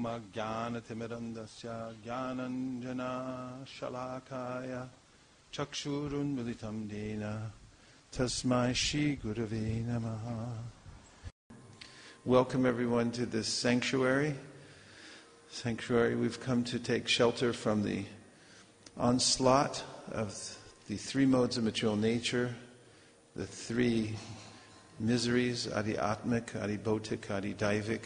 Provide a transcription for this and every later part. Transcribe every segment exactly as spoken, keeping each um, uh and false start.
Brahma Jnanatimirandasya Jnananjana Shalakaya Chakshurun Militam Dena Tasmai Shri Gurave Namaha. Welcome everyone to this sanctuary. Sanctuary, we've come to take shelter from the onslaught of the three modes of material nature, the three miseries, Adi Atmic, Adi Bautik, Adi Daivik.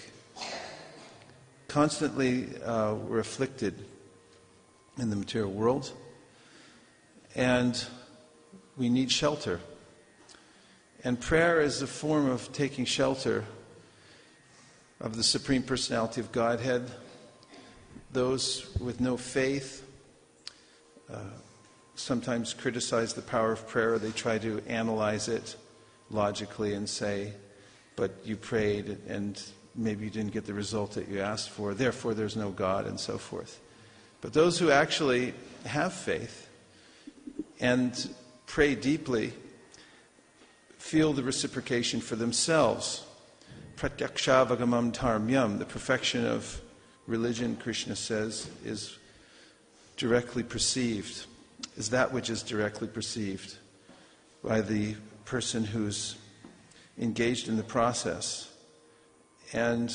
Constantly uh, we're afflicted in the material world, and we need shelter. And prayer is a form of taking shelter of the Supreme Personality of Godhead. Those with no faith uh, sometimes criticize the power of prayer. They try to analyze it logically and say, but you prayed and maybe you didn't get the result that you asked for, therefore there's no God, and so forth. But those who actually have faith and pray deeply feel the reciprocation for themselves. Pratyaksha-vagamam dharmyam, the perfection of religion, Krishna says, is directly perceived, is that which is directly perceived by the person who's engaged in the process. And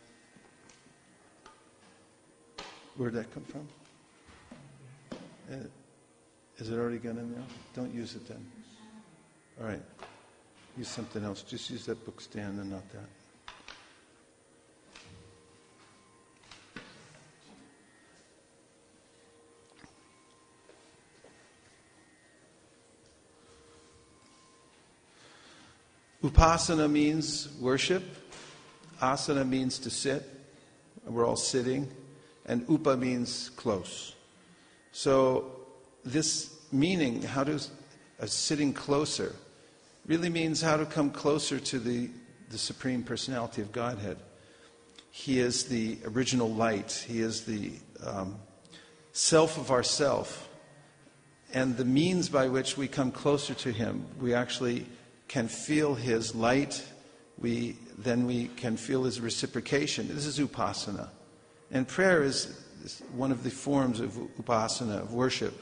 where did that come from? Uh, is it already gone in there? Don't use it then. All right. Use something else. Just use that book stand and not that. Upasana means worship. Asana means to sit. We're all sitting. And upa means close. So this meaning, how to uh, sitting closer, really means how to come closer to the, the Supreme Personality of Godhead. He is the original light. He is the um, self of ourself. And the means by which we come closer to Him, we actually can feel His light, we then we can feel His reciprocation. This is upasana. And prayer is one of the forms of upasana, of worship.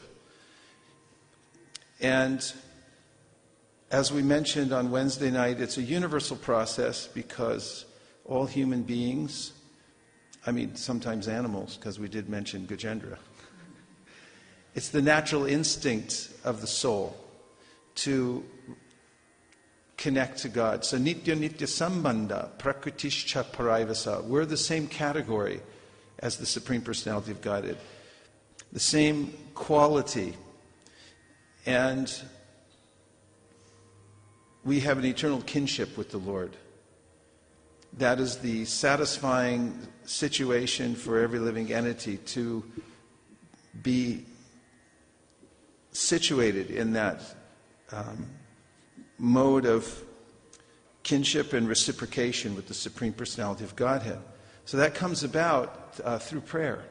And as we mentioned on Wednesday night, it's a universal process because all human beings, I mean sometimes animals, because we did mention Gajendra, it's the natural instinct of the soul to connect to God. So nitya nitya sambandha, prakritischa paraivasa. We're the same category as the Supreme Personality of Godhead. The same quality. And we have an eternal kinship with the Lord. That is the satisfying situation for every living entity, to be situated in that um, mode of kinship and reciprocation with the Supreme Personality of Godhead. So that comes about uh, through prayer.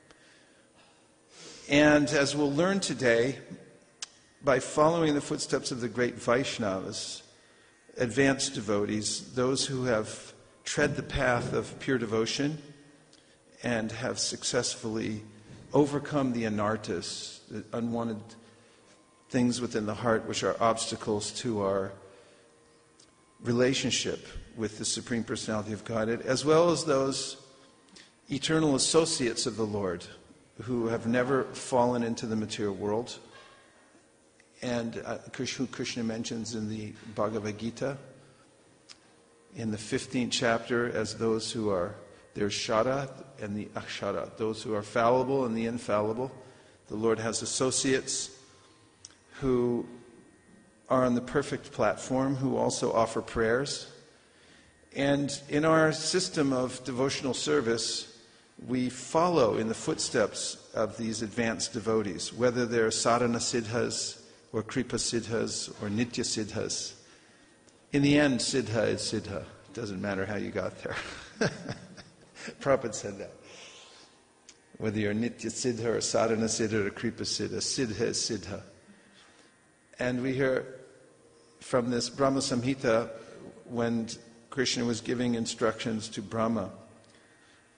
And as we'll learn today, by following the footsteps of the great Vaishnavas, advanced devotees, those who have tread the path of pure devotion and have successfully overcome the anartas, the unwanted things within the heart which are obstacles to our relationship with the Supreme Personality of Godhead, as well as those eternal associates of the Lord who have never fallen into the material world. And uh, Krishna, Krishna mentions in the Bhagavad Gita, in the fifteenth chapter, as those who are, there's Shara and the Akshara, those who are fallible and the infallible. The Lord has associates who are on the perfect platform, who also offer prayers. And in our system of devotional service, we follow in the footsteps of these advanced devotees, whether they're sadhana siddhas, or kripa siddhas, or nitya siddhas. In the end, siddha is siddha. It doesn't matter how you got there. Prabhupada said that. Whether you're nitya siddha, or sadhana siddha, or kripa siddha, siddha is siddha. And we hear from this Brahma Samhita, when Krishna was giving instructions to Brahma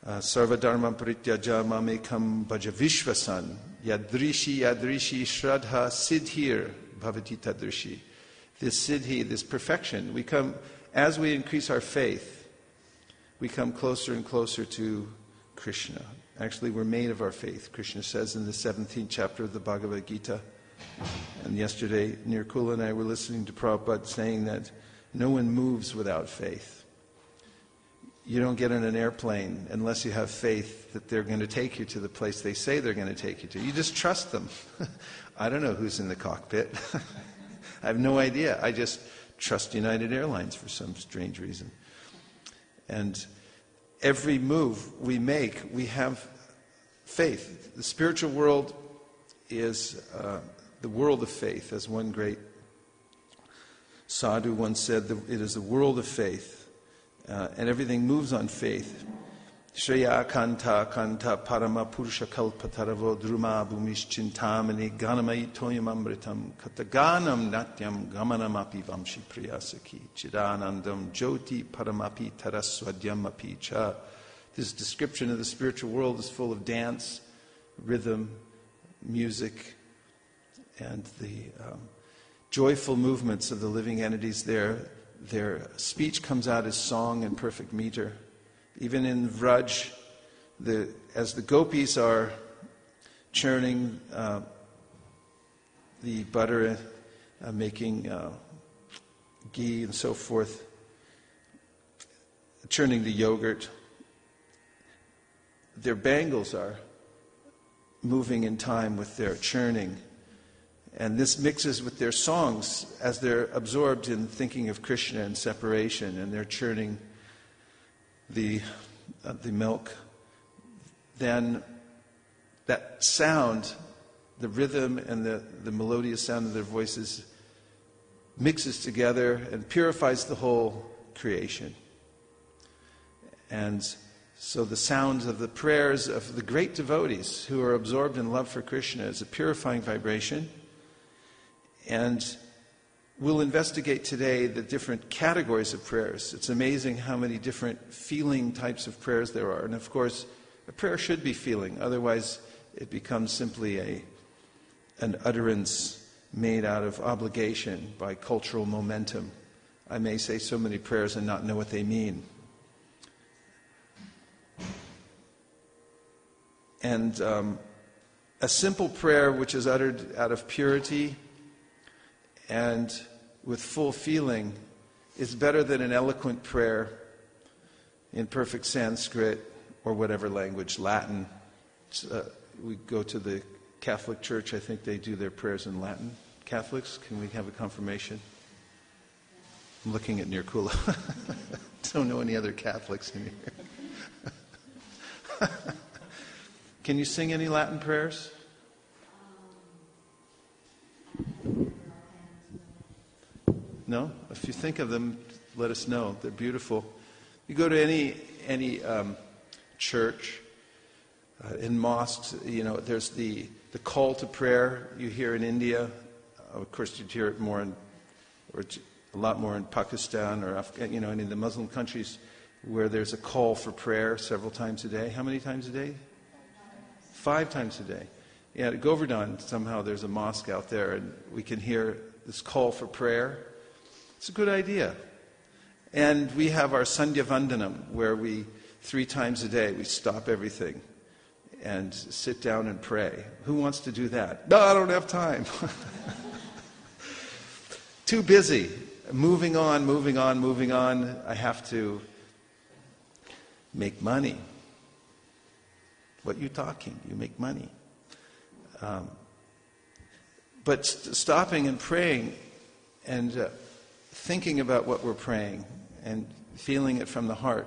Sarva dharma parityaja mamekam bhaja vishvasan yadrishi yadrishi shraddha siddhir bhavati tadrishi. This siddhi, this perfection, we come, as we increase our faith, we come closer and closer to Krishna. Actually, we're made of our faith. Krishna says in the seventeenth chapter of the Bhagavad Gita. And yesterday, Nirkula and I were listening to Prabhupada saying that no one moves without faith. You don't get on an airplane unless you have faith that they're going to take you to the place they say they're going to take you to. You just trust them. I don't know who's in the cockpit. I have no idea. I just trust United Airlines for some strange reason. And every move we make, we have faith. The spiritual world is uh, the world of faith. As one great sadhu once said, it is the world of faith. Uh, and everything moves on faith. Shreya kanta kanta parama purusha kalpataravo druma bhumish chintamani ganamai toyam amritam kataganam natyam gamanamapi vamshi priyasaki chidanandam jyoti paramapi taraswadyam api cha. This description of the spiritual world is full of dance, rhythm, music, and the um, joyful movements of the living entities there. Their speech comes out as song in perfect meter. Even in Vraj, the, as the gopis are churning uh, the butter, uh, making uh, ghee and so forth, churning the yogurt, their bangles are moving in time with their churning. And this mixes with their songs as they're absorbed in thinking of Krishna and separation, and they're churning the uh, the milk. Then that sound, the rhythm and the, the melodious sound of their voices mixes together and purifies the whole creation. And so the sounds of the prayers of the great devotees who are absorbed in love for Krishna is a purifying vibration. And we'll investigate today the different categories of prayers. It's amazing how many different feeling types of prayers there are. And of course, a prayer should be feeling. Otherwise, it becomes simply a an utterance made out of obligation by cultural momentum. I may say so many prayers and not know what they mean. And um, a simple prayer which is uttered out of purity and with full feeling is better than an eloquent prayer in perfect Sanskrit or whatever language, Latin. Uh, we go to the Catholic Church, I think they do their prayers in Latin. Catholics, can we have a confirmation? I'm looking at Nirkula. Don't know any other Catholics in here. Can you sing any Latin prayers? No? If you think of them, let us know. They're beautiful. You go to any any um, church, uh, in mosques, you know, there's the, the call to prayer you hear in India. Uh, of course, you'd hear it more in, or a lot more in Pakistan or Afghanistan, you know, any of the Muslim countries where there's a call for prayer several times a day. How many times a day? Five times a day. Yeah, at Govardhan, somehow there's a mosque out there, and we can hear this call for prayer. It's a good idea. And we have our Sandhya Vandanam, where we, three times a day, we stop everything and sit down and pray. Who wants to do that? No, I don't have time. Too busy. Moving on, moving on, moving on. I have to make money. What you talking? You make money. Um, but st- stopping and praying and uh, thinking about what we're praying and feeling it from the heart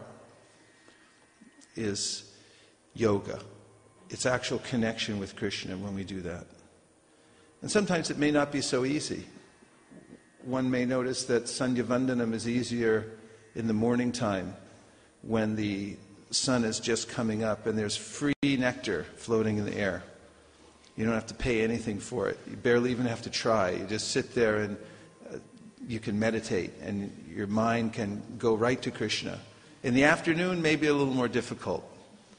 is yoga. It's actual connection with Krishna when we do that. And sometimes it may not be so easy. One may notice that Sandhya Vandanam is easier in the morning time when the sun is just coming up and there's free nectar floating in the air. You don't have to pay anything for it. You barely even have to try. You just sit there and uh, you can meditate and your mind can go right to Krishna. In the afternoon, maybe a little more difficult.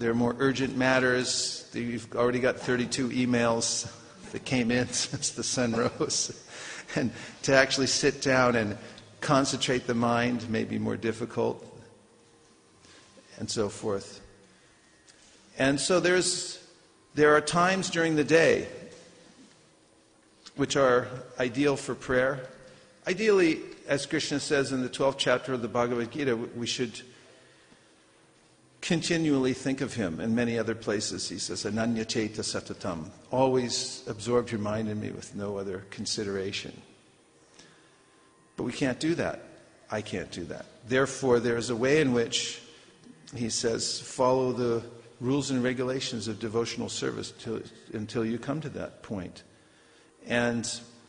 there are more urgent matters. You've already got thirty-two emails that came in since the sun rose. And to actually sit down and concentrate the mind may be more difficult, and so forth. And so there's there are times during the day which are ideal for prayer. Ideally, as Krishna says in the twelfth chapter of the Bhagavad Gita, we should continually think of him. In many other places, he says, Ananya Cheta Satatam. Always absorb your mind in me with no other consideration. But we can't do that. I can't do that. Therefore, there is a way in which, he says, follow the rules and regulations of devotional service till, until you come to that point. And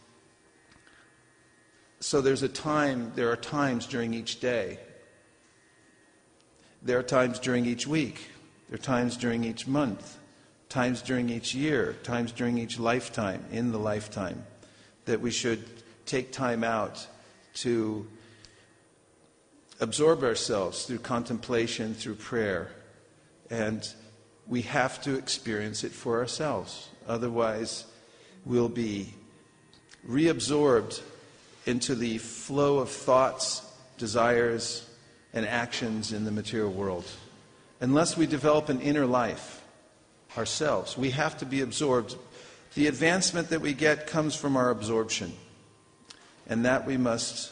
so there's a time, there are times during each day. There are times during each week. There are times during each month. Times during each year. Times during each lifetime, in the lifetime, that we should take time out to absorb ourselves through contemplation, through prayer. And we have to experience it for ourselves. Otherwise, we'll be reabsorbed into the flow of thoughts, desires, and actions in the material world. Unless we develop an inner life ourselves, we have to be absorbed. The advancement that we get comes from our absorption. And that we must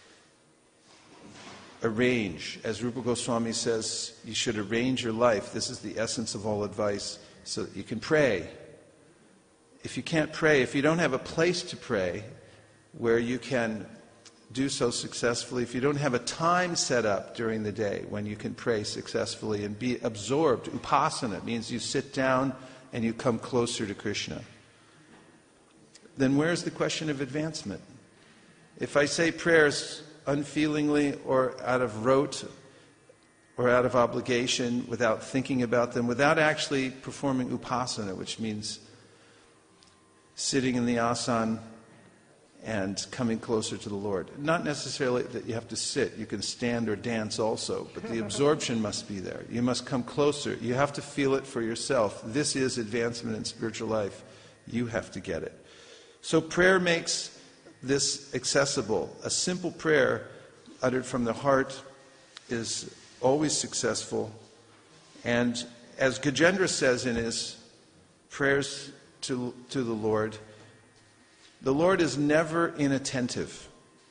arrange. As Rupa Goswami says, you should arrange your life. This is the essence of all advice, so that you can pray. If you can't pray, if you don't have a place to pray where you can do so successfully, if you don't have a time set up during the day when you can pray successfully and be absorbed, upasana means you sit down and you come closer to Krishna, then where's the question of advancement? If I say prayers unfeelingly or out of rote or out of obligation, without thinking about them, without actually performing upasana, which means sitting in the asana and coming closer to the Lord. Not necessarily that you have to sit. You can stand or dance also. But the absorption must be there. You must come closer. You have to feel it for yourself. This is advancement in spiritual life. You have to get it. So prayer makes this accessible. A simple prayer uttered from the heart is always successful. And as Gajendra says in his prayers to, to the Lord, the Lord is never inattentive.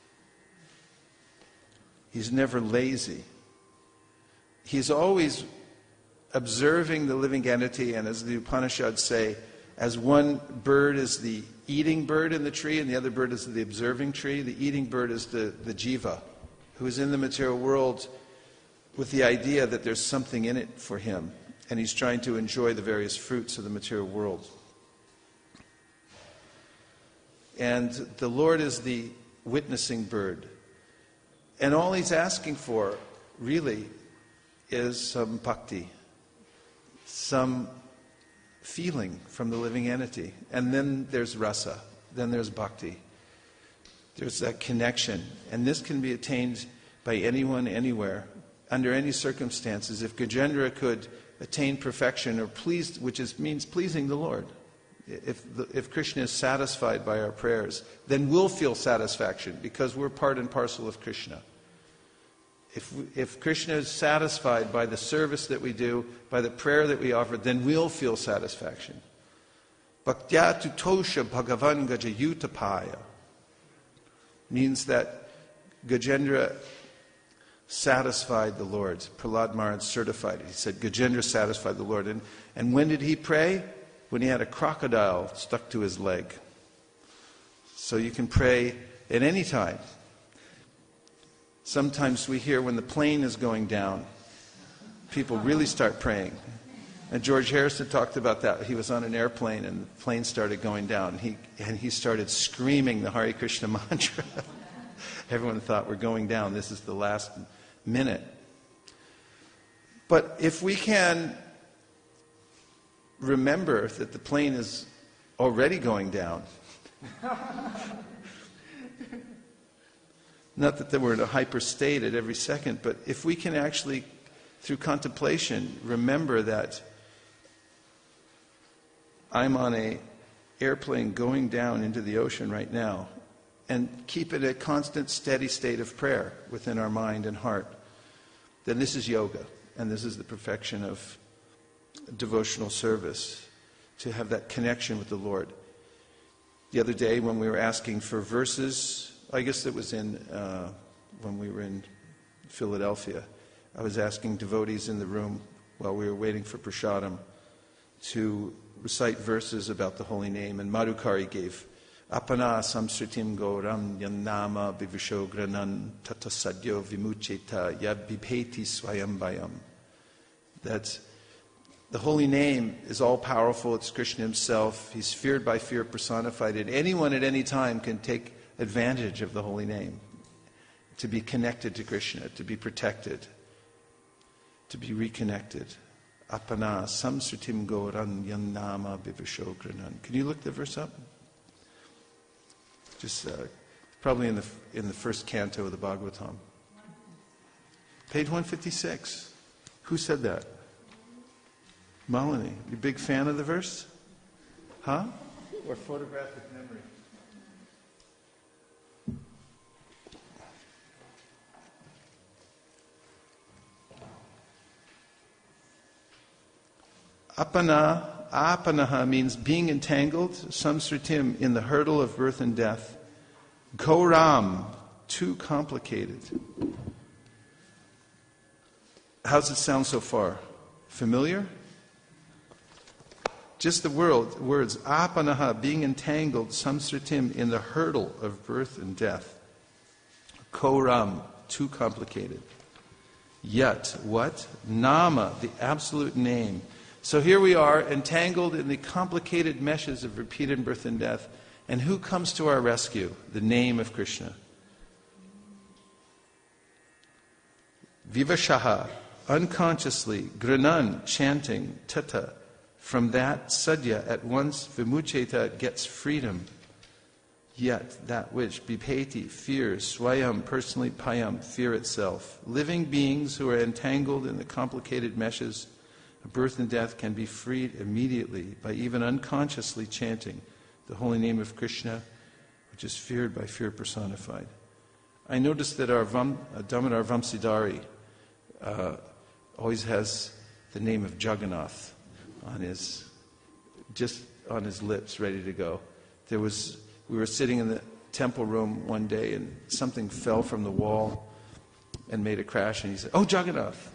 He's never lazy. He's always observing the living entity, and as the Upanishads say, as one bird is the eating bird in the tree and the other bird is the observing tree, the eating bird is the, the jiva, who is in the material world with the idea that there's something in it for him, and he's trying to enjoy the various fruits of the material world. And the Lord is the witnessing bird. And all he's asking for, really, is some bhakti, some feeling from the living entity. And then there's rasa, then there's bhakti. There's that connection. And this can be attained by anyone, anywhere, under any circumstances. If Gajendra could attain perfection, or pleased, which is, means pleasing the Lord, If, the, if Krishna is satisfied by our prayers, then we'll feel satisfaction because we're part and parcel of Krishna. If, we, if Krishna is satisfied by the service that we do, by the prayer that we offer, then we'll feel satisfaction. Bhaktya tutosha bhagavan gajayutapaya means that Gajendra satisfied the Lord. Prahlad Maharaj certified it. He said Gajendra satisfied the Lord. And, and when did he pray? When he had a crocodile stuck to his leg. So you can pray at any time. Sometimes we hear when the plane is going down, people really start praying. And George Harrison talked about that. He was on an airplane and the plane started going down. He, and he started screaming the Hare Krishna mantra. Everyone thought, we're going down. This is the last minute. But if we can remember that the plane is already going down. Not that we're in a hyper state at every second, but if we can actually through contemplation, remember that I'm on an airplane going down into the ocean right now, and keep it a constant, steady state of prayer within our mind and heart, then this is yoga, and this is the perfection of devotional service, to have that connection with the Lord. The other day when we were asking for verses, I guess it was in uh, when we were in Philadelphia, I was asking devotees in the room while we were waiting for prasadam to recite verses about the holy name, and Madhukari gave Apana samsritim gauram yannama bivishogranam tata sadyo vimucheta yad bipeti swayambayam. That the holy name is all powerful. It's Krishna himself. He's feared by fear personified. And anyone at any time can take advantage of the holy name, to be connected to Krishna, to be protected, to be reconnected. Apana samsritim gauram yannama bivishogranam. Can you look the verse up? Just uh, probably in the in the first canto of the Bhagavatam. Page one fifty-six. Who said that? Malini. You a big fan of the verse? Huh? Or photographic memory? Apana, apanaha means being entangled, samsritim, in the hurdle of birth and death. Gauram, too complicated. How's it sound so far? Familiar? Just the word, words, apanaha, being entangled, samsritim, in the hurdle of birth and death. Gauram, too complicated. Yet, what? Nama, the absolute name. So here we are, entangled in the complicated meshes of repeated birth and death. And who comes to our rescue? The name of Krishna. Vivashaha, unconsciously, granan, chanting, tata. From that, sadhya, at once, vimucheta, gets freedom. Yet, that which, bipeti, fears, swayam, personally, payam, fear itself. Living beings who are entangled in the complicated meshes of birth and death can be freed immediately by even unconsciously chanting the holy name of Krishna, which is feared by fear personified. I noticed that our Vam, uh, Damodar Vamsidhari uh, always has the name of Jagannath on his, just on his lips, ready to go. There was, we were sitting in the temple room one day, and something fell from the wall and made a crash, and he said, "Oh, Jagannath!"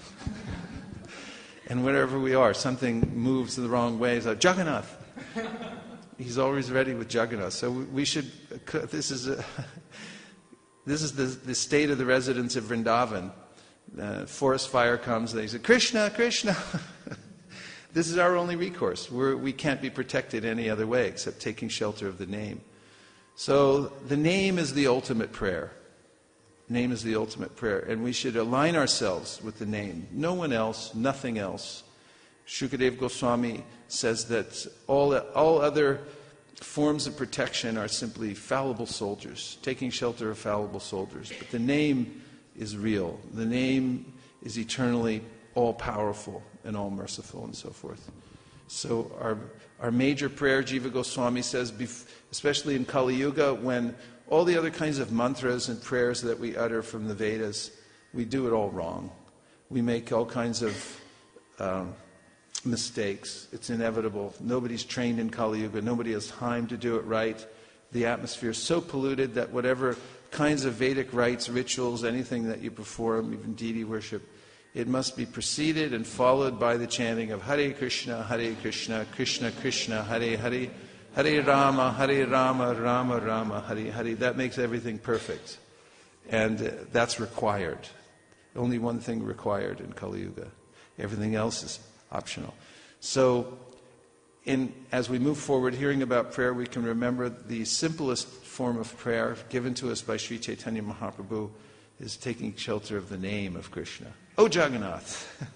And wherever we are, something moves in the wrong way. He's like, Jagannath. He's always ready with Jagannath. So we should. This is a, this is the, the state of the residents of Vrindavan. Uh, forest fire comes, and they say, "Krishna, Krishna." This is our only recourse. We're, we can't be protected any other way except taking shelter of the name. So the name is the ultimate prayer. Name is the ultimate prayer, and we should align ourselves with the name. No one else, nothing else. Shukadeva Goswami says that all, all other forms of protection are simply fallible soldiers, taking shelter of fallible soldiers. But the name is real. The name is eternally all-powerful and all-merciful and so forth. So our, our major prayer, Jiva Goswami says, especially in Kali Yuga, when all the other kinds of mantras and prayers that we utter from the Vedas, we do it all wrong. We make all kinds of um, mistakes. It's inevitable. Nobody's trained in Kali Yuga. Nobody has time to do it right. The atmosphere is so polluted that whatever kinds of Vedic rites, rituals, anything that you perform, even deity worship, it must be preceded and followed by the chanting of Hare Krishna, Hare Krishna, Krishna Krishna, Hare Hare, Hare Rama, Hare Rama, Rama Rama, Hare Hare. That makes everything perfect. And uh, that's required. Only one thing required in Kali Yuga. Everything else is optional. So, in, as we move forward hearing about prayer, we can remember the simplest form of prayer given to us by Sri Chaitanya Mahaprabhu is taking shelter of the name of Krishna. Oh, Jagannath!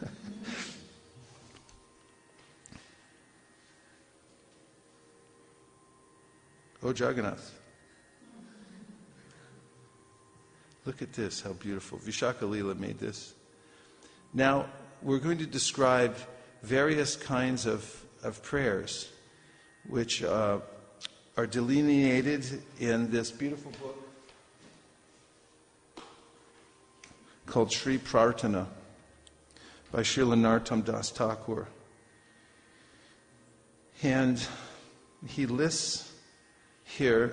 Oh, Jagannath. Look at this, how beautiful. Vishaka Leela made this. Now, we're going to describe various kinds of, of prayers which uh, are delineated in this beautiful book called Sri Prarthana by Srila Narottam Das Thakur. And he lists here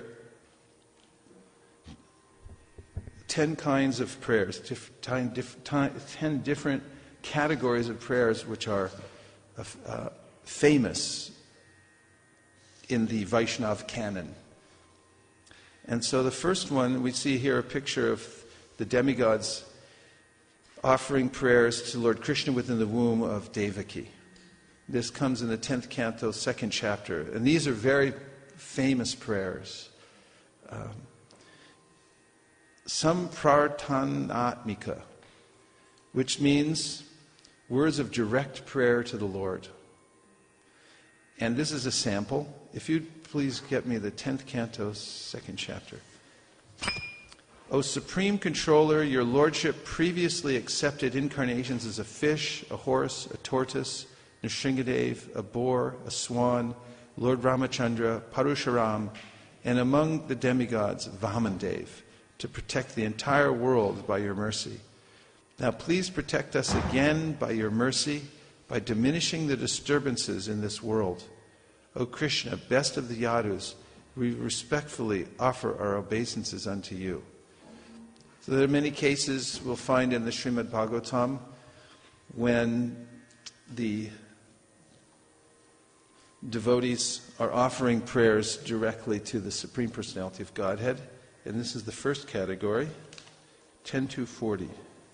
ten kinds of prayers, diff, ten, diff, ten different categories of prayers which are uh, uh, famous in the Vaishnava canon. And so the first one, we see here a picture of the demigods offering prayers to Lord Krishna within the womb of Devaki. This comes in the tenth canto, second chapter. And these are very famous prayers. Um, some prarthanatmika, which means words of direct prayer to the Lord. And this is a sample. If you'd please get me the tenth canto, second chapter. O Supreme Controller, your Lordship previously accepted incarnations as a fish, a horse, a tortoise, Nrsingadev, a boar, a swan, Lord Ramachandra, Parusharam, and among the demigods, Vamandev, to protect the entire world by your mercy. Now please protect us again by your mercy, by diminishing the disturbances in this world. O Krishna, best of the Yadus, we respectfully offer our obeisances unto you. So there are many cases we'll find in the Srimad Bhagavatam when the devotees are offering prayers directly to the Supreme Personality of Godhead. And this is the first category, ten to forty.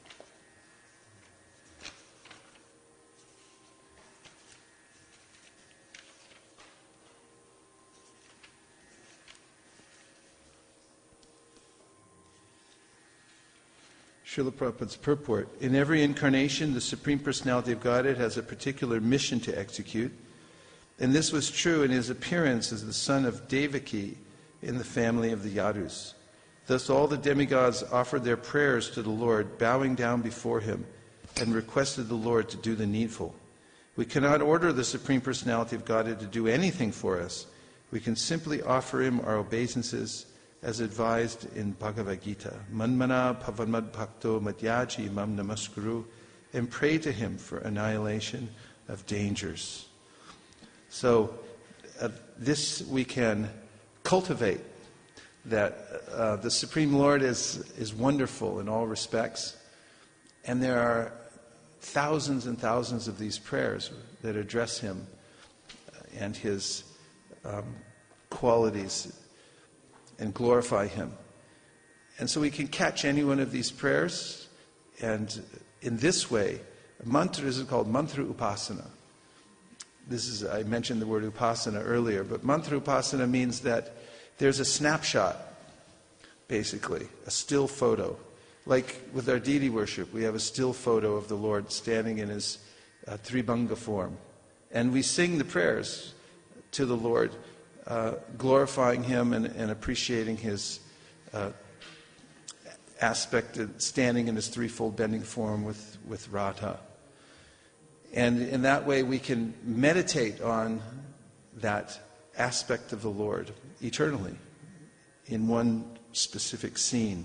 Srila Prabhupada's purport. In every incarnation, the Supreme Personality of Godhead has a particular mission to execute. And this was true in his appearance as the son of Devaki in the family of the Yadus. Thus all the demigods offered their prayers to the Lord, bowing down before him, and requested the Lord to do the needful. We cannot order the Supreme Personality of Godhead to do anything for us. We can simply offer him our obeisances as advised in Bhagavad Gita. Manmana pavanmad bhakto madhyaji mam namaskuru, and pray to him for annihilation of dangers. So uh, this we can cultivate, that uh, the Supreme Lord is, is wonderful in all respects. And there are thousands and thousands of these prayers that address him and his um, qualities and glorify him. And so we can catch any one of these prayers, and in this way, mantra is called mantra upasana. This is, I mentioned the word upasana earlier, but mantra upasana means that there's a snapshot, basically, a still photo. Like with our deity worship, we have a still photo of the Lord standing in his uh, Tribhanga form. And we sing the prayers to the Lord, uh, glorifying him and, and appreciating his uh, aspect of standing in his threefold bending form with, with Radha. And in that way we can meditate on that aspect of the Lord eternally in one specific scene.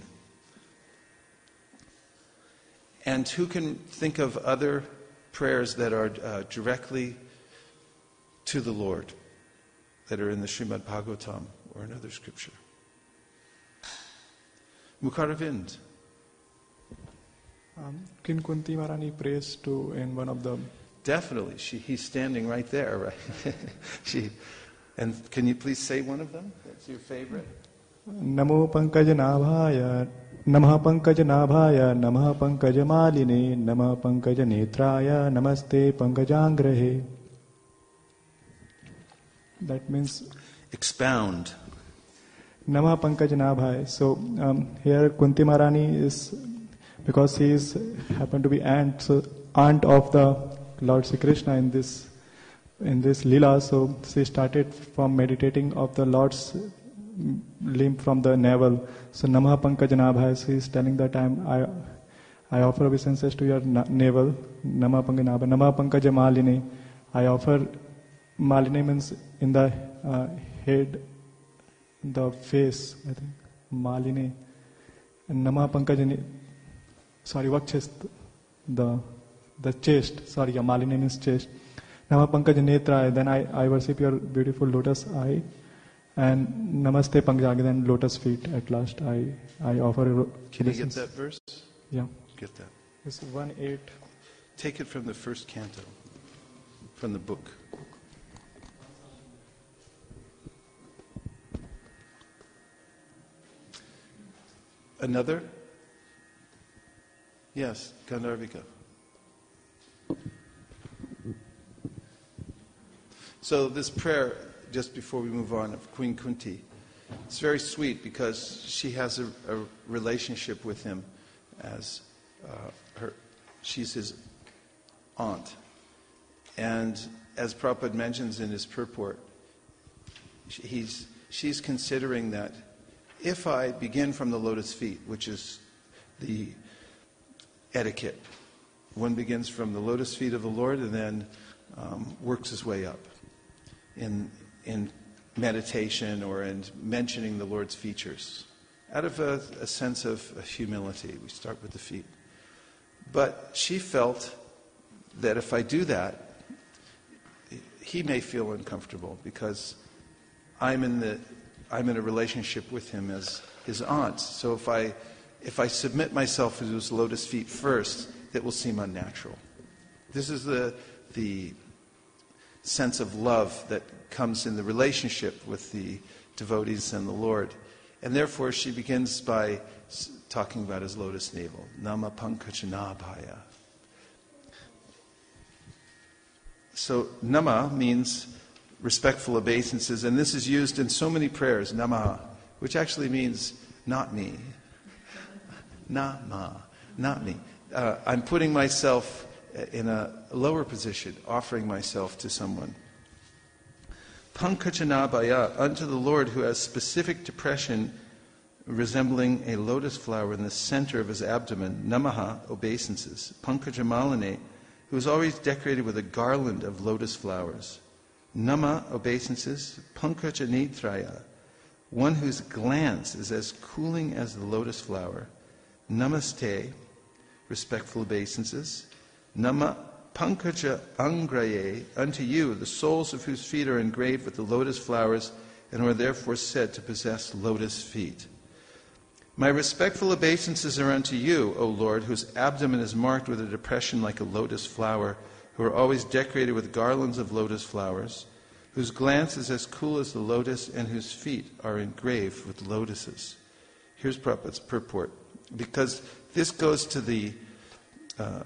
And who can think of other prayers that are uh, directly to the Lord, that are in the Srimad Bhagavatam or another scripture? Mukharavind. Um, can Kunti Maharani prays to in one of the... Definitely. She, he's standing right there, right? she, and can you please say one of them? That's your favorite. Namo Pankaja Nabhaya, Namaha Pankaja Nabhaya, Namaha Pankaja Maline, Namaha Pankaja Netraya, Namaste Pankajangrahe. That means... Expound. Namaha Pankaja Nabhaya. So um, here Kunti Maharani is... Because he is happened to be aunt, so aunt of the Lord Sri Krishna in this in this lila, so she started from meditating of the Lord's limb from the navel. So Namaha Pankaja Nabhaya, she is telling that I am I, I offer obeisances to your na- navel, Nama Pankanaba, Nama Pankaja Maline. I offer, Maline means in the uh, head, the face, I think, Maline. And Nama Pankajani, sorry, what chest? The the chest, sorry, yeah, Maline means chest. Nama Pankaja Netra, then I, I worship your beautiful lotus eye. And Namaste Pankaja, then lotus feet at last. I, I offer. Can you get that verse? Yeah. Get that. It's one eight. Take it from the first canto, from the book. Another? Yes, Gandharvika. So this prayer, just before we move on, of Queen Kunti, it's very sweet because she has a, a relationship with him as uh, her, she's his aunt. And as Prabhupada mentions in his purport, he's, she's considering that if I begin from the lotus feet, which is the etiquette, one begins from the lotus feet of the Lord and then um, works his way up in in meditation or in mentioning the Lord's features, out of a, a sense of, of humility. We start with the feet. But she felt that if I do that, he may feel uncomfortable because I'm in the I'm in a relationship with him as his aunt. So if I if I submit myself to his lotus feet first, that will seem unnatural. This is the the sense of love that comes in the relationship with the devotees and the Lord. And therefore she begins by talking about his lotus navel. Nama Pankajanaabhaya. So Nama means respectful obeisances, and this is used in so many prayers, Namaha, which actually means not me. Nama, not me. Uh, I'm putting myself in a lower position, offering myself to someone. Pankajanabhaya, unto the Lord who has specific depression resembling a lotus flower in the center of his abdomen, Namaha, obeisances. Pankajamalane, who is always decorated with a garland of lotus flowers. Nama, obeisances. Pankajanitraya, one whose glance is as cooling as the lotus flower. Namaste, respectful obeisances. Nama Pankaja Angraye, unto you, the soles of whose feet are engraved with the lotus flowers and are therefore said to possess lotus feet. My respectful obeisances are unto you, O Lord, whose abdomen is marked with a depression like a lotus flower, who are always decorated with garlands of lotus flowers, whose glance is as cool as the lotus, and whose feet are engraved with lotuses. Here's Prabhupada's purport. Because this goes to the uh,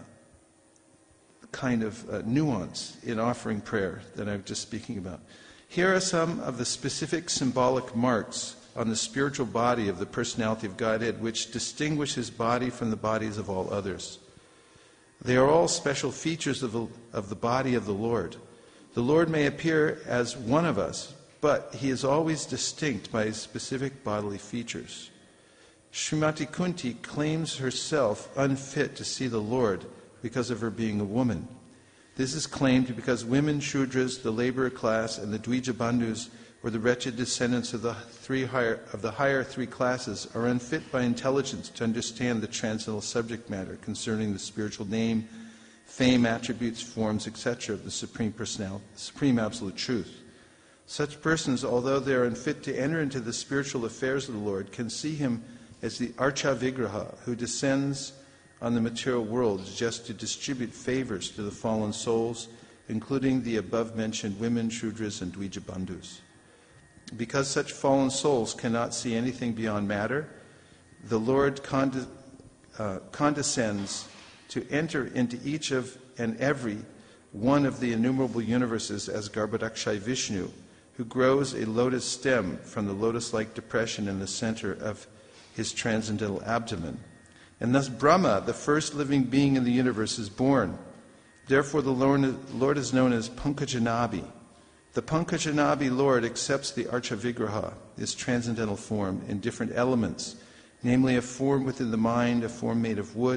kind of uh, nuance in offering prayer that I was just speaking about. Here are some of the specific symbolic marks on the spiritual body of the personality of Godhead which distinguish his body from the bodies of all others. They are all special features of the, of the body of the Lord. The Lord may appear as one of us, but he is always distinct by his specific bodily features. Srimati Kunti claims herself unfit to see the Lord because of her being a woman. This is claimed because women, Shudras, the laborer class, and the Dvija Bandhus, or the wretched descendants of the three higher of the higher three classes, are unfit by intelligence to understand the transcendental subject matter concerning the spiritual name, fame, attributes, forms, et cetera of the Supreme Personality, Supreme Absolute Truth. Such persons, although they are unfit to enter into the spiritual affairs of the Lord, can see him as the Archa Vigraha, who descends on the material world just to distribute favors to the fallen souls, including the above-mentioned women, Shudras, and Dvija Bandhus. Because such fallen souls cannot see anything beyond matter, the Lord conde- uh, condescends to enter into each of and every one of the innumerable universes as Garbhodakshai Vishnu, who grows a lotus stem from the lotus-like depression in the center of his transcendental abdomen. And thus Brahma, the first living being in the universe, is born. Therefore the Lord is known as Pankajanabi. The Pankajanabi Lord accepts the Archa Vigraha, his transcendental form, in different elements, namely a form within the mind, a form made of wood,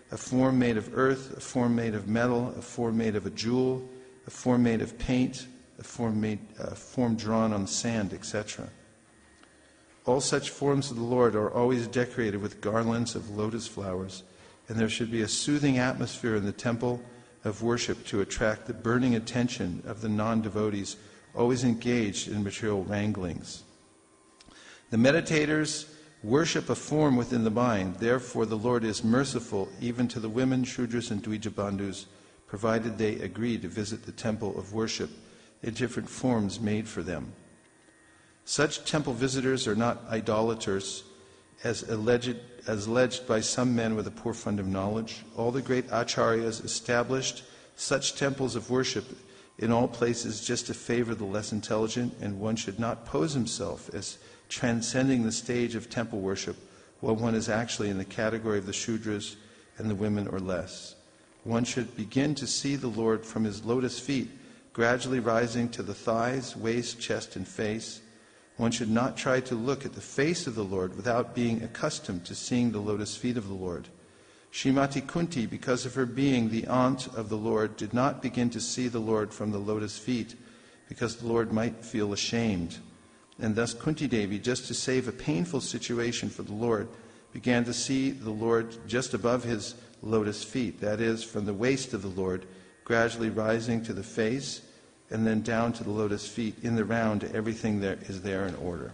a form made of earth, a form made of metal, a form made of a jewel, a form made of paint, a form, made, a form drawn on sand, et cetera. All such forms of the Lord are always decorated with garlands of lotus flowers, and there should be a soothing atmosphere in the temple of worship to attract the burning attention of the non-devotees always engaged in material wranglings. The meditators worship a form within the mind. Therefore, the Lord is merciful even to the women, Shudras, and Dvijabandhus, provided they agree to visit the temple of worship in different forms made for them. Such temple visitors are not idolaters, as alleged, as alleged by some men with a poor fund of knowledge. All the great acharyas established such temples of worship in all places just to favor the less intelligent, and one should not pose himself as transcending the stage of temple worship while one is actually in the category of the Shudras and the women or less. One should begin to see the Lord from his lotus feet, gradually rising to the thighs, waist, chest, and face. One should not try to look at the face of the Lord without being accustomed to seeing the lotus feet of the Lord. Srimati Kunti, because of her being the aunt of the Lord, did not begin to see the Lord from the lotus feet, because the Lord might feel ashamed. And thus Kunti Devi, just to save a painful situation for the Lord, began to see the Lord just above his lotus feet, that is, from the waist of the Lord, gradually rising to the face, and then down to the lotus feet. In the round, everything there is there in order.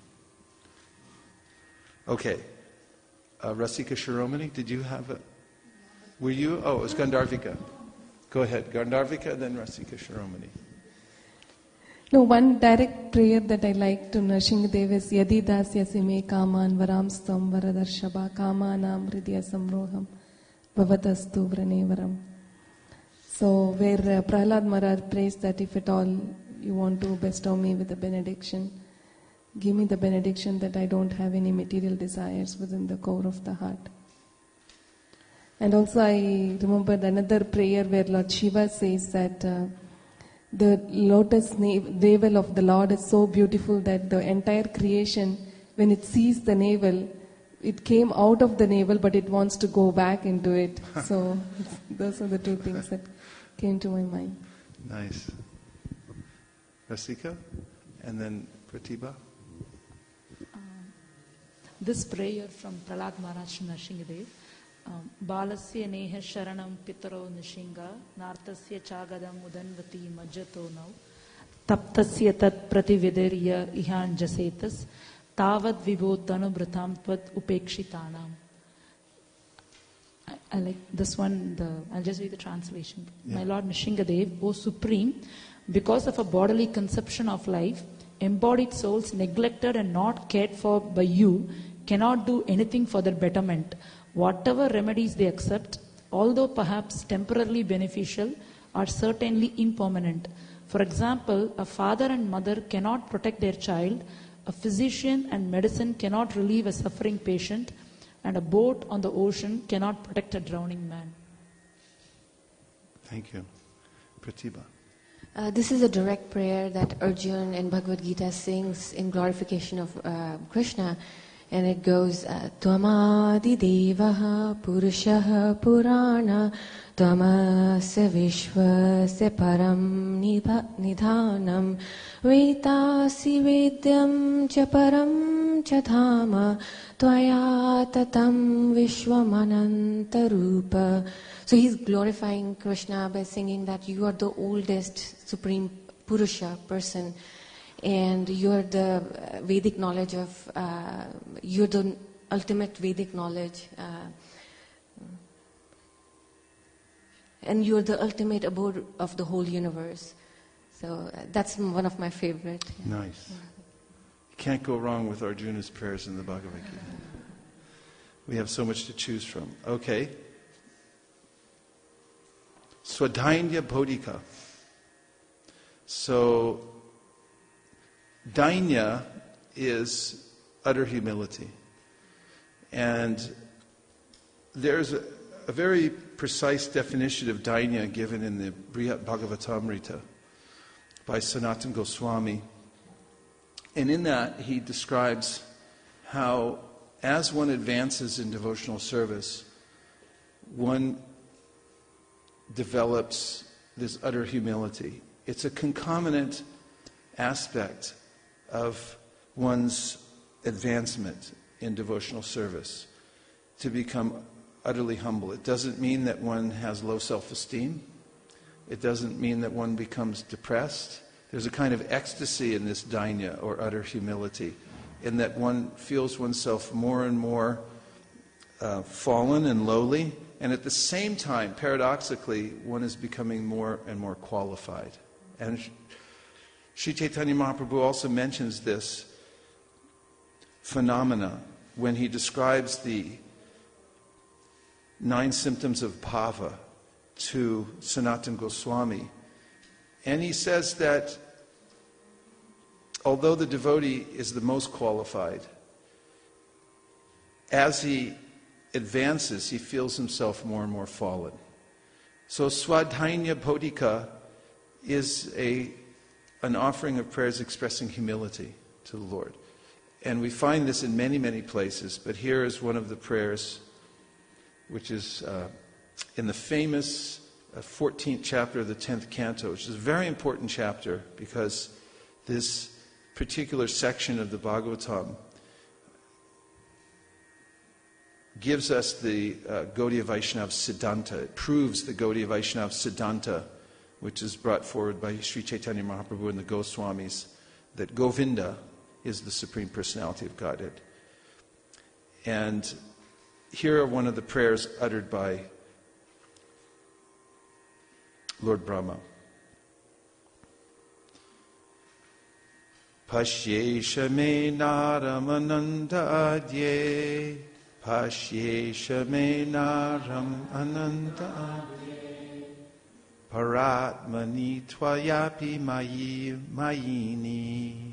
Okay. Uh, Rasika Shiromani, did you have a... Were you? Oh, it was Gandharvika. Go ahead. Gandharvika, then Rasika Shiromani. No, one direct prayer that I like to Nrsingadev is Yadi dasya sime kaman varamstam varadarshaba kamanam hridya samroham bhavatastu vranevaram. So where uh, Prahlad Maharaj prays that if at all you want to bestow me with a benediction, give me the benediction that I don't have any material desires within the core of the heart. And also I remembered another prayer where Lord Shiva says that uh, the lotus navel of the Lord is so beautiful that the entire creation, when it sees the navel, it came out of the navel but it wants to go back into it. So those are the two things that came to my mind. Nice. Rasika? And then Pratibha? Um, this prayer from Prahlad Maharaj to Nrsingadev. Balasya neha sharanam pitaro nishinga nartasya chagadam udanvati majjato now taptasya tat pratividirya ihan jasetas tavad vibhotanu bratam tvad upekshitanam. I like this one, the, I'll just read the translation. Yeah. My Lord Nrsingadev, O Supreme, because of a bodily conception of life, embodied souls neglected and not cared for by you cannot do anything for their betterment. Whatever remedies they accept, although perhaps temporarily beneficial, are certainly impermanent. For example, a father and mother cannot protect their child, a physician and medicine cannot relieve a suffering patient, and a boat on the ocean cannot protect a drowning man. Thank you. Pratibha. Uh, this is a direct prayer that Arjuna in Bhagavad Gita sings in glorification of uh, Krishna. And it goes, Tvamadi devaha purushaha purana Tvamasya vishvasya param nidhanam Vetasi vedyam cha param cha dhama Tvaya tatam vishwamananta rupa. So he's glorifying Krishna by singing that you are the oldest supreme Purusha person. And you're the Vedic knowledge of, uh, you're the ultimate Vedic knowledge. Uh, and you're the ultimate abode of the whole universe. So uh, that's one of my favorite. Yeah. Nice. You can't go wrong with Arjuna's prayers in the Bhagavad Gita. We have so much to choose from. Okay. Swadhyanya Bodhika. So, Dainya is utter humility. And there's a, a very precise definition of Dainya given in the Brihat Bhagavatamrita by Sanatana Goswami. And in that, he describes how, as one advances in devotional service, one develops this utter humility. It's a concomitant aspect of one's advancement in devotional service, to become utterly humble. It doesn't mean that one has low self-esteem. It doesn't mean that one becomes depressed. There's a kind of ecstasy in this dainya, or utter humility, in that one feels oneself more and more uh, fallen and lowly, and at the same time, paradoxically, one is becoming more and more qualified. And Sri Chaitanya Mahaprabhu also mentions this phenomena when he describes the nine symptoms of bhava to Sanatana Goswami. And he says that although the devotee is the most qualified, as he advances, he feels himself more and more fallen. So Swadhyanya Bodhika is a, an offering of prayers expressing humility to the Lord. And we find this in many, many places, but here is one of the prayers which is uh, in the famous uh, fourteenth chapter of the tenth canto, which is a very important chapter because this particular section of the Bhagavatam gives us the uh, Gaudiya Vaishnava Siddhanta. It proves the Gaudiya Vaishnava Siddhanta, which is brought forward by Sri Chaitanya Mahaprabhu and the Goswamis, that Govinda is the Supreme Personality of Godhead. And here are one of the prayers uttered by Lord Brahma. Pashyesha me naram ananda adye, Pashyesha me naram ananda adye, Paratmani tvayapi mayi mayini,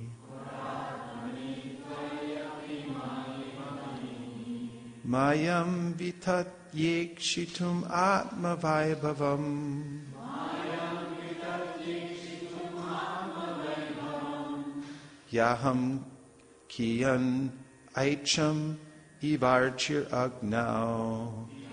Mayam vitat yekshitum atma vaibhavam, Yaham kiyan aicham ivarchir agnau.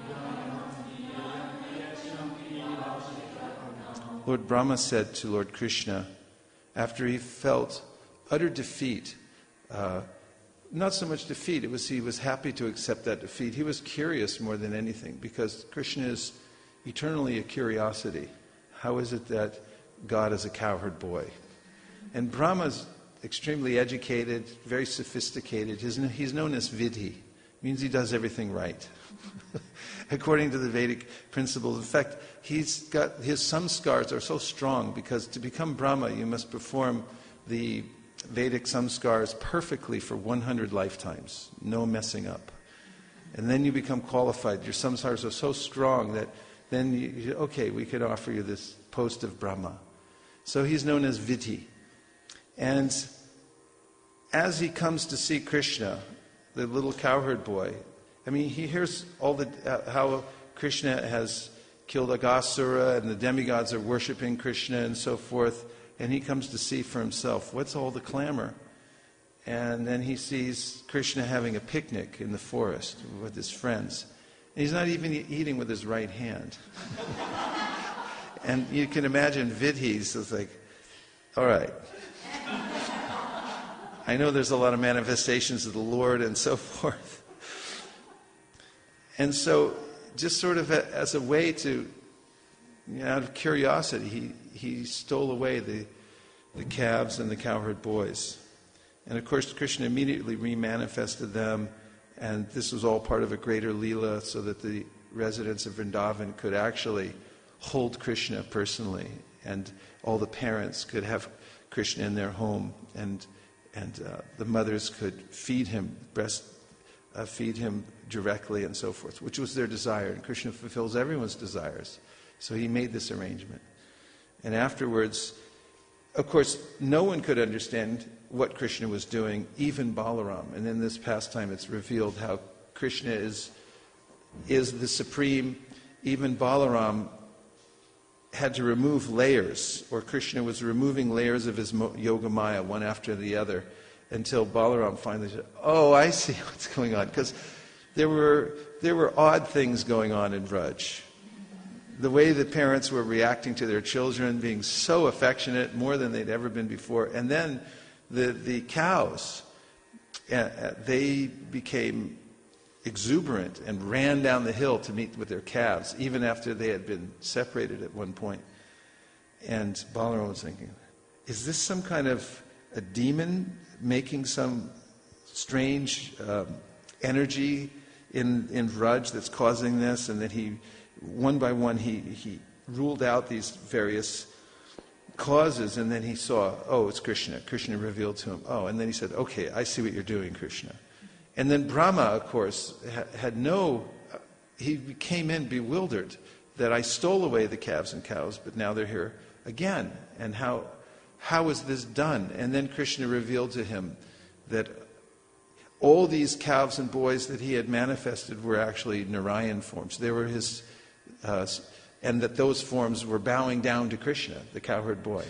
Lord Brahma said to Lord Krishna, after he felt utter defeat, uh, not so much defeat, it was he was happy to accept that defeat. He was curious more than anything, because Krishna is eternally a curiosity. How is it that God is a cowherd boy? And Brahma's extremely educated, very sophisticated. He's, he's known as Vidhi. Means he does everything right. According to the Vedic principles. In fact, he's got his samskars are so strong because to become Brahma you must perform the Vedic samskars perfectly for one hundred lifetimes. No messing up. And then you become qualified. Your samskars are so strong that then you, you okay, we can offer you this post of Brahma. So he's known as Vidhi. And as he comes to see Krishna, the little cowherd boy, I mean, he hears all the uh, how Krishna has killed Aghasura and the demigods are worshiping Krishna and so forth, and he comes to see for himself, what's all the clamor? And then he sees Krishna having a picnic in the forest with his friends. And he's not even eating with his right hand. And you can imagine Vidhi's is like, all right. I know there's a lot of manifestations of the Lord and so forth. And so, just sort of as a way to, you know, out of curiosity, he, he stole away the, the calves and the cowherd boys. And of course, Krishna immediately remanifested them, and this was all part of a greater Leela so that the residents of Vrindavan could actually hold Krishna personally, and all the parents could have Krishna in their home, and and uh, the mothers could feed him, breast uh, feed him directly and so forth, which was their desire. And Krishna fulfills everyone's desires. So he made this arrangement. And afterwards, of course, no one could understand what Krishna was doing, even Balaram. And in this pastime it's revealed how Krishna is, is the supreme. Even Balaram had to remove layers, or Krishna was removing layers of his yoga maya one after the other, until Balaram finally said, oh, I see what's going on. Because There were, there were odd things going on in Vraj. The way the parents were reacting to their children, being so affectionate, more than they'd ever been before. And then the, the cows, uh, they became exuberant and ran down the hill to meet with their calves, even after they had been separated at one point. And Balarama was thinking, is this some kind of a demon making some strange um, energy in, in Vraj that's causing this? And that he, one by one, he, he ruled out these various causes, and then he saw, oh, it's Krishna. Krishna revealed to him, oh, and then he said, okay, I see what you're doing, Krishna. And then Brahma, of course, had no, he came in bewildered that I stole away the calves and cows, but now they're here again. And how, how is this done? And then Krishna revealed to him that all these calves and boys that he had manifested were actually Narayan forms. They were his, uh, and that those forms were bowing down to Krishna, the cowherd boy.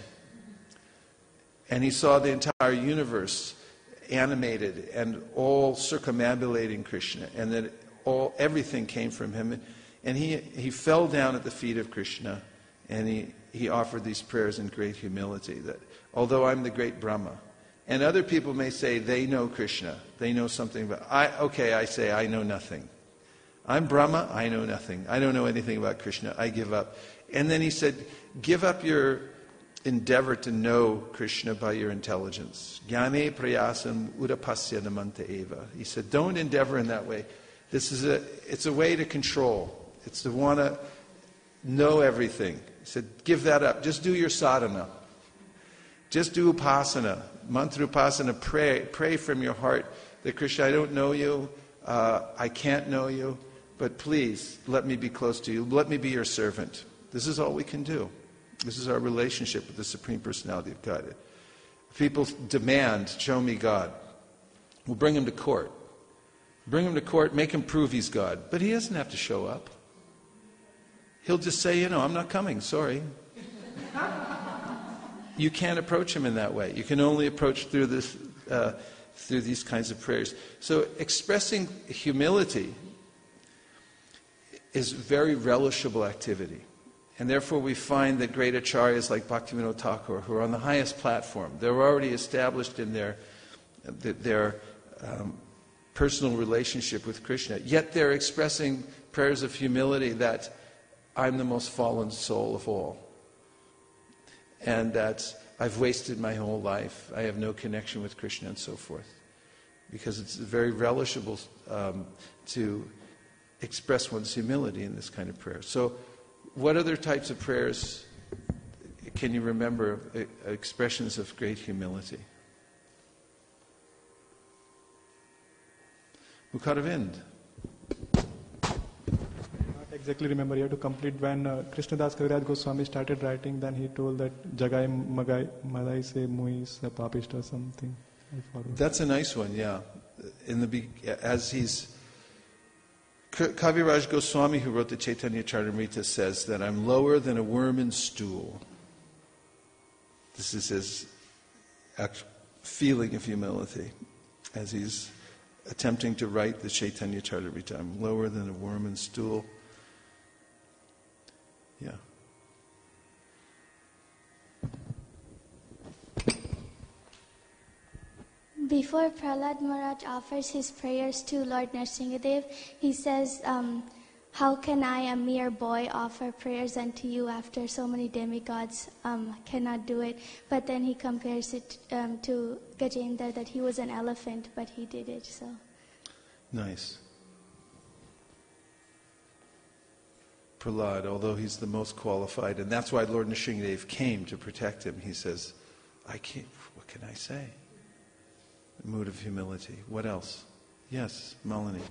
And he saw the entire universe animated and all circumambulating Krishna, and that all everything came from him. And he, he fell down at the feet of Krishna, and he, he offered these prayers in great humility, that although I'm the great Brahma, and other people may say they know Krishna, they know something, but I, okay, I say I know nothing. I'm Brahma, I know nothing. I don't know anything about Krishna, I give up. And then he said, give up your endeavor to know Krishna by your intelligence. Jnane prayasam udapasya namanta eva. He said, don't endeavor in that way. This is a, it's a way to control. It's to want to know everything. He said, give that up. Just do your sadhana. Just do upasana. Mantra upasana. Pray. Pray from your heart that Krishna, I don't know you. Uh, I can't know you. But please, let me be close to you. Let me be your servant. This is all we can do. This is our relationship with the Supreme Personality of Godhead. People demand, show me God. We'll bring him to court. Bring him to court, make him prove he's God. But he doesn't have to show up. He'll just say, you know, I'm not coming, sorry. You can't approach him in that way. You can only approach through this, uh, through these kinds of prayers. So expressing humility is very relishable activity. And therefore we find that great acharyas like Bhaktivinoda Thakur, who are on the highest platform, they're already established in their, their um, personal relationship with Krishna. Yet they're expressing prayers of humility that I'm the most fallen soul of all. And that I've wasted my whole life. I have no connection with Krishna and so forth. Because it's very relishable um, to express one's humility in this kind of prayer. So what other types of prayers can you remember, uh, expressions of great humility? Mukharavind. I not exactly remember. You have to complete when uh, Krishnadas Kaviraj Goswami started writing, then he told that Jagai Magai Madai se Mui sa Papishta something. That's a nice one, yeah. In the as he's Kaviraj Goswami, who wrote the Chaitanya Charitamrita, says that I'm lower than a worm in stool. This is his feeling of humility as he's attempting to write the Chaitanya Charitamrita. I'm lower than a worm in stool. Yeah. Before Prahlad Maharaj offers his prayers to Lord Nrsingadev, he says, um, how can I, a mere boy, offer prayers unto you after so many demigods um, cannot do it? But then he compares it um, to Gajendra, that he was an elephant, but he did it. So nice. Prahlad, although he's the most qualified, and that's why Lord Nrsingadev came to protect him, he says, I can't, what can I say? Mood of humility. What else? Yes, Malini.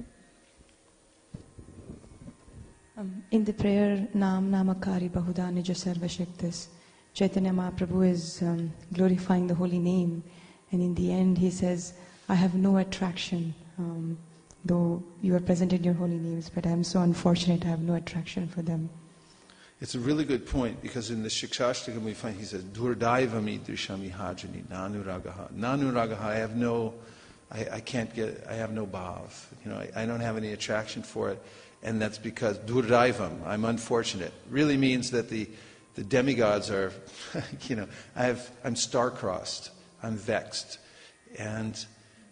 Um, in the prayer, Nam Namakari Bahuda Nija Sarva Shaktis, Chaitanya Mahaprabhu is um, glorifying the holy name, and in the end he says, I have no attraction, um, though you are present in your holy names, but I am so unfortunate I have no attraction for them. It's a really good point, because in the Shikshashtakam we find he says, Durdaivam idrishami hajani nanuragaha. Nanuragaha, I have no, I, I can't get, I have no bhav. You know, I, I don't have any attraction for it. And that's because duraivam, I'm unfortunate. Really means that the, the demigods are, you know, I have, I'm star-crossed. I'm vexed. And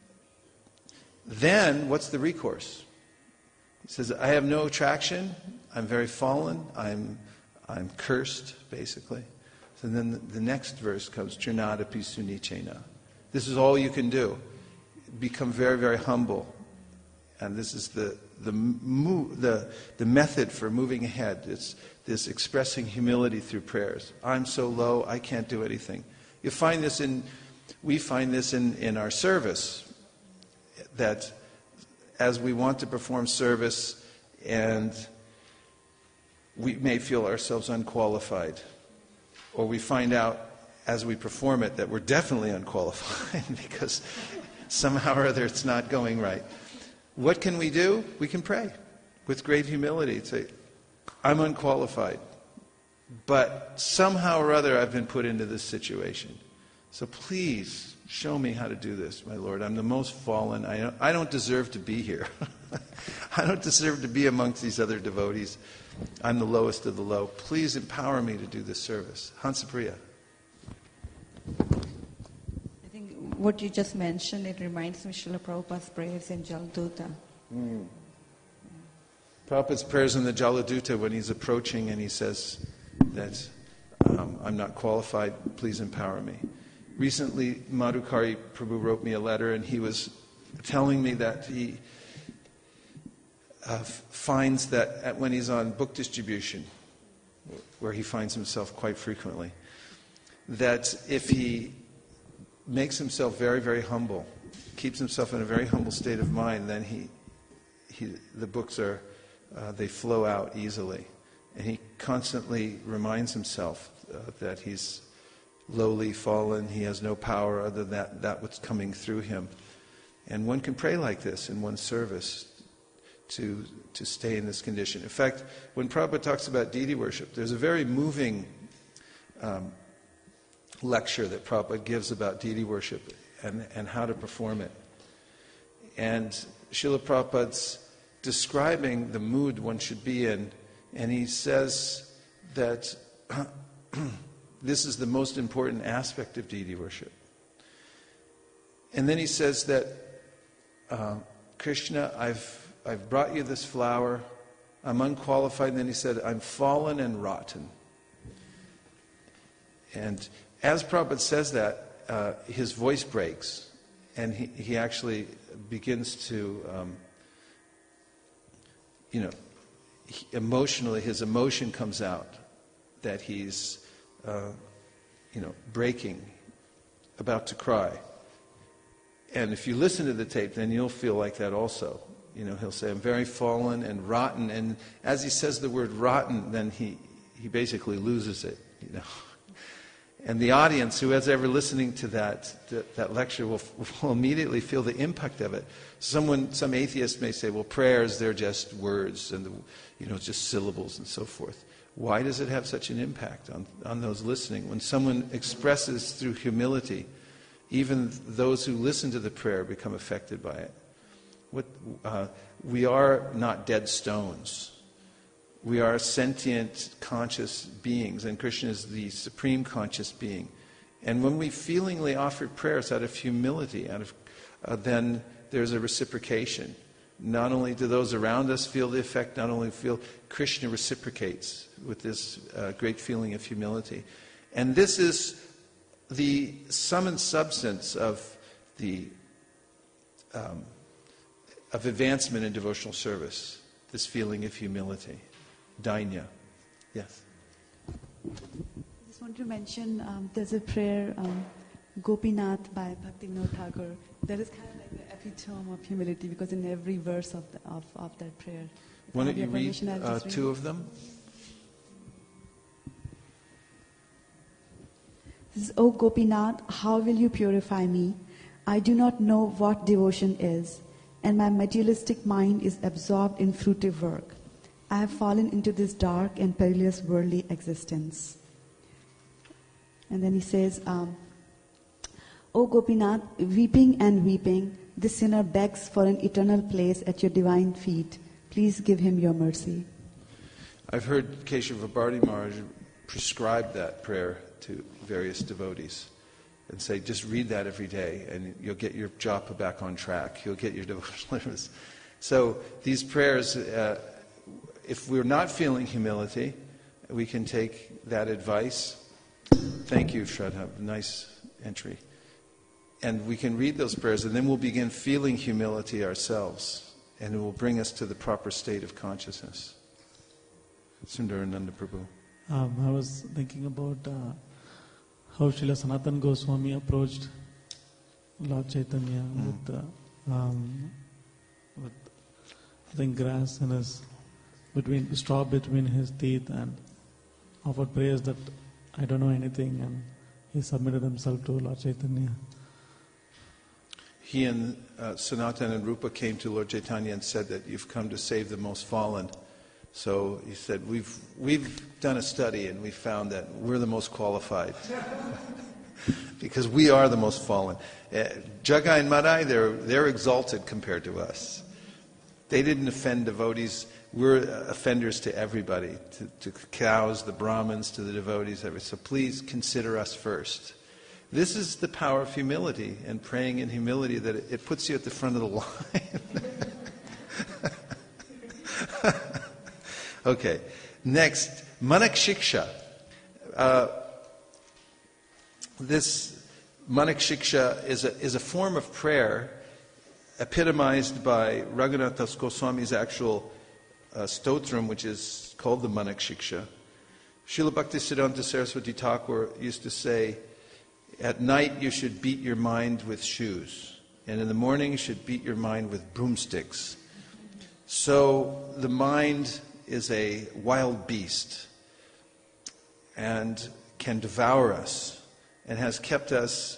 then, what's the recourse? He says, I have no attraction. I'm very fallen. I'm, I'm cursed, basically. So then the, the next verse comes, Trinadapi sunichena. This is all you can do. Become very, very humble. And this is the the mo- the the method for moving ahead. It's this expressing humility through prayers. I'm so low, I can't do anything. You find this in, we find this in, in our service, that as we want to perform service and we may feel ourselves unqualified, or we find out as we perform it that we're definitely unqualified because somehow or other it's not going right. What can we do? We can pray with great humility. Say, I'm unqualified, but somehow or other I've been put into this situation. So please show me how to do this, my Lord. I'm the most fallen. I don't, I don't deserve to be here. I don't deserve to be amongst these other devotees. I'm the lowest of the low. Please empower me to do this service. Hansapriya. What you just mentioned, it reminds me of Srila Prabhupada's prayers in Jaladuta. Mm. Prabhupada's prayers in the Jaladuta when he's approaching and he says that um, I'm not qualified, please empower me. Recently, Madhukari Prabhu wrote me a letter and he was telling me that he uh, finds that at, when he's on book distribution, where he finds himself quite frequently, that if he makes himself very, very humble, keeps himself in a very humble state of mind, then he, he the books are, uh, they flow out easily. And he constantly reminds himself uh, that he's lowly, fallen, he has no power other than that, that what's coming through him. And one can pray like this in one's service to, to stay in this condition. In fact, when Prabhupada talks about deity worship, there's a very moving um, lecture that Prabhupada gives about deity worship and, and how to perform it. And Srila Prabhupada's describing the mood one should be in, and he says that this is the most important aspect of deity worship. And then he says that, uh, Krishna, I've, I've brought you this flower, I'm unqualified, and then he said, I'm fallen and rotten. And as Prabhupada says that, uh, his voice breaks, and he, he actually begins to, um, you know, he, emotionally, his emotion comes out that he's, uh, you know, breaking, about to cry. And if you listen to the tape, then you'll feel like that also. You know, he'll say, I'm very fallen and rotten. And as he says the word rotten, then he, he basically loses it, you know. And the audience, who is ever listening to that, that, that lecture, will, will immediately feel the impact of it. Someone, some atheist may say, well, prayers, they're just words and, the, you know, just syllables and so forth. Why does it have such an impact on, on those listening? When someone expresses through humility, even those who listen to the prayer become affected by it. What, uh, we are not dead stones. We are sentient, conscious beings, and Krishna is the supreme conscious being. And when we feelingly offer prayers out of humility, out of, uh, then there's a reciprocation. Not only do those around us feel the effect, not only feel, Krishna reciprocates with this uh, great feeling of humility. And this is the sum and substance of the um, of advancement in devotional service, this feeling of humility. Dainya. Yes. I just want to mention um, there's a prayer, um, Gopinath by Bhaktivinoda Thakur. That is kind of like the epitome of humility because in every verse of, the, of, of that prayer. Why don't you read uh, two of them? This is, O Gopinath, how will you purify me? I do not know what devotion is, and my materialistic mind is absorbed in fruitive work. I have fallen into this dark and perilous worldly existence. And then he says, um, O Gopinath, weeping and weeping, this sinner begs for an eternal place at your divine feet. Please give him your mercy. I've heard Keshava Bharati Maharaj prescribe that prayer to various devotees and say, just read that every day and you'll get your japa back on track. You'll get your devotional service. So these prayers, uh, if we're not feeling humility, we can take that advice. Thank you, Shraddha. Nice entry. And we can read those prayers, and then we'll begin feeling humility ourselves, and it will bring us to the proper state of consciousness. Sundarananda Prabhu. Um, I was thinking about uh, how Srila Sanatana Goswami approached Lord Chaitanya mm. with, uh, um, with I think grass in his between straw between his teeth, and offered prayers that I don't know anything, and he submitted himself to Lord Chaitanya. He and uh, Sanatana and Rupa came to Lord Chaitanya and said that you've come to save the most fallen. So he said, we've we've done a study and we found that we're the most qualified. Because we are the most fallen. Uh, Jagai and Madai, they're, they're exalted compared to us. They didn't offend devotees. We're offenders to everybody, to, to cows, the Brahmins, to the devotees, everybody. So please consider us first. This is the power of humility and praying in humility, that it, it puts you at the front of the line. Okay. Next, Manak Shiksha. Uh, this Manak Shiksha is a, is a form of prayer epitomized by Raghunath Das Goswami's actual uh, stotram, which is called the Manak Shiksha. Srila Bhaktisiddhanta Saraswati Thakur used to say, at night you should beat your mind with shoes, and in the morning you should beat your mind with broomsticks. So the mind is a wild beast and can devour us, and has kept us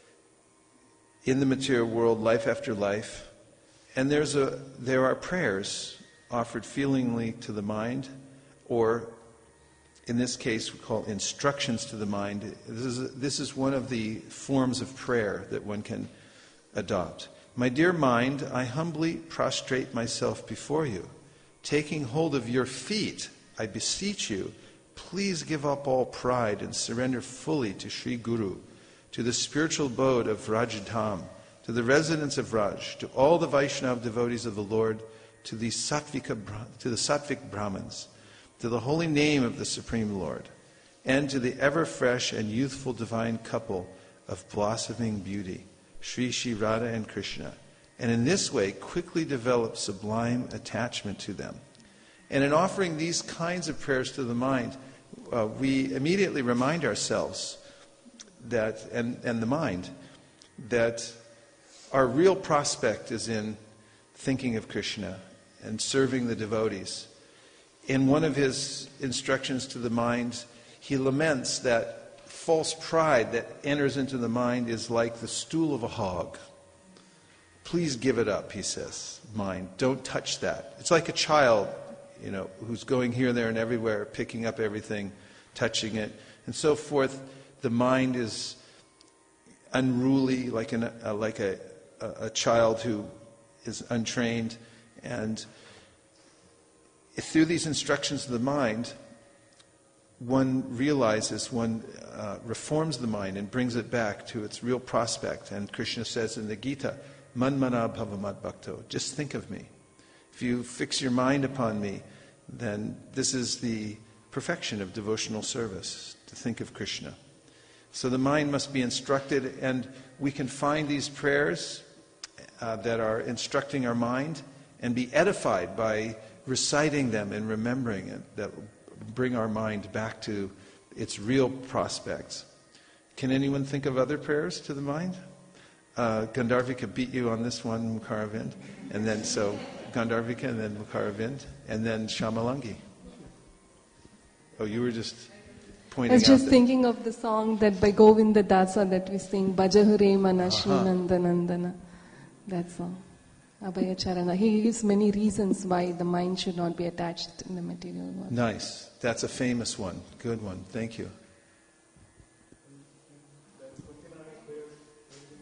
in the material world life after life. And there's a there are prayers offered feelingly to the mind, or in this case we call instructions to the mind. This is, this is one of the forms of prayer that one can adopt. My dear mind, I humbly prostrate myself before you. Taking hold of your feet, I beseech you, please give up all pride and surrender fully to Sri Guru, to the spiritual abode of Rajdham, to the residence of Raj, to all the Vaishnava devotees of the Lord, to the Sattvika, to the Sattvic Brahmins, to the holy name of the Supreme Lord, and to the ever-fresh and youthful divine couple of blossoming beauty, Sri Sri Radha and Krishna, and in this way quickly develop sublime attachment to them. And in offering these kinds of prayers to the mind, uh, we immediately remind ourselves that, and, and the mind, that our real prospect is in thinking of Krishna and serving the devotees. In one of his instructions to the mind, he laments that false pride that enters into the mind is like the stool of a hog. Please give it up, he says, mind. Don't touch that. It's like a child, you know, who's going here, there, and everywhere, picking up everything, touching it, and so forth. The mind is unruly, like, an, uh, like a, a, a child who is untrained, and through these instructions of the mind, one realizes, one uh, reforms the mind and brings it back to its real prospect. And Krishna says in the Gita, Man mana bhava mad bhakto, just think of me. If you fix your mind upon me, then this is the perfection of devotional service, to think of Krishna. So the mind must be instructed, and we can find these prayers uh, that are instructing our mind and be edified by reciting them and remembering it, that will bring our mind back to its real prospects. Can anyone think of other prayers to the mind? Uh, Gandharvika beat you on this one, Mukaravind. And then, so, Gandharvika and then Mukaravind. And then Shamalangi. Oh, you were just pointing out. I was just that. thinking of the song that by Govinda Dasa that we sing, Bhajahure Mana Shri Nanda Nandana. That song. Abhaya Charana. He gives many reasons why the mind should not be attached in the material world. Nice. That's a famous one. Good one. Thank you.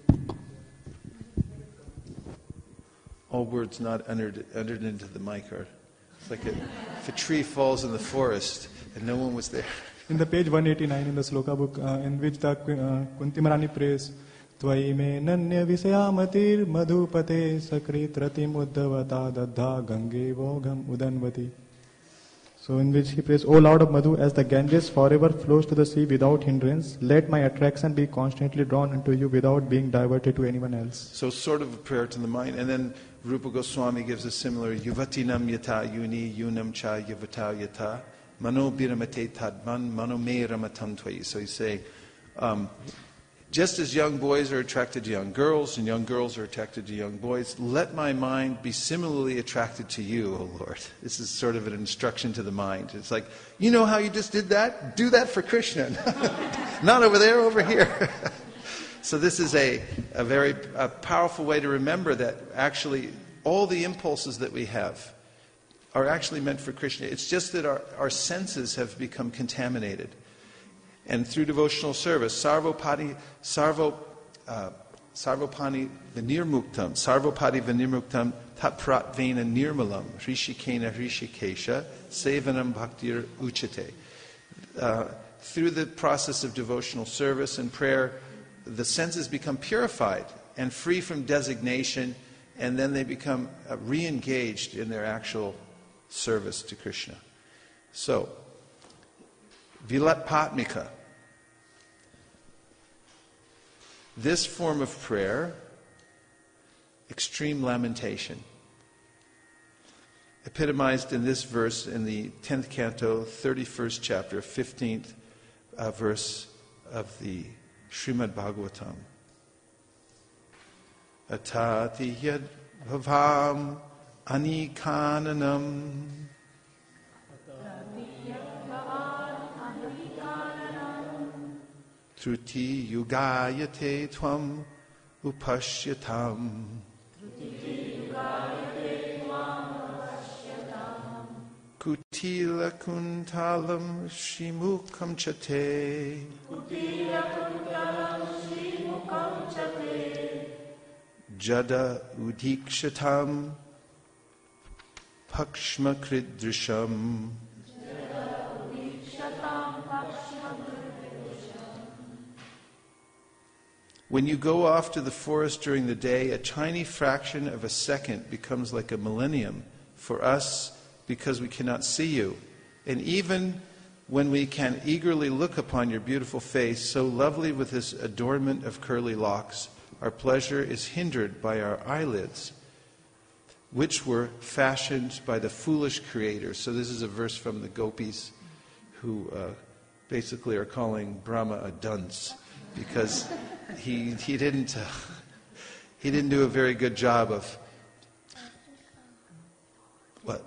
all words not uttered, uttered into the mic are, it's like a, if a tree falls in the forest and no one was there. In the page one eighty-nine in the Sloka book, uh, in which the uh, Kunti Maharani prays, Tvai me nanya visayamatir madhupate sakrit ratim uddhavata dadha gange vogam udanvati. So in which he prays, O Lord of Madhu, as the Ganges forever flows to the sea without hindrance, let my attraction be constantly drawn into you without being diverted to anyone else. So sort of a prayer to the mind. And then Rupa Goswami gives a similar, Yuvatinam yata yuni yunam cha yuvata yata mano biramate tadman mano me ramatam tvayi. So he's saying, um, just as young boys are attracted to young girls and young girls are attracted to young boys, let my mind be similarly attracted to you, O Lord. This is sort of an instruction to the mind. It's like, you know how you just did that? Do that for Krishna. Not over there, over here. So this is a, a very a powerful way to remember that actually all the impulses that we have are actually meant for Krishna. It's just that our, our senses have become contaminated. And through devotional service, sarvopati, sarvo, uh, sarvopani vinirmuktam, sarvopati vinirmuktam tapratvena nirmalam, rishikena rishikesha, sevanam bhaktir uchate. Uh, through the process of devotional service and prayer, the senses become purified and free from designation, and then they become uh, re-engaged in their actual service to Krishna. So, Vilat Patmika. This form of prayer, extreme lamentation, epitomized in this verse in the tenth canto, thirty-first chapter, fifteenth uh, verse of the Srimad Bhagavatam. Atati yad bhavam anikananam Truti yugayate tvam upashyatam. Kutila kuntalam shimukam chate. Jada udikshatam pakshma kridrisham. When you go off to the forest during the day, a tiny fraction of a second becomes like a millennium for us because we cannot see you. And even when we can eagerly look upon your beautiful face, so lovely with this adornment of curly locks, our pleasure is hindered by our eyelids, which were fashioned by the foolish Creator. So this is a verse from the gopis who uh, basically are calling Brahma a dunce because he he didn't uh, he didn't do a very good job of what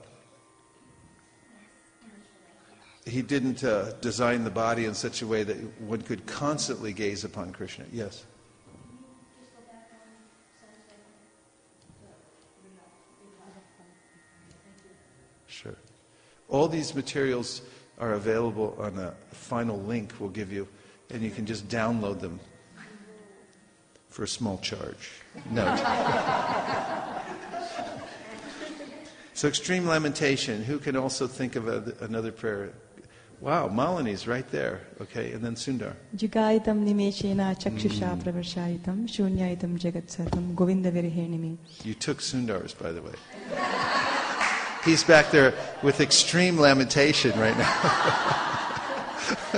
he didn't uh, design the body in such a way that one could constantly gaze upon Krishna. Yes. Sure. All these materials are available on a final link we'll give you, and you can just download them for a small charge. No. So extreme lamentation. Who can also think of a, another prayer? Wow, Malini's right there. Okay, and then Sundar. Jugaitam nimeshena chakshusha pravarshaitam shunyaitam jagat sarvam govinda virihenimi. You took Sundar's, by the way. He's back there with extreme lamentation right now.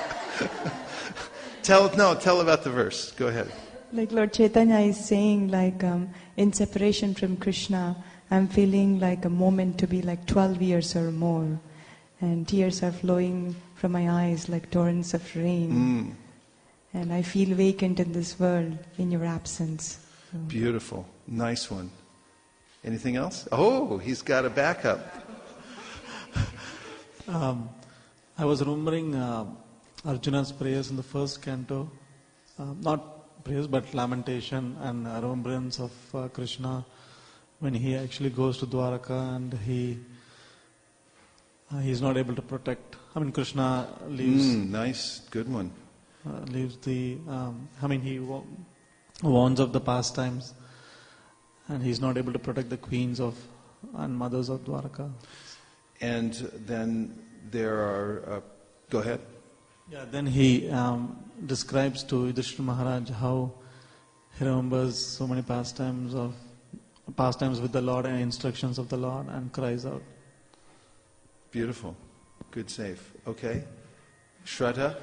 tell no, tell about the verse. Go ahead. Like Lord Chaitanya is saying, like um, in separation from Krishna, I'm feeling like a moment to be like twelve years or more, and tears are flowing from my eyes like torrents of rain, Mm. and I feel vacant in this world in your absence. So. Beautiful, nice one. Anything else? Oh, he's got a backup. Um, I was remembering uh, Arjuna's prayers in the first canto, uh, not prayers but lamentation and uh, remembrance of uh, Krishna when he actually goes to Dwaraka and he uh, he's not able to protect. I mean, Krishna leaves. Mm, nice, good one. Uh, leaves the. Um, I mean, he wa- warns of the pastimes, and he's not able to protect the queens of and mothers of Dwarka. And then there are, uh, go ahead. Yeah, then he um, describes to Yudhishthira Maharaj how he remembers so many pastimes of pastimes with the Lord and instructions of the Lord and cries out. Beautiful. Good save. Okay. Shraddha?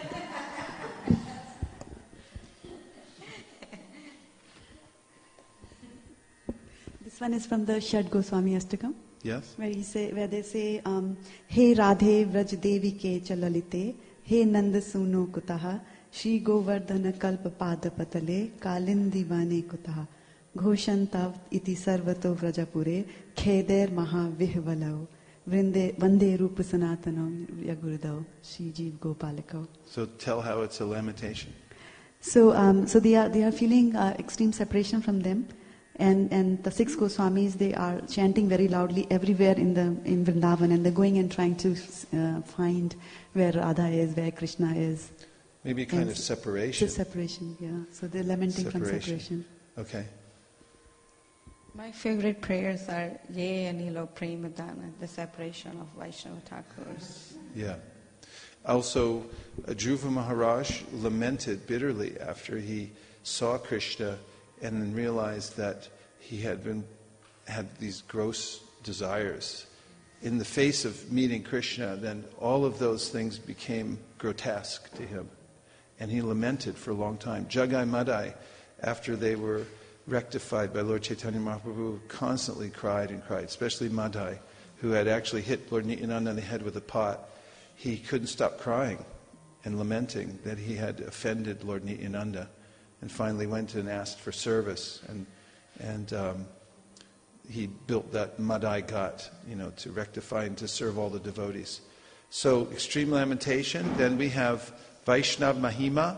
This one is from the Shad Goswami Astakam. Yes. Where he say, where they say, um, "Hey Radhe Vraj Devi ke chalalite, Hey Nanda Suno Kutaha, Shri Govardhana Kalpa Pada Patale, Kalindi Vane Kutaha, Ghoshantav iti Sarvato Vrajapure, Kheder Maha Vihvalau, Vrinde Vande Rupa Sanatanam Yagurudao, Shri Jeev Gopalakao." So tell how it's a lamentation. So, um, so they are they are feeling uh, extreme separation from them. And and the six Goswamis, they are chanting very loudly everywhere in the in Vrindavan, and they're going and trying to uh, find where Radha is, where Krishna is. Maybe a kind and of separation. Just separation, yeah. So they're lamenting Separation. from separation. Okay. My favorite prayers are Ye Anilo Premadana, the separation of Vaishnava Thakurs. Yeah. Also, uh, Dhruva Maharaj lamented bitterly after he saw Krishna and then realized that he had been had these gross desires. In the face of meeting Krishna, then all of those things became grotesque to him. And he lamented for a long time. Jagai Madai, after they were rectified by Lord Chaitanya Mahaprabhu, constantly cried and cried, especially Madai, who had actually hit Lord Nityananda on the head with a pot. He couldn't stop crying and lamenting that he had offended Lord Nityananda, and finally went and asked for service, and and um, he built that Madai Ghat, you know, to rectify and to serve all the devotees. So extreme lamentation. Then we have Vaishnav Mahima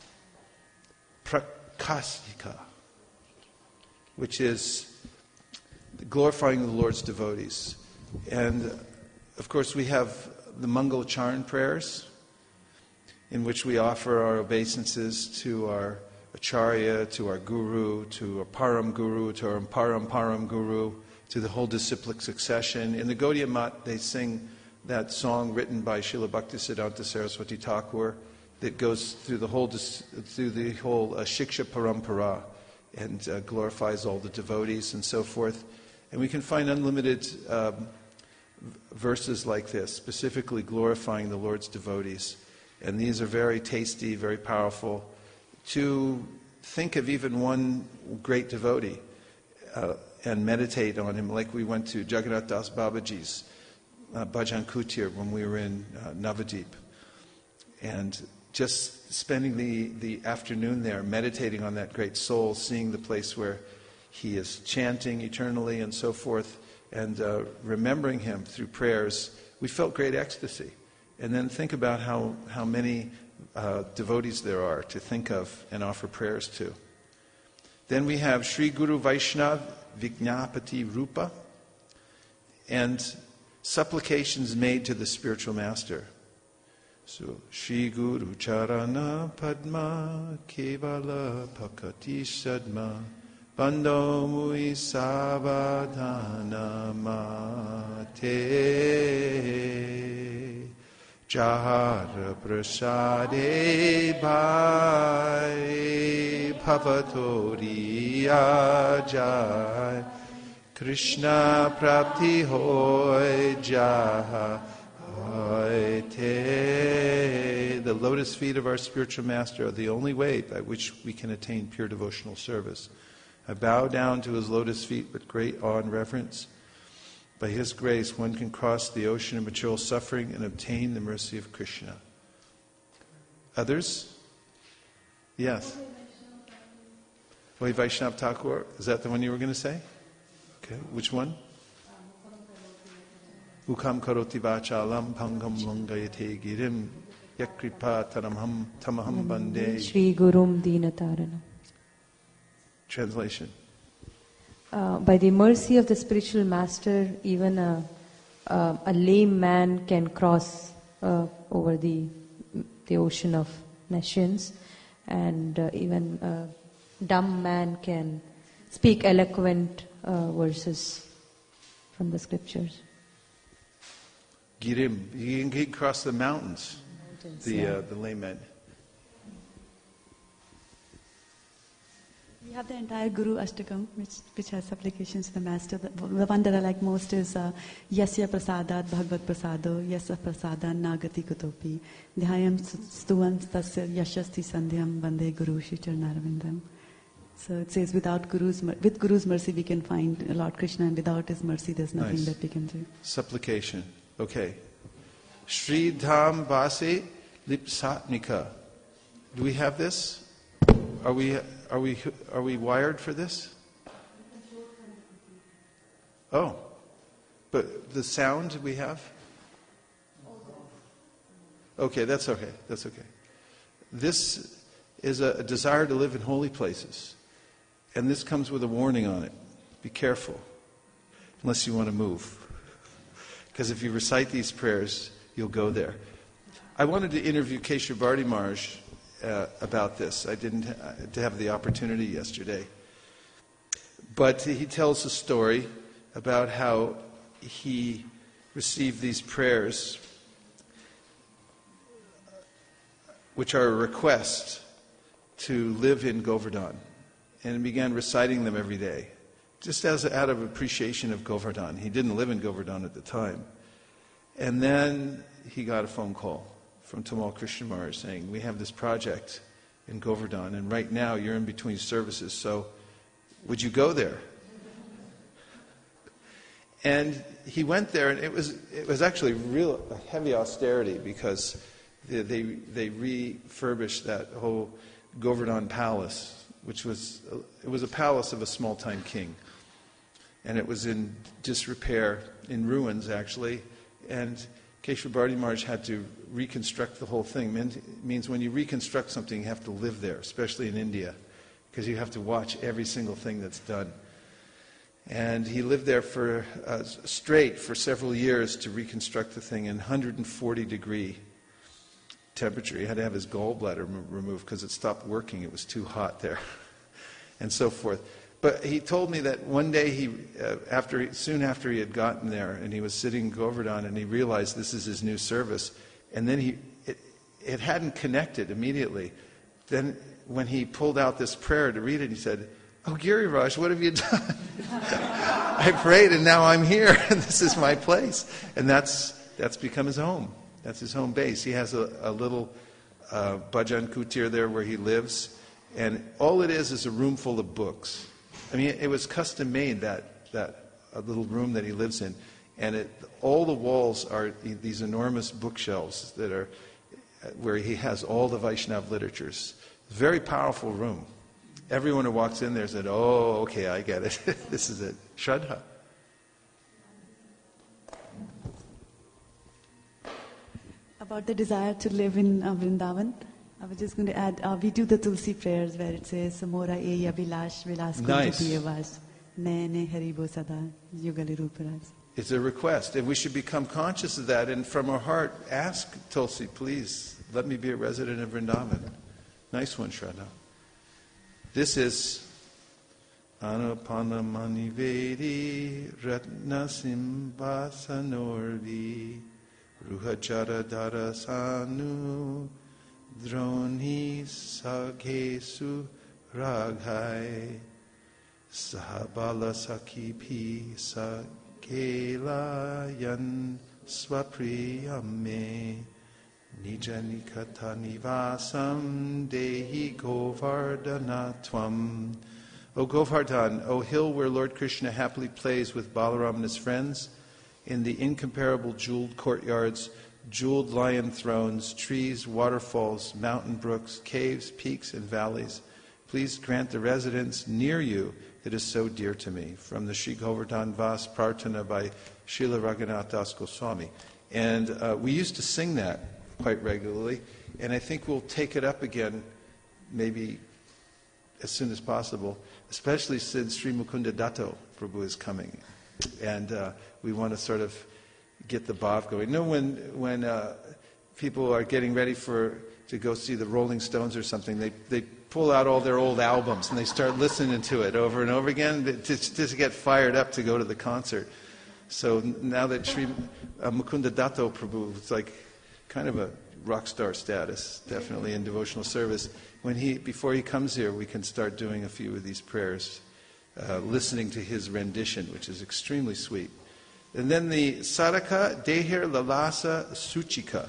Prakasika, which is glorifying the Lord's devotees. And of course we have the Mangal Charan prayers, in which we offer our obeisances to our Acharya, to our Guru, to our Param Guru, to our Param Param Guru, to the whole disciplic succession. In the Gaudiya Mat, they sing that song written by Srila Bhaktisiddhanta Saraswati Thakur that goes through the whole through the whole uh, Shiksha Parampara and uh, glorifies all the devotees and so forth. And we can find unlimited um, verses like this, specifically glorifying the Lord's devotees. And these are very tasty, very powerful. To think of even one great devotee uh, and meditate on him, like we went to Jagannath Das Babaji's uh, Bhajan Kutir when we were in uh, Navadip. And just spending the, the afternoon there, meditating on that great soul, seeing the place where he is chanting eternally and so forth, and uh, remembering him through prayers, we felt great ecstasy. And then think about how, how many uh, devotees there are to think of and offer prayers to. Then we have Sri Guru Vaishnav Vijnapati Rupa, and supplications made to the spiritual master. So, Shri Guru Charana Padma Kevala Pakati Sadma Bando Mui Savadhana Mate Jahara Prasade Bhai Bhavatori Ajay Krishna Prapti Hoy Jaha The lotus feet of our spiritual master are the only way by which we can attain pure devotional service. I bow down to his lotus feet with great awe and reverence. By his grace, one can cross the ocean of material suffering and obtain the mercy of Krishna. Others? Yes. Hoy Vaishnav Thakur, is that the one you were going to say? Okay, which one? Ukam karoti vachalam pangam mangayate girim yakripa taramham tamaham bande. Shri Gurum Dinataranam. Translation. Uh, by the mercy of the spiritual master, even a, uh, a lame man can cross uh, over the the ocean of nations, and uh, even a dumb man can speak eloquent uh, verses from the scriptures. Girim, he can cross the mountains, Mountains, the, yeah. uh, the lame man. We have the entire Guru Ashtakam, which, which has supplications to the Master. The, the one that I like most is uh, Yasya Prasadat Bhagavad Prasado, Yasya Prasadan Nagati Kutopi, Dhyayam Stuvam Tasya Yashasti Sandhyam Vande Guru Shicharnaravindam. So it says, without Guru's, with Guru's mercy we can find Lord Krishna, and without His mercy there's nothing Nice. that we can do. Supplication. Okay. Sri Dham Basi Lipsatnika. Do we have this? Are we are we are we wired for this? Oh. But the sound we have? Okay, that's okay. That's okay. This is a, a desire to live in holy places. And this comes with a warning on it. Be careful. Unless you want to move. Because if you recite these prayers, you'll go there. I wanted to interview Keshav Bharti Maharaj uh, about this. I didn't ha- to have the opportunity yesterday. But he tells a story about how he received these prayers, which are a request to live in Govardhan, and began reciting them every day, just as out of appreciation of Govardhan. He didn't live in Govardhan at the time. And then he got a phone call from Tamal Krishna Maharaj saying, we have this project in Govardhan, and right now you're in between services, so would you go there? And he went there, and it was it was actually real a heavy austerity, because they, they they refurbished that whole Govardhan palace, which was it was a palace of a small-time king, and it was in disrepair, in ruins actually, and Keshav Bharti Maharaj had to reconstruct the whole thing. It means when you reconstruct something, you have to live there, especially in India, because you have to watch every single thing that's done. And he lived there for uh, straight for several years to reconstruct the thing in one hundred forty degree temperature. He had to have his gallbladder m- removed because it stopped working. It was too hot there, and so forth. But he told me that one day, he, uh, after he, soon after he had gotten there, and he was sitting in Govardhan, and he realized this is his new service, and then he it, it hadn't connected immediately. Then when he pulled out this prayer to read it, he said, "Oh, Giriraj, what have you done? I prayed, and now I'm here, and this is my place." And that's that's become his home. That's his home base. He has a, a little uh, bhajan kutir there where he lives, and all it is is a room full of books. I mean, it was custom made, that that a little room that he lives in, and it, all the walls are these enormous bookshelves that are where he has all the Vaishnava literatures. Very powerful room. Everyone who walks in there said, "Oh, okay, I get it. This is it." Shraddha. About the desire to live in uh, Vrindavan, I was just going to add, uh, we do the Tulsi prayers where it says, Samora e yabilash vilas Nice. kunjapiyavas, ne ne haribo sada yugali ruparas. It's a request, and we should become conscious of that, and from our heart ask Tulsi, please, let me be a resident of Vrindavan. Nice one, Shraddha. This is Anapanamani Ratna Simbasanorvi Ruhachara Darasanu Droni Sagesu Raghai Sahabala Sakipi Sakela Yan Swapriyame Nijanikata Nivasam Dehi Govardhana Tvam. O Govardhan, O hill where Lord Krishna happily plays with Balaram and his friends, in the incomparable jeweled courtyards, jeweled lion thrones, trees, waterfalls, mountain brooks, caves, peaks, and valleys, please grant the residence near you that is so dear to me. From the Sri Govardhan Vas Prarthana by Srila Raghunath Das Goswami. And uh, we used to sing that quite regularly, and I think we'll take it up again maybe as soon as possible, especially since Sri Mukunda Datto Prabhu is coming. And uh, we want to sort of get the bhav going. You know, when, when uh, people are getting ready for to go see the Rolling Stones or something, they, they pull out all their old albums and they start listening to it over and over again to just, just get fired up to go to the concert. So now that Sri uh, Mukunda Dato Prabhu, it's like kind of a rock star status, definitely in devotional service. When he, before he comes here, we can start doing a few of these prayers, uh, listening to his rendition, which is extremely sweet. And then the Sadhaka Dehir Lalasa Suchika.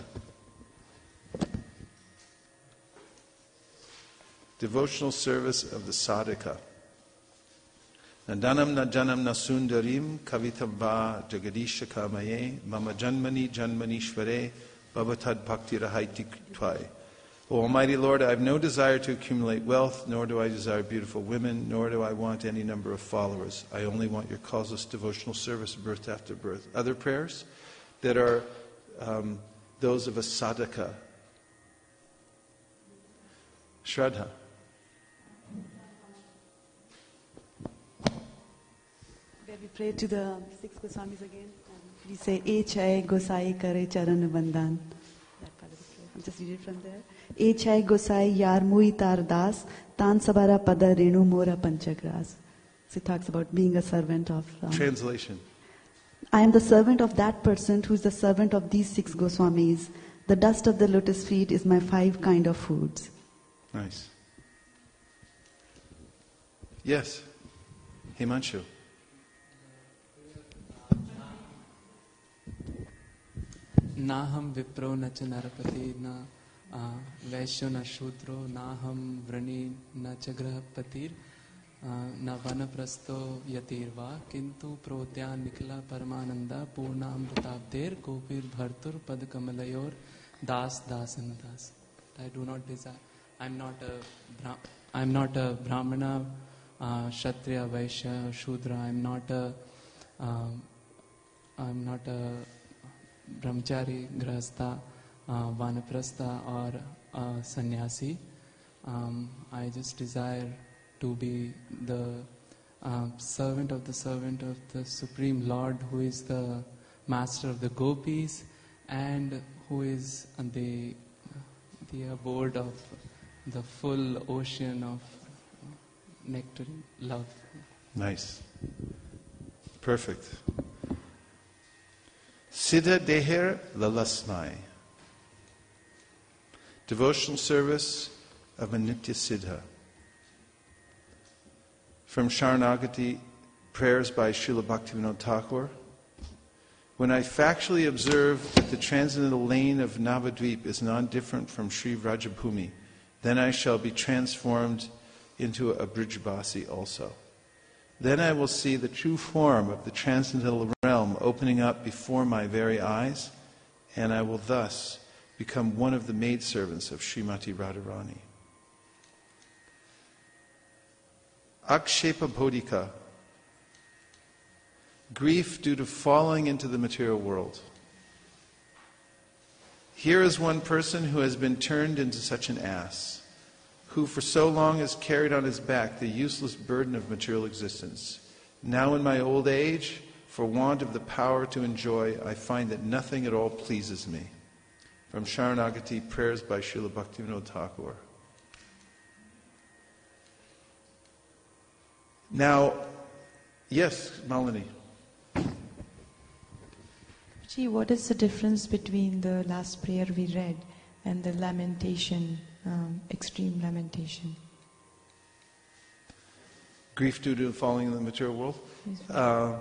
Devotional service of the sadhaka. Nadanam najanam nasundarim kavitamba jagadisha kamaye mama janmani janmanishvare bhavatad bhakti rahaiti tvai. O Almighty Lord, I have no desire to accumulate wealth, nor do I desire beautiful women, nor do I want any number of followers. I only want your causeless devotional service, birth after birth. Other prayers that are um, those of a sadhaka. Shraddha. Where we pray to the six Goswamis again. We say, E Chai Gosai Kare Charan Bandhan. That part of the prayer. I'll just read it from there. E Chai Gosai Yar Mui Tar Das Tan Sabara Pada Renu Mora Panchagras. So it talks about being a servant of... Um, Translation. I am the servant of that person who is the servant of these six Goswamis. The dust of the lotus feet is my five kind of foods. Nice. Yes. Himanshu. Na ham vipro na cha narapati na vaishyo na shudro na ham vrani na cha grahapatir na vanaprasto yatirva kintu protyan nikla paramananda purnamritabder kopir bhartur padkamalayor das dasan das. I do not desire. I'm not a Bra- I'm not a Brahmana, uh, Kshatriya, Vaishya, Shudra. I'm not a um, I'm not a Brahmachari, Grahastha, uh, Vanaprastha or uh, Sannyasi. Um, I just desire to be the uh, servant of the servant of the Supreme Lord, who is the master of the gopis and who is uh, the the abode of the full ocean of nectar love. Nice. Perfect. Siddha Deher Lalasmai. Devotional service of a Nitya Siddha. From Sharanagati, prayers by Srila Bhaktivinoda Thakur. When I factually observe that the transcendental lane of Navadvip is non-different from Sri Vrajabhumi, then I shall be transformed into a Brijbasi also. Then I will see the true form of the transcendental realm opening up before my very eyes, and I will thus become one of the maidservants of Srimati Radharani. Akshepa Bodhika. Grief due to falling into the material world. Here is one person who has been turned into such an ass, who for so long has carried on his back the useless burden of material existence. Now in my old age, for want of the power to enjoy, I find that nothing at all pleases me. From Sharanagati, prayers by Srila Bhaktivinoda Thakur. Now, yes, Malini. Gee, what is the difference between the last prayer we read and the lamentation, um, extreme lamentation? Grief due to falling in the material world? Uh,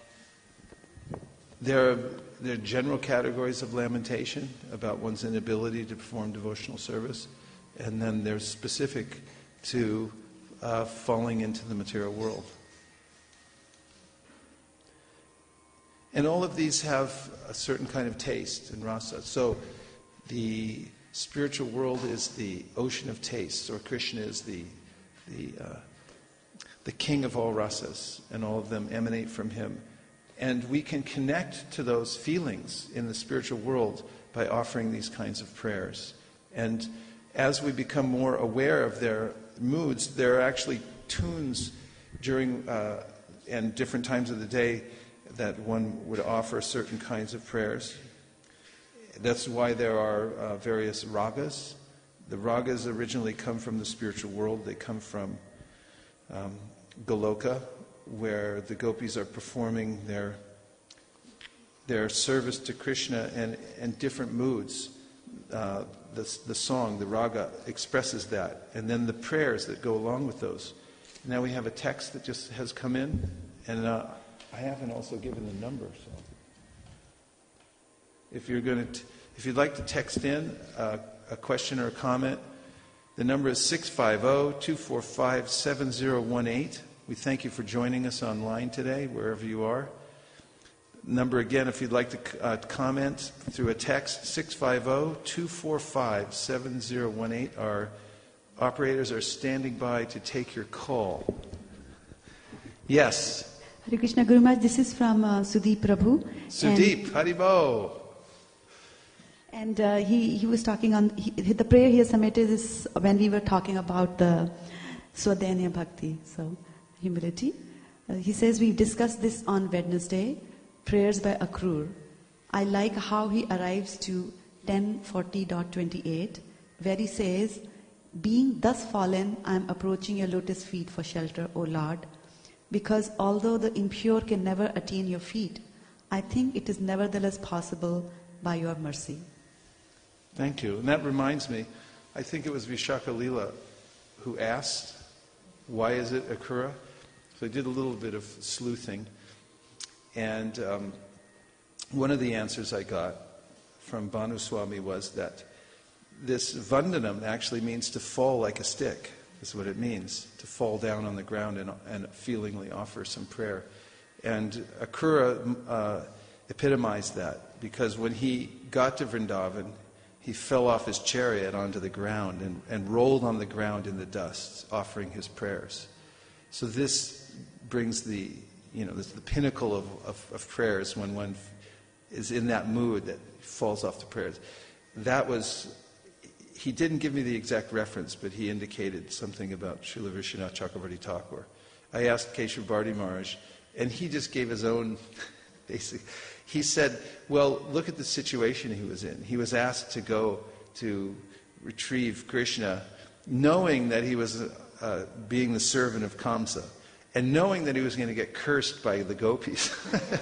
there, are, there are general categories of lamentation about one's inability to perform devotional service, and then there's specific to uh, falling into the material world. And all of these have a certain kind of taste and rasa. So the spiritual world is the ocean of tastes, or Krishna is the the uh, the king of all rasas, and all of them emanate from him. And we can connect to those feelings in the spiritual world by offering these kinds of prayers. And as we become more aware of their moods, there are actually tunes during uh, and different times of the day that one would offer certain kinds of prayers. That's why there are uh, various ragas the ragas originally come from the spiritual world. They come from um, Goloka, where the gopis are performing their their service to Krishna and, and different moods. Uh, the, the song, the raga, expresses that. And then the prayers that go along with those. Now we have a text that just has come in, and uh, I haven't also given the number. So, if you're going to, if you'd like to text in uh, a question or a comment, the number is six five zero, two four five, seven zero one eight. We thank you for joining us online today, wherever you are. Number again, if you'd like to uh, comment through a text, six five zero, two four five, seven zero one eight. Our operators are standing by to take your call. Yes. Hare Krishna Guru Maharaj, this is from uh, Sudeep Prabhu. Sudeep, Haribo. And uh, he, he was talking on, he, the prayer he has submitted is when we were talking about the Swadhyaya Bhakti, so humility. Uh, he says, we discussed this on Wednesday, prayers by Akrur. I like how he arrives to ten forty point twenty-eight, where he says, being thus fallen, I am approaching your lotus feet for shelter, O Lord, because although the impure can never attain your feet, I think it is nevertheless possible by your mercy. Thank you. And that reminds me, I think it was Vishaka Lila who asked, why is it Akrura? So I did a little bit of sleuthing. And um, one of the answers I got from Bhanu Swami was that this Vandanam actually means to fall like a stick, is what it means, to fall down on the ground and, and feelingly offer some prayer. And Akrura uh, epitomized that, because when he got to Vrindavan, he fell off his chariot onto the ground and, and rolled on the ground in the dust, offering his prayers. So this brings the, you know, this is the pinnacle of, of, of prayers when one is in that mood that falls off the prayers. That was, he didn't give me the exact reference, but he indicated something about Srila Vishwanath Chakravarti Thakur. I asked Keshav Bharti Maharaj, and he just gave his own basic. He said, well, look at the situation he was in. He was asked to go to retrieve Krishna, knowing that he was uh, being the servant of Kamsa, and knowing that he was going to get cursed by the gopis.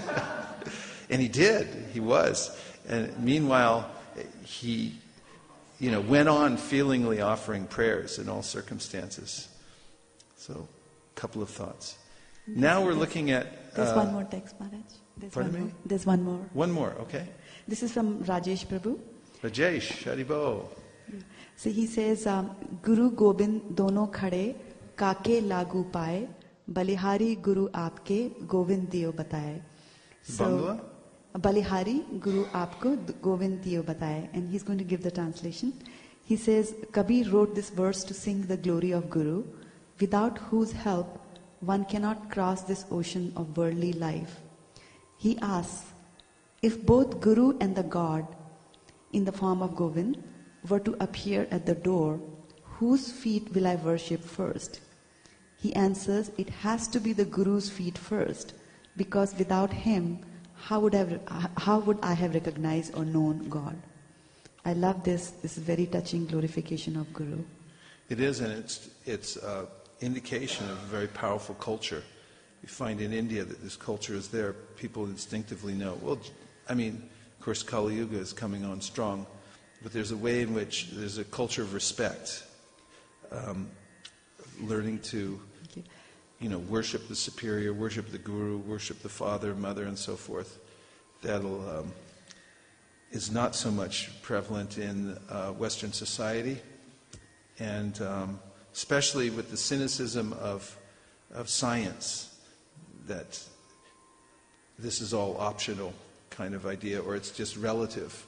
And he did. He was. And meanwhile, he, you know, went on feelingly offering prayers in all circumstances. So, a couple of thoughts. Now we're looking at... There's uh, one more text, Maharaj. There's Pardon one me? More. There's one more. One more, okay. This is from Rajesh Prabhu. Rajesh, Haribo. So he says, um, Guru Gobind dono khade, kake lagu paye, balihari Guru aapke, Govind diyo bataye. So, Bangla? Balihari Guru aapko, Govind diyo bataye. And he's going to give the translation. He says, Kabir wrote this verse to sing the glory of Guru, without whose help one cannot cross this ocean of worldly life. He asks, if both Guru and the God, in the form of Govind, were to appear at the door, whose feet will I worship first? He answers, it has to be the Guru's feet first, because without him, how would I, how would I have recognized or known God? I love this. This is very touching glorification of Guru. It is, and it's it's uh, indication of a very powerful culture. You find in India that this culture is there. People instinctively know. Well, I mean, of course, Kali Yuga is coming on strong, but there's a way in which there's a culture of respect, um, learning to, you. you know, worship the superior, worship the guru, worship the father, mother, and so forth. That'll um, is not so much prevalent in uh, Western society, and um, especially with the cynicism of of science. That this is all optional kind of idea, or it's just relative.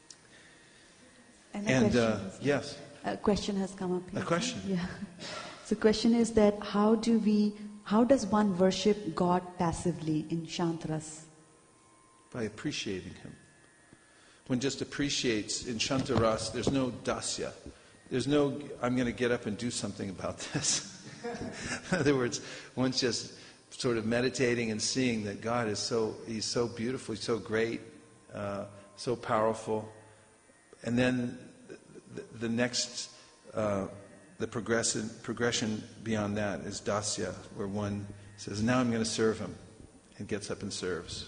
And, and a uh, question, yes, a question has come up here. A question? Yeah. So, the question is that how do we, how does one worship God passively in Shantras? By appreciating Him. One just appreciates in Shantaras. There's no dasya. There's no, I'm going to get up and do something about this. In other words, one's just sort of meditating and seeing that God is so, He's so beautiful, He's so great, uh, so powerful. And then the, the next uh, the progression, progression beyond that is dasya, where one says, now I'm going to serve him, and gets up and serves.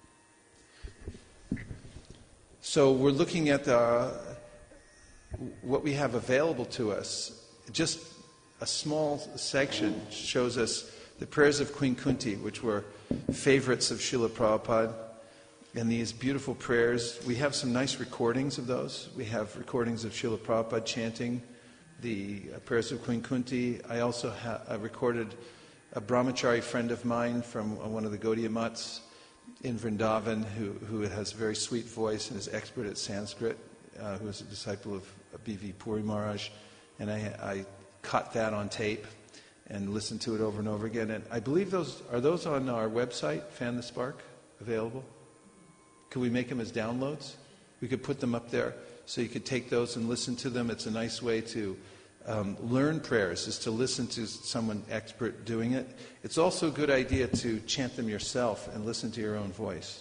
So we're looking at the, what we have available to us. Just a small section shows us the prayers of Queen Kunti, which were favorites of Srila Prabhupada. And these beautiful prayers, we have some nice recordings of those. We have recordings of Srila Prabhupada chanting the uh, prayers of Queen Kunti. I also ha- I recorded a brahmachari friend of mine from uh, one of the Gaudiya Mats in Vrindavan who, who has a very sweet voice and is expert at Sanskrit, uh, who is a disciple of uh, B V Puri Maharaj. And I, I caught that on tape and listened to it over and over again. And I believe those, are those on our website, Fan the Spark, available? Could we make them as downloads? We could put them up there so you could take those and listen to them. It's a nice way to um, learn prayers, is to listen to someone expert doing it. It's also a good idea to chant them yourself and listen to your own voice.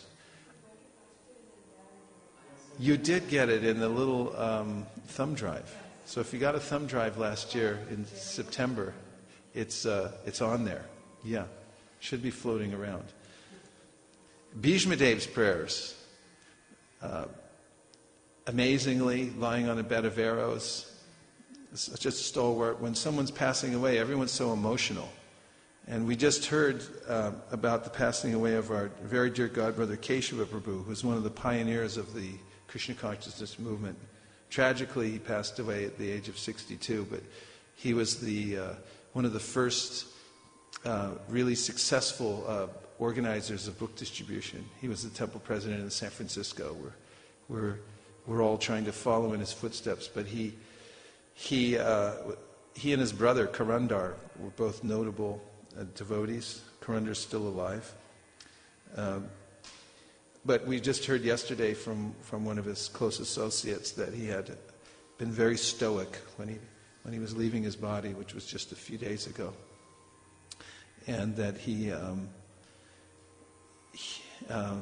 You did get it in the little um, thumb drive. So if you got a thumb drive last year in September, it's uh, it's on there. Yeah, should be floating around. Bhishmadev's prayers. Uh, amazingly, lying on a bed of arrows, such a stalwart. When someone's passing away, everyone's so emotional. And we just heard uh, about the passing away of our very dear godbrother Keshava Prabhu, who was one of the pioneers of the Krishna consciousness movement. Tragically, he passed away at the age of sixty-two, but he was the uh, one of the first uh, really successful uh, organizers of book distribution. He was the temple president in San Francisco. We're, we're, we're all trying to follow in his footsteps, but he, he, uh, he and his brother Karandar were both notable uh, devotees. Karandar's still alive. Um, But we just heard yesterday from, from one of his close associates that he had been very stoic when he, when he was leaving his body, which was just a few days ago. And that he, um, he uh,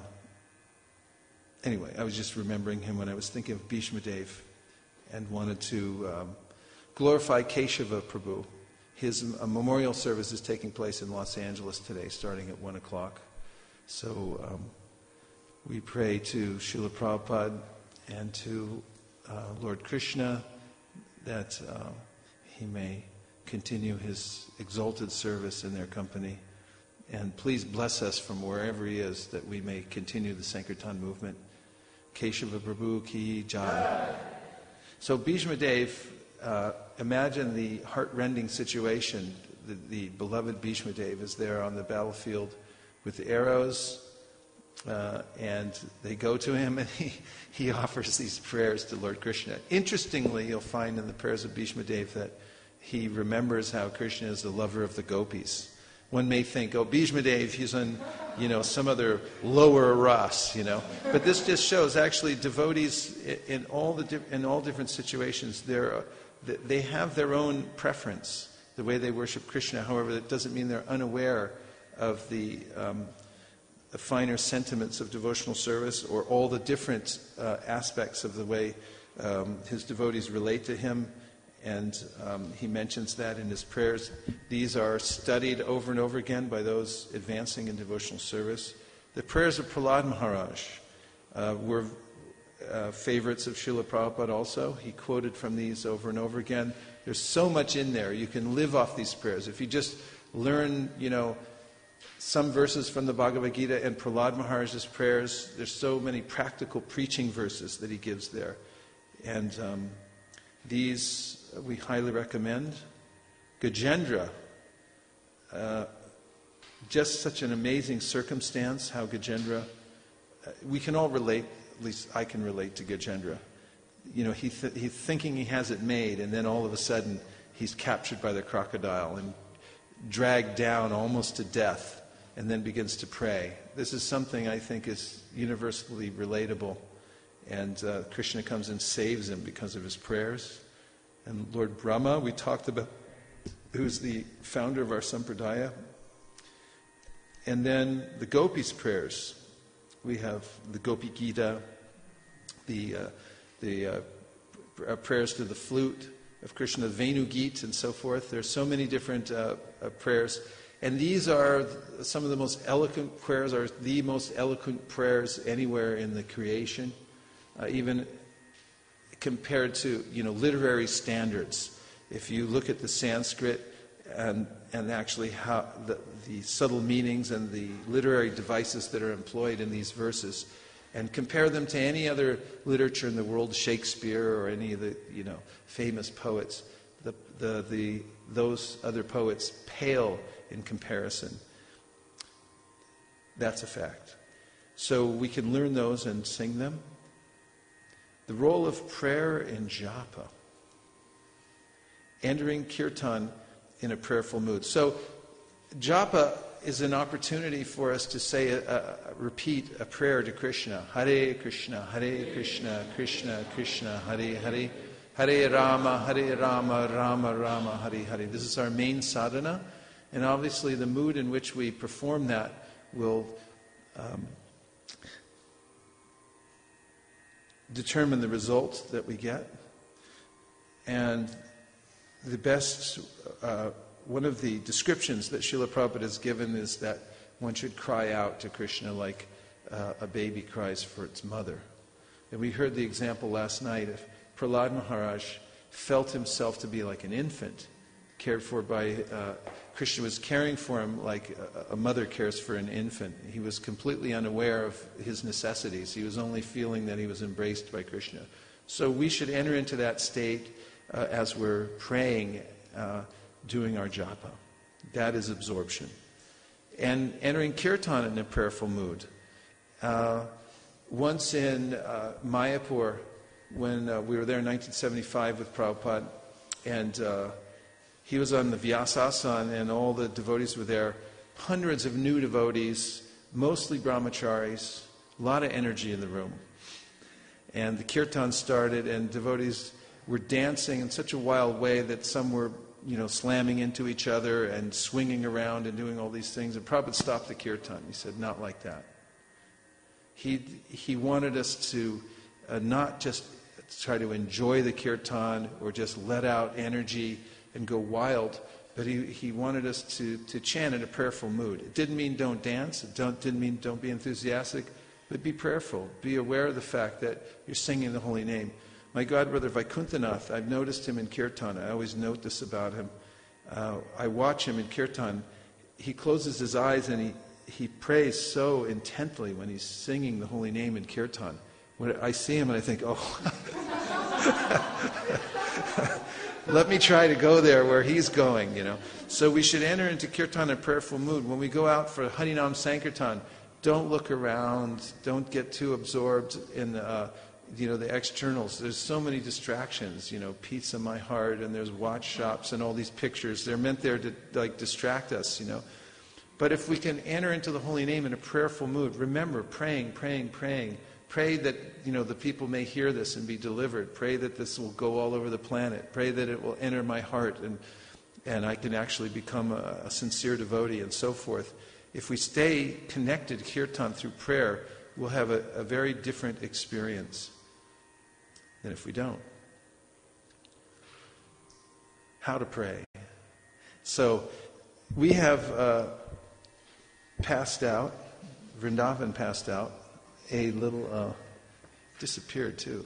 anyway, I was just remembering him when I was thinking of Bhishmadev and wanted to um, glorify Keshava Prabhu. His a memorial service is taking place in Los Angeles today, starting at one o'clock. So... Um, We pray to Srila Prabhupada and to uh, Lord Krishna that uh, he may continue his exalted service in their company. And please bless us from wherever he is that we may continue the Sankirtan movement. Keshava Prabhu ki jai. So Bhishmadev, uh, imagine the heart-rending situation. The, the beloved Bhishmadev is there on the battlefield with the arrows. Uh, and they go to him and he, he offers these prayers to Lord Krishna. Interestingly, you'll find in the prayers of Bhishmadev that he remembers how Krishna is the lover of the gopis. One may think, oh, Bhishmadev, he's on, you know, some other lower ras, you know. But this just shows actually devotees in all the in all different situations, they're, they have their own preference, the way they worship Krishna. However, that doesn't mean they're unaware of the... Um, the finer sentiments of devotional service or all the different uh, aspects of the way um, his devotees relate to him. And um, he mentions that in his prayers. These are studied over and over again by those advancing in devotional service. The prayers of Prahlad Maharaj uh, were uh, favorites of Srila Prabhupada also. He quoted from these over and over again. There's so much in there. You can live off these prayers. If you just learn, you know, some verses from the Bhagavad Gita and Prahlad Maharaj's prayers. There's so many practical preaching verses that he gives there. And um, these we highly recommend. Gajendra, uh, just such an amazing circumstance how Gajendra, uh, we can all relate, at least I can relate to Gajendra. You know, he th- he's thinking he has it made, and then all of a sudden he's captured by the crocodile and dragged down almost to death, and then begins to pray. This is something I think is universally relatable. And uh, Krishna comes and saves him because of his prayers. And Lord Brahma, we talked about, who's the founder of our Sampradaya. And then the Gopis' prayers. We have the Gopi Gita, the, uh, the uh, prayers to the flute, of Krishna, Venu Geet and so forth. There's so many different uh, uh, prayers. And these are some of the most eloquent prayers, are the most eloquent prayers anywhere in the creation, uh, even compared to, you know, literary standards. If you look at the Sanskrit and and actually how the, the subtle meanings and the literary devices that are employed in these verses, and compare them to any other literature in the world, Shakespeare or any of the, you know, famous poets, the the, the those other poets pale in comparison. That's a fact. So we can learn those and sing them. The role of prayer in japa. Entering kirtan in a prayerful mood. So japa is an opportunity for us to say, a, a, repeat a prayer to Krishna. Hare Krishna, Hare Krishna, Krishna Krishna, Hare Hare. Hare Rama, Hare Rama, Rama Rama, Hare Hare. This is our main sadhana. And obviously the mood in which we perform that will um, determine the results that we get. And the best, uh, one of the descriptions that Srila Prabhupada has given is that one should cry out to Krishna like uh, a baby cries for its mother. And we heard the example last night of Prahlad Maharaj felt himself to be like an infant, cared for by, uh, Krishna was caring for him like a, a mother cares for an infant. He was completely unaware of his necessities. He was only feeling that he was embraced by Krishna. So we should enter into that state uh, as we're praying, uh, doing our japa. That is absorption. And entering kirtan in a prayerful mood. Uh, once in uh, Mayapur, when uh, we were there in nineteen seventy-five with Prabhupada, and uh, he was on the Vyasasana, and all the devotees were there. Hundreds of new devotees, mostly brahmacharis, a lot of energy in the room. And the kirtan started, and devotees were dancing in such a wild way that some were, you know, slamming into each other and swinging around and doing all these things. And Prabhupada stopped the kirtan. He said, not like that. He, he wanted us to uh, not just try to enjoy the kirtan or just let out energy and go wild, but he, he wanted us to, to chant in a prayerful mood. It didn't mean don't dance, it don't, didn't mean don't be enthusiastic, but be prayerful. Be aware of the fact that you're singing the holy name. My godbrother Vaikuntanath, I've noticed him in kirtan. I always note this about him. Uh, I watch him in kirtan. He closes his eyes and he, he prays so intently when he's singing the holy name in kirtan. When I see him and I think, oh, let me try to go there where he's going, you know. So we should enter into kirtan in a prayerful mood. When we go out for Harinam Sankirtan, don't look around, don't get too absorbed in uh, you know, the externals. There's so many distractions, you know, Pizza My Heart, and there's watch shops and all these pictures. They're meant there to like distract us, you know. But if we can enter into the holy name in a prayerful mood, remember, praying, praying, praying. Pray that, you know, the people may hear this and be delivered. Pray that this will go all over the planet. Pray that it will enter my heart and and I can actually become a, a sincere devotee and so forth. If we stay connected to kirtan through prayer, we'll have a, a very different experience than if we don't. How to pray. So we have uh, passed out, Vrindavan passed out, a little, uh, disappeared too.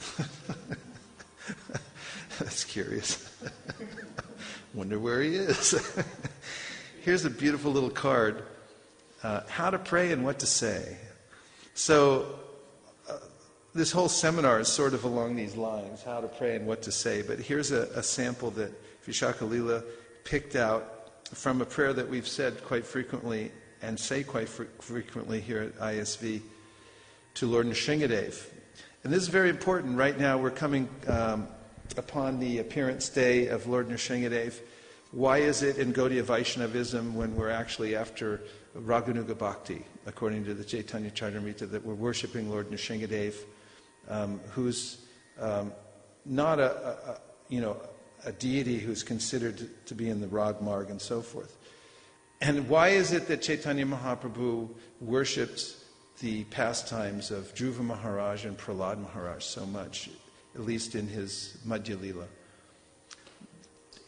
That's curious. Wonder where he is. Here's a beautiful little card. Uh, how to pray and what to say. So uh, this whole seminar is sort of along these lines, how to pray and what to say. But here's a, a sample that Vishakha Leela picked out from a prayer that we've said quite frequently and say quite fre- frequently here at I S V to Lord Nrsingadev. And this is very important. Right now we're coming um, upon the appearance day of Lord Nrsingadev. Why is it in Gaudiya Vaishnavism when we're actually after Raghunuga Bhakti, according to the Chaitanya Charitamrita, that we're worshiping Lord Nrsingadev, um, who's um, not a, a, a, you know, a deity who's considered to, to be in the Rag Marg and so forth. And why is it that Chaitanya Mahaprabhu worshipped the pastimes of Dhruva Maharaj and Prahlad Maharaj so much, at least in his Madhya Lila?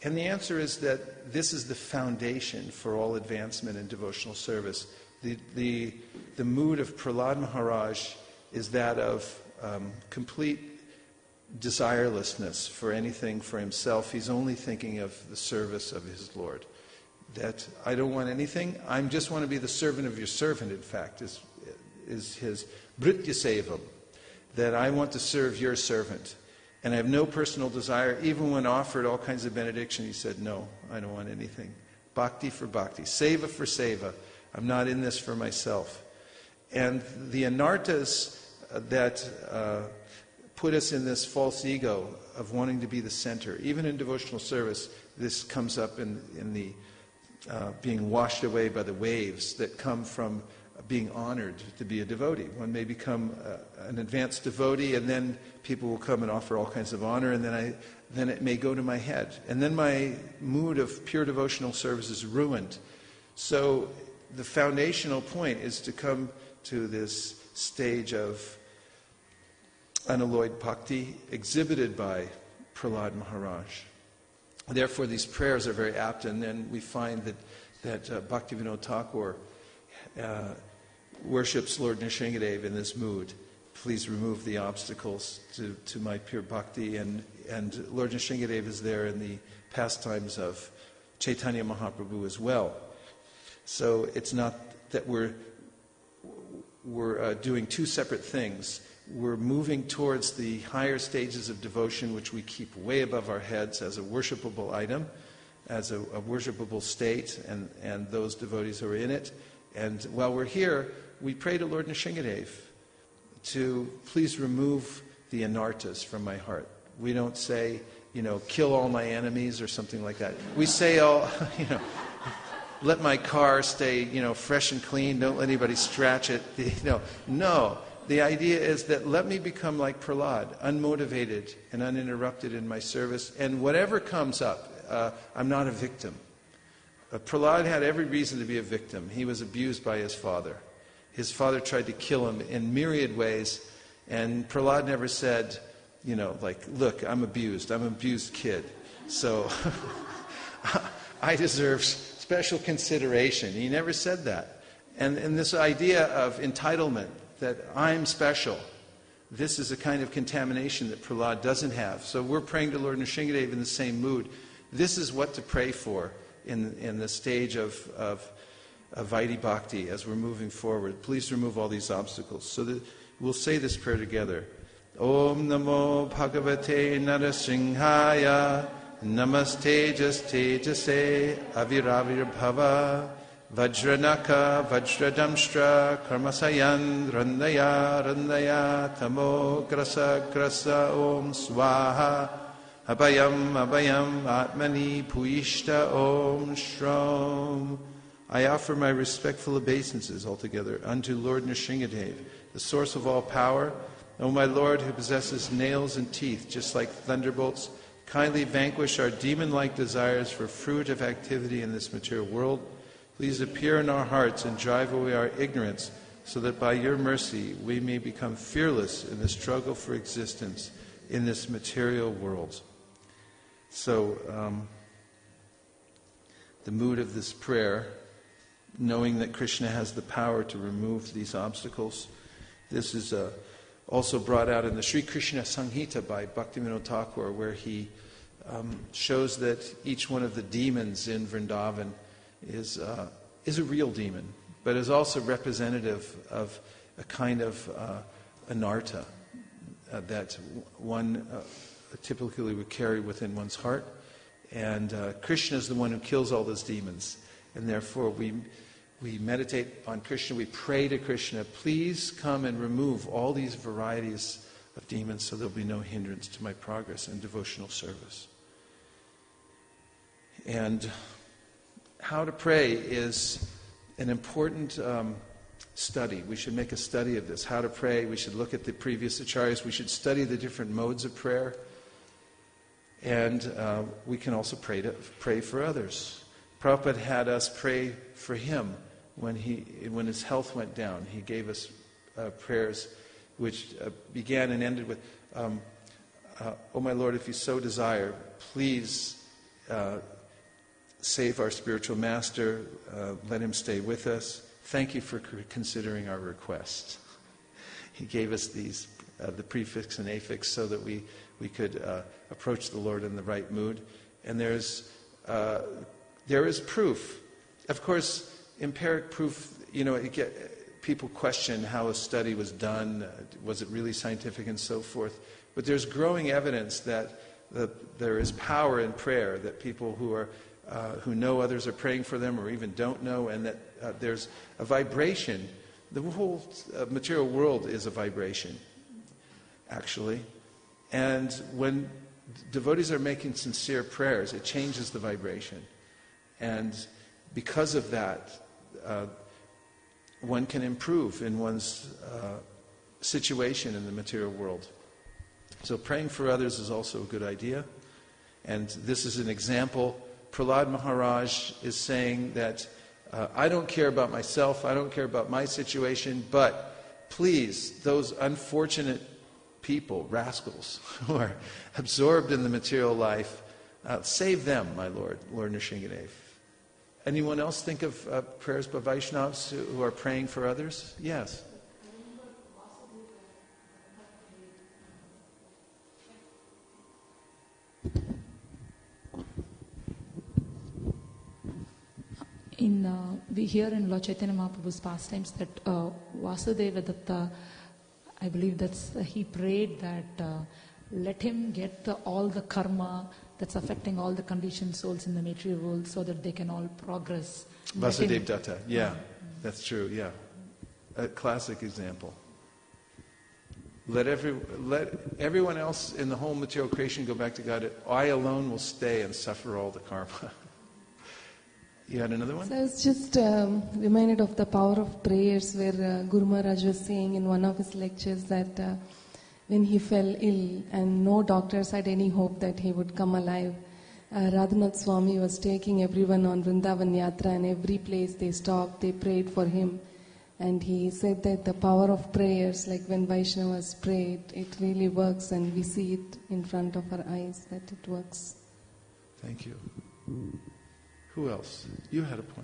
And the answer is that this is the foundation for all advancement in devotional service. The, the, the mood of Prahlad Maharaj is that of um, complete desirelessness for anything for himself. He's only thinking of the service of his Lord. That I don't want anything, I just want to be the servant of your servant, in fact, is, is his Bhritya Sevam. That I want to serve your servant. And I have no personal desire. Even when offered all kinds of benediction, he said, no, I don't want anything. Bhakti for bhakti. Seva for seva. I'm not in this for myself. And the anartas that uh, put us in this false ego of wanting to be the center, even in devotional service, this comes up in, in the uh, being washed away by the waves that come from being honored to be a devotee. One may become uh, an advanced devotee, and then people will come and offer all kinds of honor, and then I, then it may go to my head. And then my mood of pure devotional service is ruined. So the foundational point is to come to this stage of unalloyed bhakti exhibited by Prahlad Maharaj. Therefore, these prayers are very apt, and then we find that, that uh, Bhaktivinoda Thakur uh, worships Lord Nrsingadev in this mood. Please remove the obstacles to, to my pure bhakti. And, and Lord Nrsingadev is there in the pastimes of Chaitanya Mahaprabhu as well. So it's not that we're, we're uh, doing two separate things. We're moving towards the higher stages of devotion, which we keep way above our heads as a worshipable item, as a, a worshipable state, and, and those devotees who are in it. And while we're here, we pray to Lord Nrsingadev to please remove the anartas from my heart. We don't say, you know, kill all my enemies or something like that. We say, oh, you know, let my car stay, you know, fresh and clean. Don't let anybody scratch it. You know, no. The idea is that let me become like Prahlad, unmotivated and uninterrupted in my service. And whatever comes up, uh, I'm not a victim. Uh, Prahlad had every reason to be a victim. He was abused by his father. His father tried to kill him in myriad ways, and Prahlad never said, you know, like, look, I'm abused. I'm an abused kid. So I deserve special consideration. He never said that. And, and this idea of entitlement, that I'm special, this is a kind of contamination that Prahlad doesn't have. So we're praying to Lord Nrsingadev in the same mood. This is what to pray for in, in the stage of, of, of Vaidhi Bhakti as we're moving forward. Please remove all these obstacles. So that we'll say this prayer together. Om Namo Bhagavate Narasimhaya Namaste Tejase Aviravir Bhava Vajranaka Vajradamshtra Karmasayan Randaya Randaya Tamo Grasa Grasa Om Swaha Abhayam Abhayam Atmani Puishta Om Shram. I offer my respectful obeisances altogether unto Lord Nrsingadev, the source of all power. O my Lord, who possesses nails and teeth just like thunderbolts, kindly vanquish our demon-like desires for fruit of activity in this material world. Please appear in our hearts and drive away our ignorance, so that by your mercy we may become fearless in the struggle for existence in this material world. So, um, the mood of this prayer, knowing that Krishna has the power to remove these obstacles, this is uh, also brought out in the Sri Krishna Samhita by Bhaktivinoda Thakur, where he um, shows that each one of the demons in Vrindavan is uh, is a real demon, but is also representative of a kind of uh, anarta uh, that one uh, typically would carry within one's heart. And uh, Krishna is the one who kills all those demons. And therefore we we meditate on Krishna, we pray to Krishna, please come and remove all these varieties of demons so there'll be no hindrance to my progress in devotional service. And how to pray is an important um, study. We should make a study of this. How to pray. We should look at the previous acharyas. We should study the different modes of prayer. And uh, we can also pray to pray for others. Prabhupada had us pray for him when he when his health went down. He gave us uh, prayers which uh, began and ended with, um, uh, "Oh my Lord, if you so desire, please uh, save our spiritual master, uh, let him stay with us. Thank you for considering our request. He gave us these, uh, the prefix and affix, so that we, we could uh, approach the Lord in the right mood. And there's, uh, there is proof. Of course, empiric proof, you know, it get, people question how a study was done, uh, was it really scientific and so forth. But there's growing evidence that the, there is power in prayer, that people who are uh, who know others are praying for them or even don't know, and that uh, there's a vibration. The whole uh, material world is a vibration, actually. And when devotees are making sincere prayers, it changes the vibration. And because of that, uh, one can improve in one's uh, situation in the material world. So praying for others is also a good idea. And this is an example. Prahlad Maharaj is saying that uh, I don't care about myself, I don't care about my situation, but please, those unfortunate people, rascals, who are absorbed in the material life, uh, save them, my Lord, Lord Nrsingadev. Anyone else think of uh, prayers by Vaishnavas who, who are praying for others? Yes. In, uh, we hear in Lord Chaitanya Mahaprabhu's pastimes that uh, Vasudeva Datta, I believe that's, uh, he prayed that uh, let him get the, all the karma that's affecting all the conditioned souls in the material world so that they can all progress. Vasudeva Datta, yeah, uh, that's true, yeah. A classic example. Let, every, let everyone else in the whole material creation go back to God. I alone will stay and suffer all the karma. You had another one? So I was just um, reminded of the power of prayers, where uh, Guru Maharaj was saying in one of his lectures that uh, when he fell ill and no doctors had any hope that he would come alive, uh, Radhanath Swami was taking everyone on Vrindavan Yatra, and every place they stopped, they prayed for him. And he said that the power of prayers, like when Vaishnavas prayed, it really works, and we see it in front of our eyes that it works. Thank you. Who else? You had a point.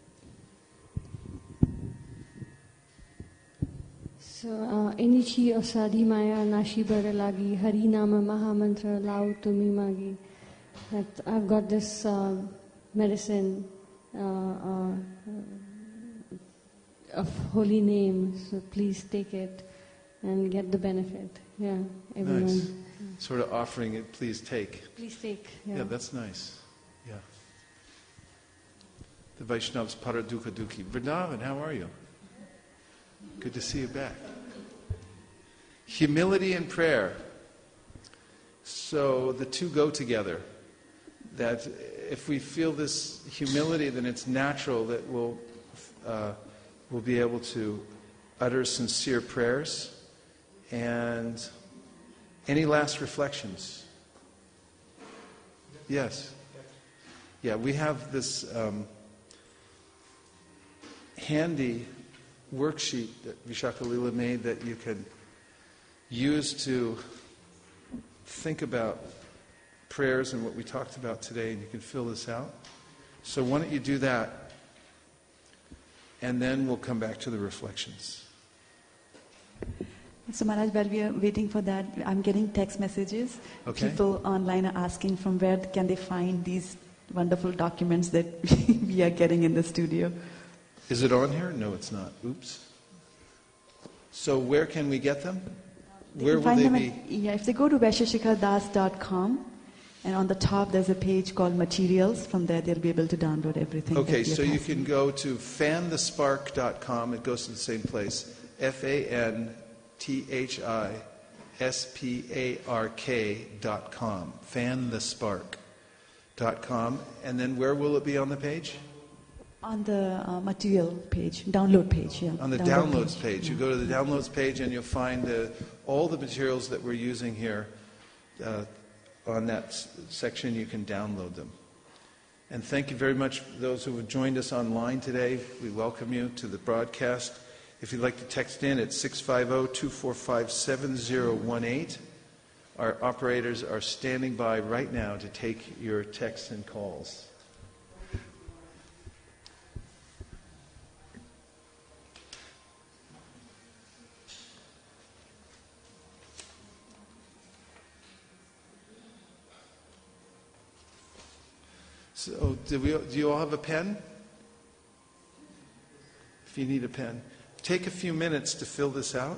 So, Enichi Osadi Maya Nashi Baralagi Hari Nama Mahamantra Lau Tumi Magi. That I've got this uh, medicine uh, uh, of holy name, so please take it and get the benefit. Yeah, everyone. Nice. Sort of offering it, please take. Please take. Yeah, yeah that's nice. Yeah. The Vaishnavas Paradukha Dukhi. Vrindavan, how are you? Good to see you back. Humility and prayer. So the two go together. That if we feel this humility, then it's natural that we'll, uh, we'll be able to utter sincere prayers. And any last reflections? Yes. Yeah, we have this um, handy worksheet that Vishakha-lila made that you can use to think about prayers and what we talked about today, and you can fill this out. So why don't you do that, and then we'll come back to the reflections. So Maharaj, while we are waiting for that, I'm getting text messages. Okay. People online are asking from where can they find these wonderful documents that we are getting in the studio. Is it on here? No, it's not. Oops. So where can we get them? They Where can will find they them be? At, yeah, if they go to vaisheshikha das dot com, and on the top there's a page called Materials. From there they'll be able to download everything. Okay, that we are so you passing. can go to fan the spark dot com. It goes to the same place. F A N T H I S P A R K dot com. fan the spark dot com. And then where will it be on the page? On the uh, material page, download page, yeah. On the download downloads page. page. You go to the downloads page and you'll find the, all the materials that we're using here. Uh, on that s- section, you can download them. And thank you very much for those who have joined us online today. We welcome you to the broadcast. If you'd like to text in, it's six five zero, two four five, seven zero one eight. Our operators are standing by right now to take your texts and calls. So, do, we, do you all have a pen? If you need a pen, take a few minutes to fill this out.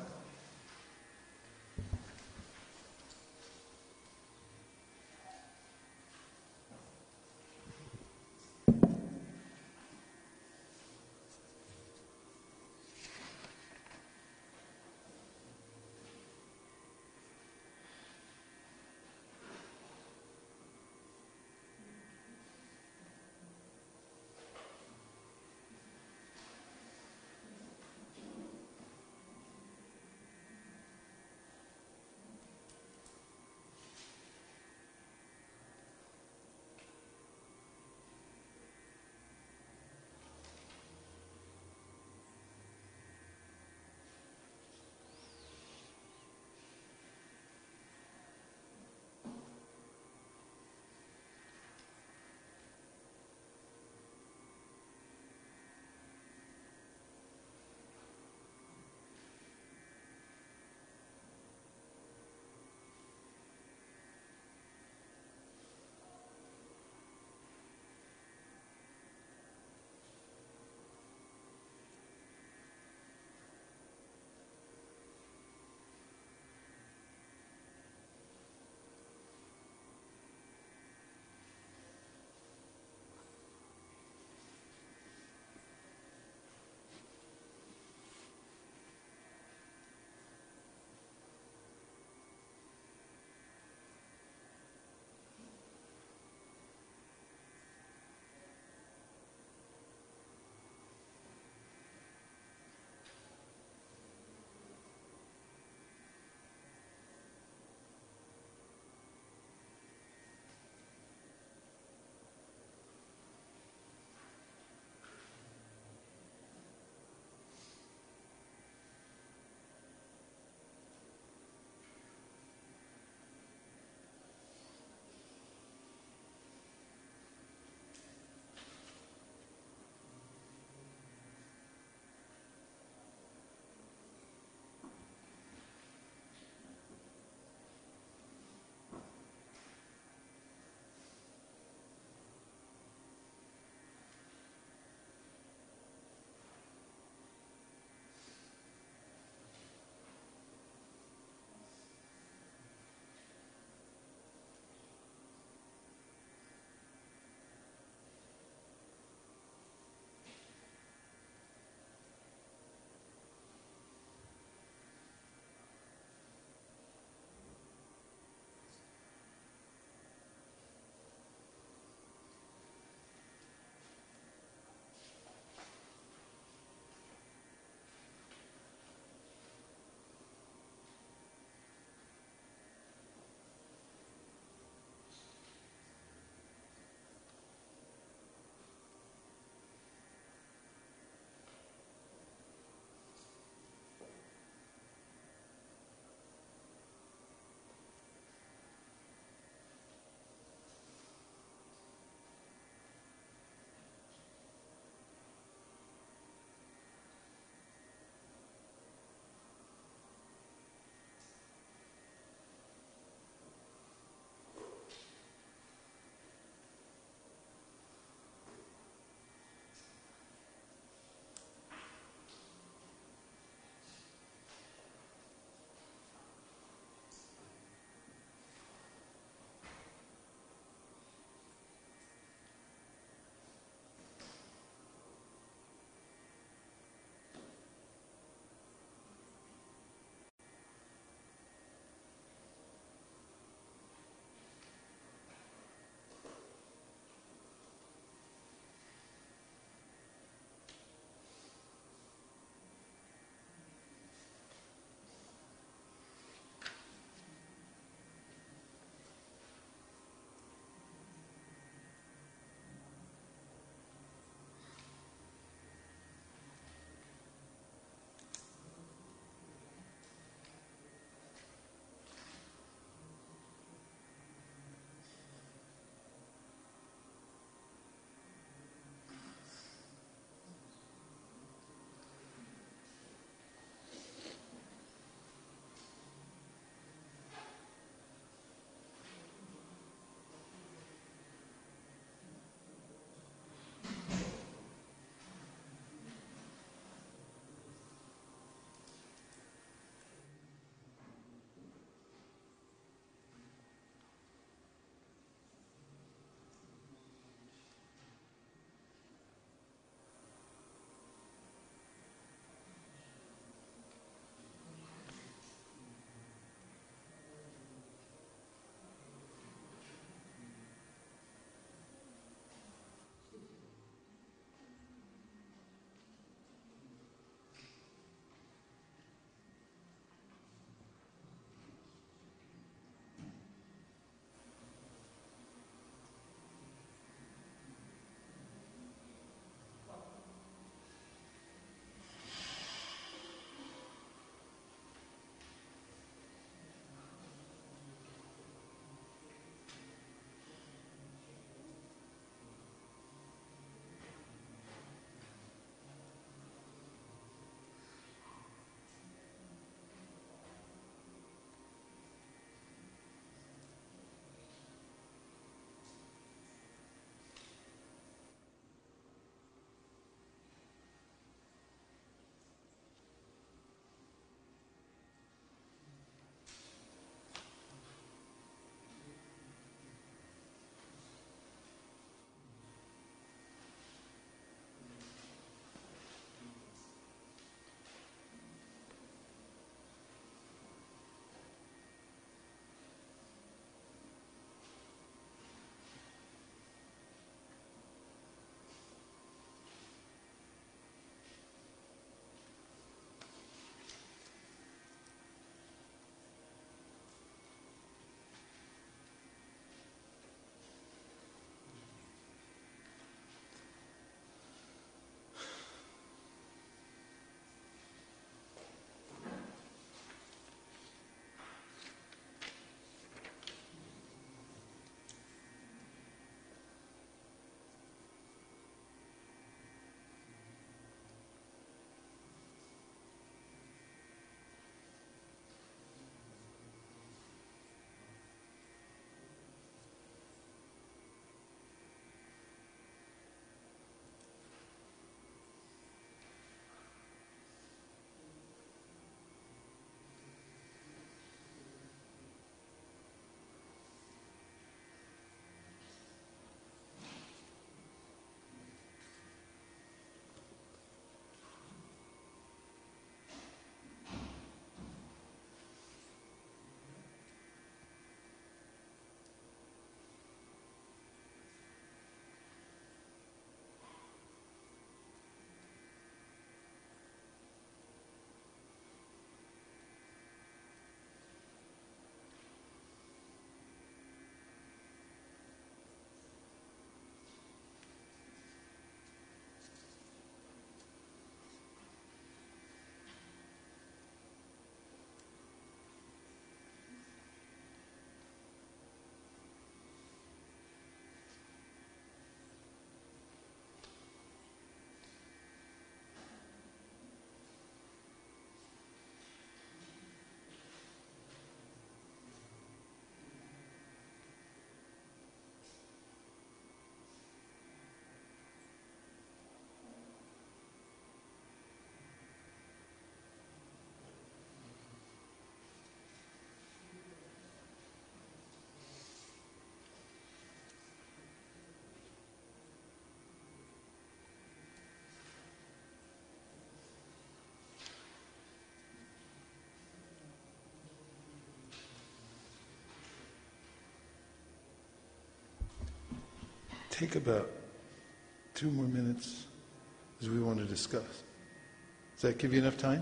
take about two more minutes as we want to discuss. Does that give you enough time?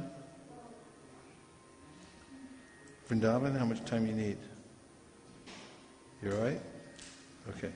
Vrindavan, how much time you need? You all right? Okay.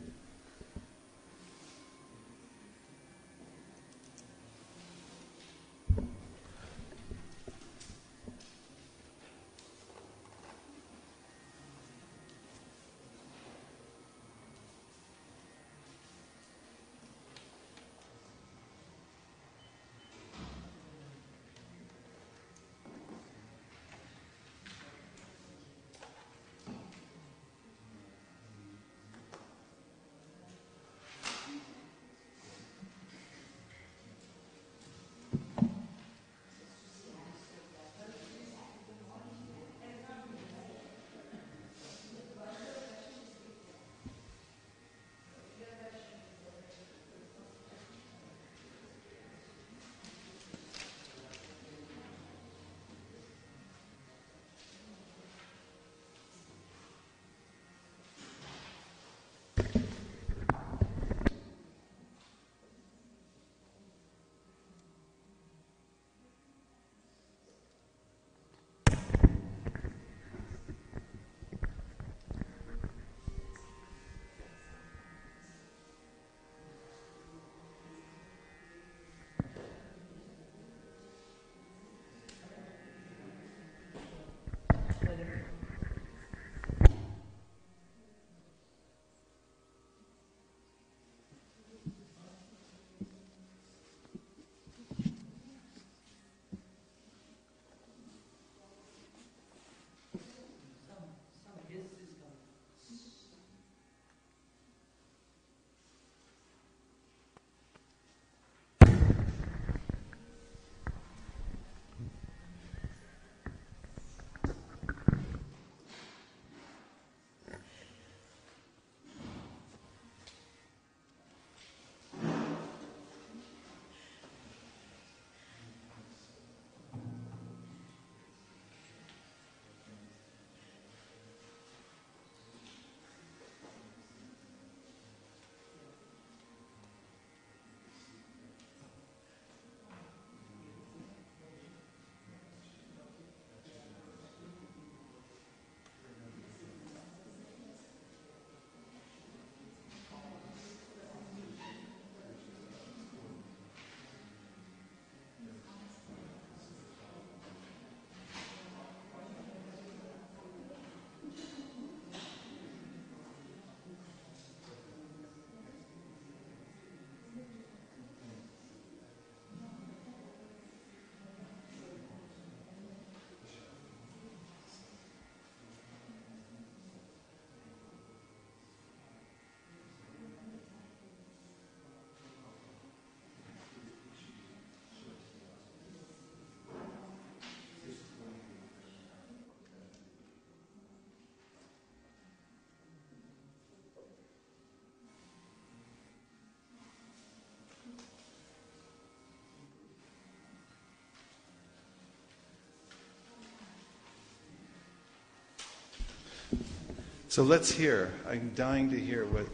So let's hear. I'm dying to hear what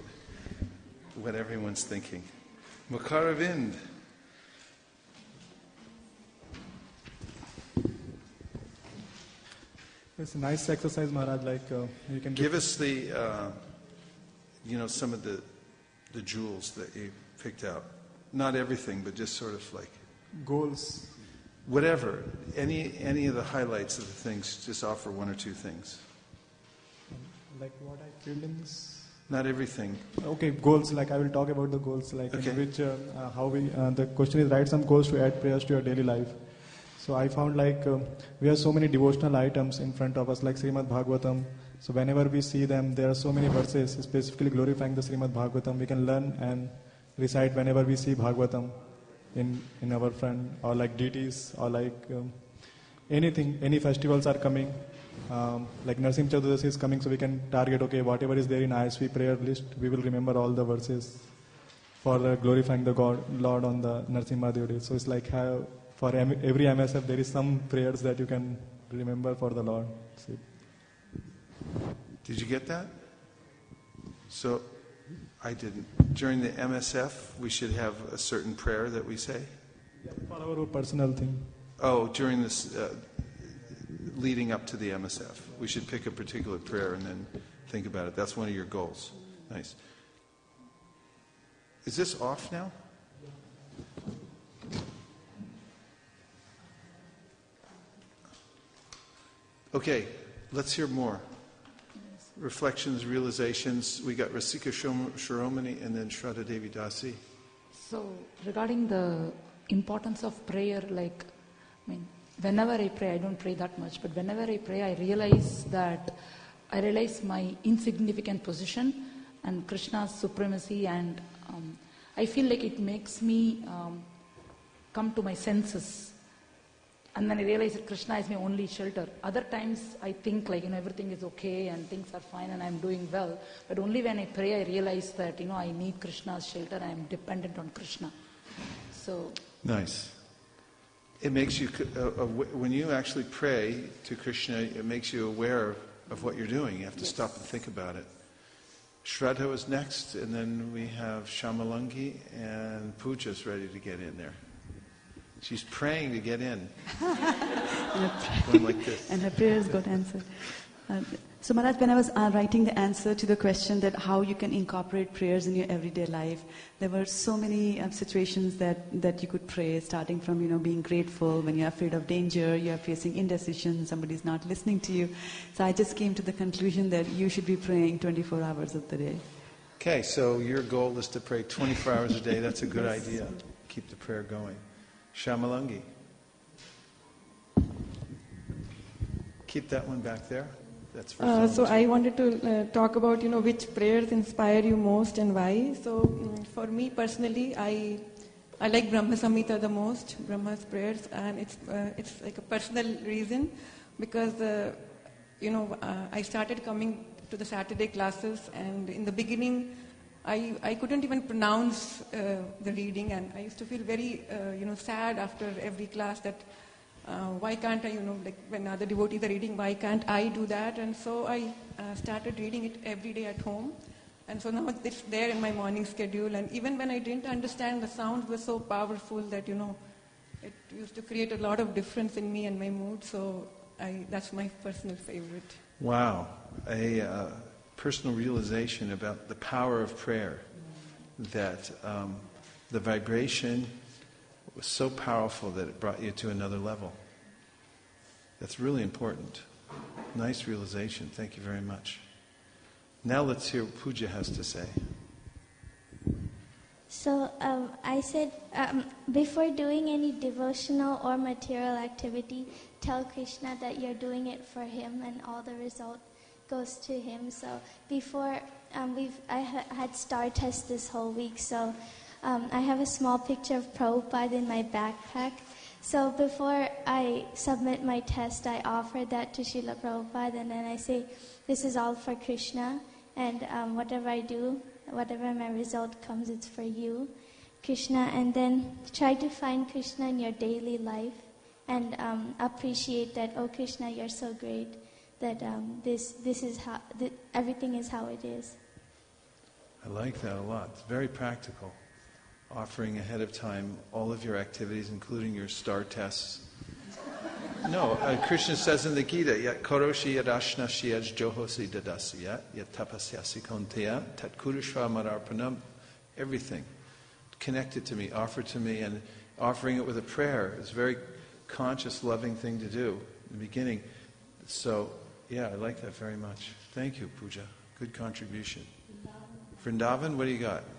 what everyone's thinking. Mukaravind. It's a nice exercise, Maharaj. Like uh, you can give us the, uh, you know, some of the the jewels that you picked out. Not everything, but just sort of like goals. Whatever. Any any of the highlights of the things. Just offer one or two things. Like what I feel in this. Not everything. Okay, goals. Like I will talk about the goals. Like okay. in which uh, uh, how we. Uh, the question is write some goals to add prayers to your daily life. So I found like uh, we have so many devotional items in front of us, like Srimad Bhagavatam. So whenever we see them, there are so many verses specifically glorifying the Srimad Bhagavatam. We can learn and recite whenever we see Bhagavatam in in our front, or like deities, or like um, anything. Any festivals are coming. Um, like Narsimha Chaturdashi is coming, so we can target, okay, whatever is there in I S V prayer list, we will remember all the verses for uh, glorifying the God, Lord on the Narsimha Day. So it's like how for em- every M S F there is some prayers that you can remember for the Lord. See. Did you get that? So I didn't. During the M S F, we should have a certain prayer that we say? For our personal thing. Oh, during this, uh, leading up to the M S F. We should pick a particular prayer and then think about it. That's one of your goals. Nice. Is this off now? Okay, let's hear more. Reflections, realizations. We got Rasika Shiromani and then Shraddha Devi Dasi. So, regarding the importance of prayer, like, I mean, whenever I pray, I don't pray that much, but whenever I pray, I realize that I realize my insignificant position and Krishna's supremacy, and um, I feel like it makes me um, come to my senses. And then I realize that Krishna is my only shelter. Other times I think like, you know, everything is okay and things are fine and I'm doing well. But only when I pray, I realize that, you know, I need Krishna's shelter. I am dependent on Krishna. So. Nice. It makes you, uh, uh, when you actually pray to Krishna, it makes you aware of what you're doing. You have to yes. stop and think about it. Shraddha was next, and then we have Shamalangi, and Pooja's ready to get in there. She's praying to get in. Going like this. And her prayers got answered. Uh, so Maharaj, when I was uh, writing the answer to the question that how you can incorporate prayers in your everyday life, there were so many uh, situations that, that you could pray, starting from, you know, being grateful when you're afraid of danger, you're facing indecision, somebody's not listening to you. So I just came to the conclusion that you should be praying twenty-four hours of the day. Okay, so your goal is to pray twenty-four hours a day. That's a good yes. idea. Keep the prayer going. Shamalangi. Keep that one back there. That's for uh, so I wanted to uh, talk about, you know, which prayers inspire you most and why. So um, for me personally, I I like Brahma Samhita the most, Brahma's prayers, and it's uh, it's like a personal reason because uh, you know uh, I started coming to the Saturday classes, and in the beginning I I couldn't even pronounce uh, the reading, and I used to feel very uh, you know sad after every class that. Uh, why can't I, you know, like when other devotees are reading, why can't I do that? And so I uh, started reading it every day at home. And so now it's there in my morning schedule. And even when I didn't understand, the sounds were so powerful that, you know, it used to create a lot of difference in me and my mood. So I, that's my personal favorite. Wow. A uh, personal realization about the power of prayer. That um, the vibration was so powerful that it brought you to another level. That's really important. Nice realization. Thank you very much. Now let's hear what Pooja has to say. So um, I said, um, before doing any devotional or material activity, tell Krishna that you're doing it for him and all the result goes to him. So before, um, we've I ha- had star test this whole week, so Um, I have a small picture of Prabhupada in my backpack. So before I submit my test, I offer that to Srila Prabhupada, and then I say, this is all for Krishna, and um, whatever I do, whatever my result comes, it's for you, Krishna. And then try to find Krishna in your daily life, and um, appreciate that, oh Krishna, you're so great, that um, this this is how, th- everything is how it is. I like that a lot. It's very practical. Offering ahead of time all of your activities, including your star tests. No, uh, Krishna says in the Gita, yat koroshi yadashna shiyaj johosi dadasi yat tapasyasi konteya tat kurushva mararpanam. Everything. Connect it to me, offer to me, and offering it with a prayer is a very conscious, loving thing to do in the beginning. So, yeah, I like that very much. Thank you, Pooja. Good contribution. Vrindavan, what do you got?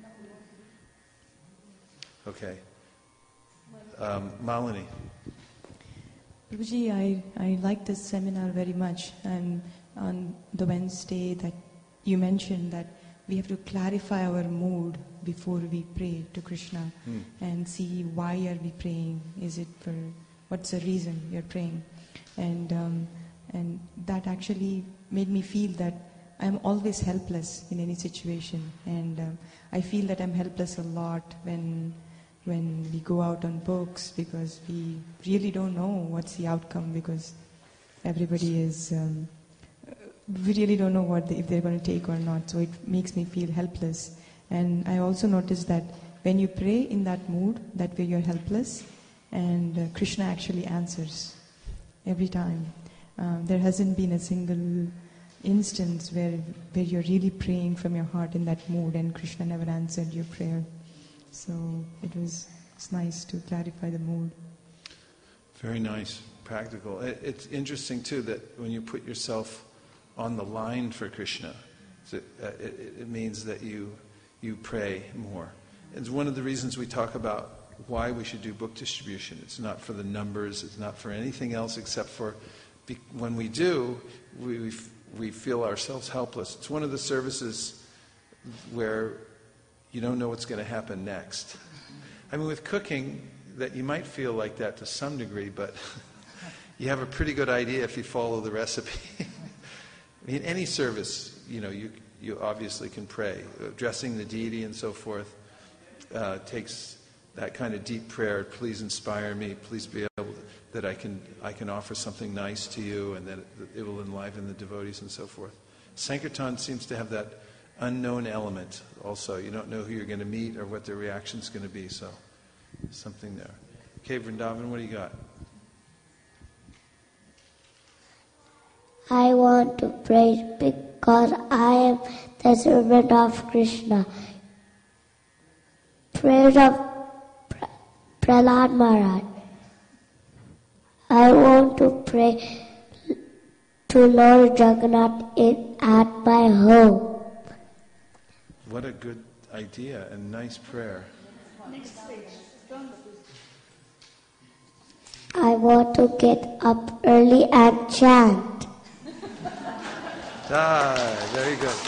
Okay. Um, Malini. Prabhuji, I, I like this seminar very much. And on the Wednesday that you mentioned that we have to clarify our mood before we pray to Krishna hmm. and see why are we praying. Is it for, what's the reason you're praying? And, um, and that actually made me feel that I'm always helpless in any situation. And um, I feel that I'm helpless a lot when when we go out on books, because we really don't know what's the outcome, because everybody is... Um, we really don't know what they, if they're going to take or not. So it makes me feel helpless. And I also noticed that when you pray in that mood, that way you're helpless, and uh, Krishna actually answers every time. Um, there hasn't been a single instance where where you're really praying from your heart in that mood and Krishna never answered your prayer. So it was it's nice to clarify the mood. Very nice, practical. It, it's interesting too that when you put yourself on the line for Krishna, it, uh, it, it means that you you pray more. It's one of the reasons we talk about why we should do book distribution. It's not for the numbers, it's not for anything else except for be, when we do, we, we we feel ourselves helpless. It's one of the services where you don't know what's going to happen next. I mean, with cooking, that you might feel like that to some degree, but you have a pretty good idea if you follow the recipe. I mean, any service, you know, you you obviously can pray. Addressing the deity and so forth uh, takes that kind of deep prayer. Please inspire me. Please be able to, that I can I can offer something nice to you, and that it, it will enliven the devotees and so forth. Sankirtan seems to have that unknown element also. You don't know who you're going to meet or what their reaction's going to be, so something there. Okay, Vrindavan, what do you got? I want to pray because I am the servant of Krishna. Prayer of Prahlad Maharaj. I want to pray to Lord Jagannath in, at my home. What a good idea and nice prayer. I want to get up early and chant. Ah, very good.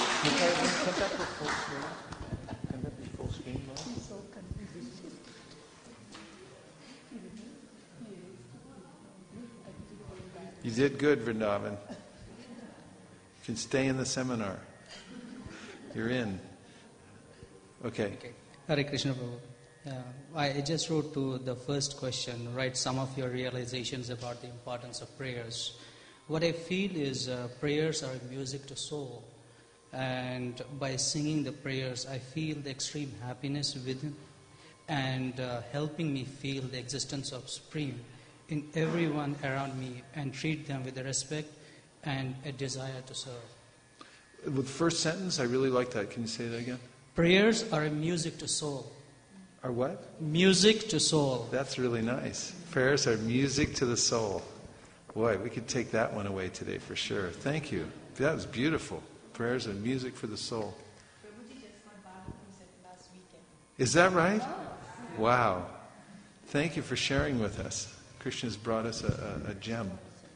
You did good, Vrindavan. You can stay in the seminar. You're in. Okay. Okay. Hare Krishna Prabhu. Uh, I just wrote to the first question, write some of your realizations about the importance of prayers. What I feel is uh, prayers are music to soul. And by singing the prayers, I feel the extreme happiness within and uh, helping me feel the existence of Supreme in everyone around me and treat them with the respect and a desire to serve. With the first sentence, I really like that. Can you say that again? Prayers are a music to soul. Are what? Music to soul. That's really nice. Prayers are music to the soul. Boy, we could take that one away today for sure. Thank you. That was beautiful. Prayers are music for the soul. Is that right? Wow. Thank you for sharing with us. Krishna's brought us a, a, a gem.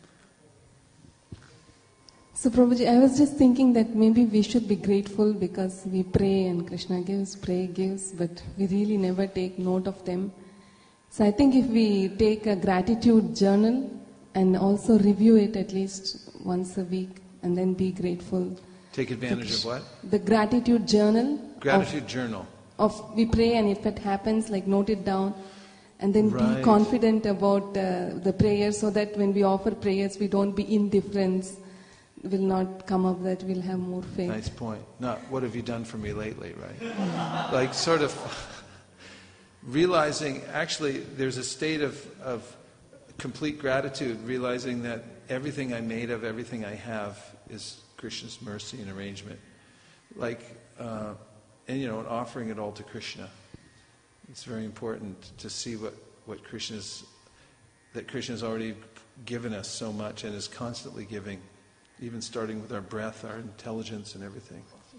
So Prabhuji, I was just thinking that maybe we should be grateful because we pray and Krishna gives, pray gives, but we really never take note of them. So I think if we take a gratitude journal and also review it at least once a week and then be grateful. Take advantage of what? The gratitude journal. Gratitude of, journal. Of we pray and if it happens, like note it down. And then right. be confident about uh, the prayers so that when we offer prayers, we don't be indifference. Will not come up that we'll have more faith. Nice point. Not what have you done for me lately, right? Like sort of realizing, actually, there's a state of, of complete gratitude, realizing that everything I'm made of, everything I have is Krishna's mercy and arrangement. Like, uh, and you know, and offering it all to Krishna. It's very important to see what, what Krishna's, that Krishna's already given us so much and is constantly giving. Even starting with our breath, our intelligence and everything.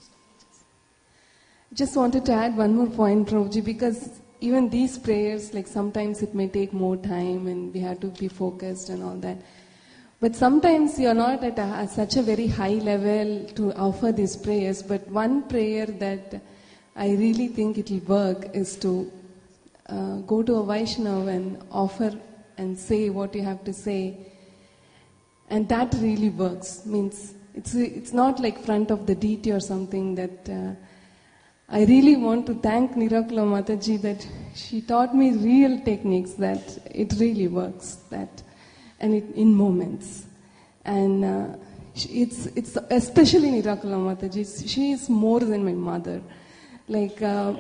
Just wanted to add one more point, Prabhuji, because even these prayers, like sometimes it may take more time and we have to be focused and all that. But sometimes you're not at, a, at such a very high level to offer these prayers. But one prayer that I really think it will work is to uh, go to a Vaishnava and offer and say what you have to say. And that really works. Means it's it's not like front of the deity or something that uh, I really want to thank Nirakula Mataji that she taught me real techniques that it really works. That and it, in moments. And uh, she, it's it's especially Nirakula Mataji. She is more than my mother. Like uh,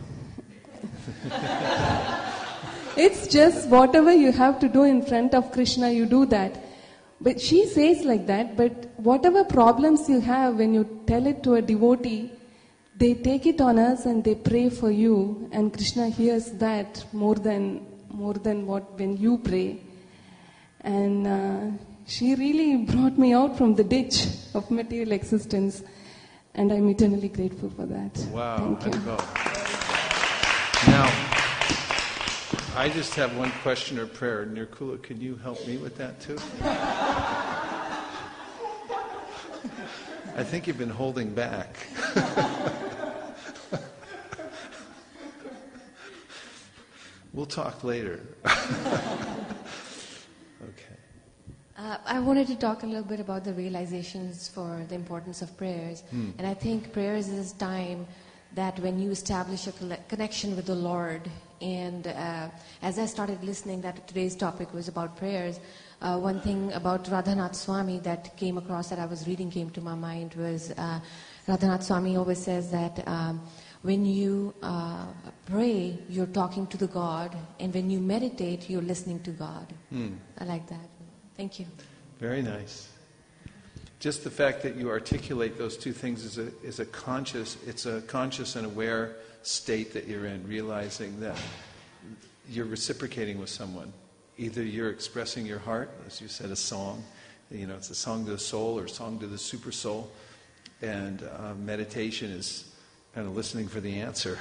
it's just whatever you have to do in front of Krishna, you do that. But she says like that. But whatever problems you have, when you tell it to a devotee, they take it on us and they pray for you, and Krishna hears that more than more than what when you pray. And uh, she really brought me out from the ditch of material existence, and I'm eternally grateful for that. Wow. Thank you. Now, I just have one question or prayer. Nirkula, can you help me with that too? I think you've been holding back. We'll talk later. Okay. Uh, I wanted to talk a little bit about the realizations for the importance of prayers. Hmm. And I think prayers is time that when you establish a colle- connection with the Lord, and uh, as I started listening that today's topic was about prayers, uh, one thing about Radhanath Swami that came across that I was reading came to my mind was uh, Radhanath Swami always says that um, when you uh, pray, you're talking to the God, and when you meditate, you're listening to God. Hmm. I like that. Thank you. Very nice. Just the fact that you articulate those two things is a is a conscious, it's a conscious and aware state that you're in, realizing that you're reciprocating with someone. Either you're expressing your heart, as you said, a song, you know, it's a song to the soul or a song to the super soul, and uh, meditation is kind of listening for the answer.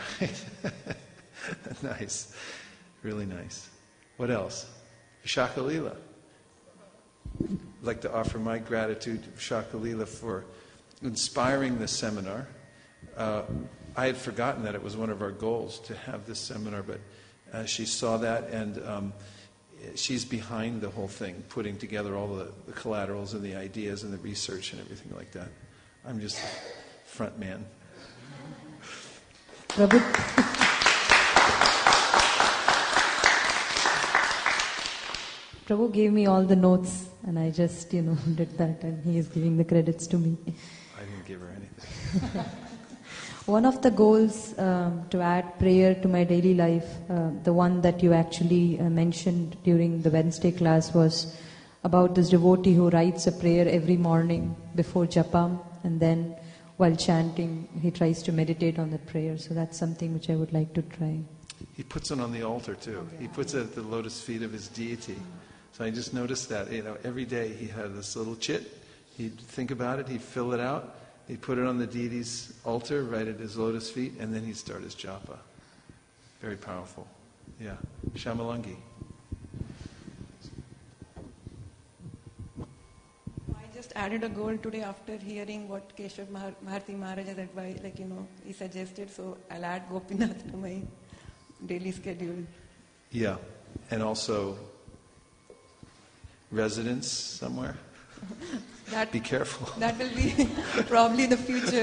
Nice. Really nice. What else? Shakalila. I'd like to offer my gratitude to Shakalila for inspiring this seminar. Uh, I had forgotten that it was one of our goals to have this seminar, but uh, she saw that, and um, she's behind the whole thing, putting together all the, the collaterals and the ideas and the research and everything like that. I'm just front man. Prabhu, Prabhu gave me all the notes, and I just, you know, did that, and he is giving the credits to me. I didn't give her anything. One of the goals um, to add prayer to my daily life, uh, the one that you actually uh, mentioned during the Wednesday class, was about this devotee who writes a prayer every morning before japa, and then while chanting, he tries to meditate on that prayer. So that's something which I would like to try. He puts it on the altar too. He puts it at the lotus feet of his deity. So I just noticed that, you know, every day he had this little chit. He'd think about it, he'd fill it out, he'd put it on the deity's altar, right at his lotus feet, and then he'd start his japa. Very powerful. Yeah. Shamalangi. I just added a goal today after hearing what Keshav Mahar- Maharti Maharaj has advised, like, you know, he suggested, so I'll add Gopinath to my daily schedule. Yeah. And also residence somewhere. That, be careful. That will be probably the future.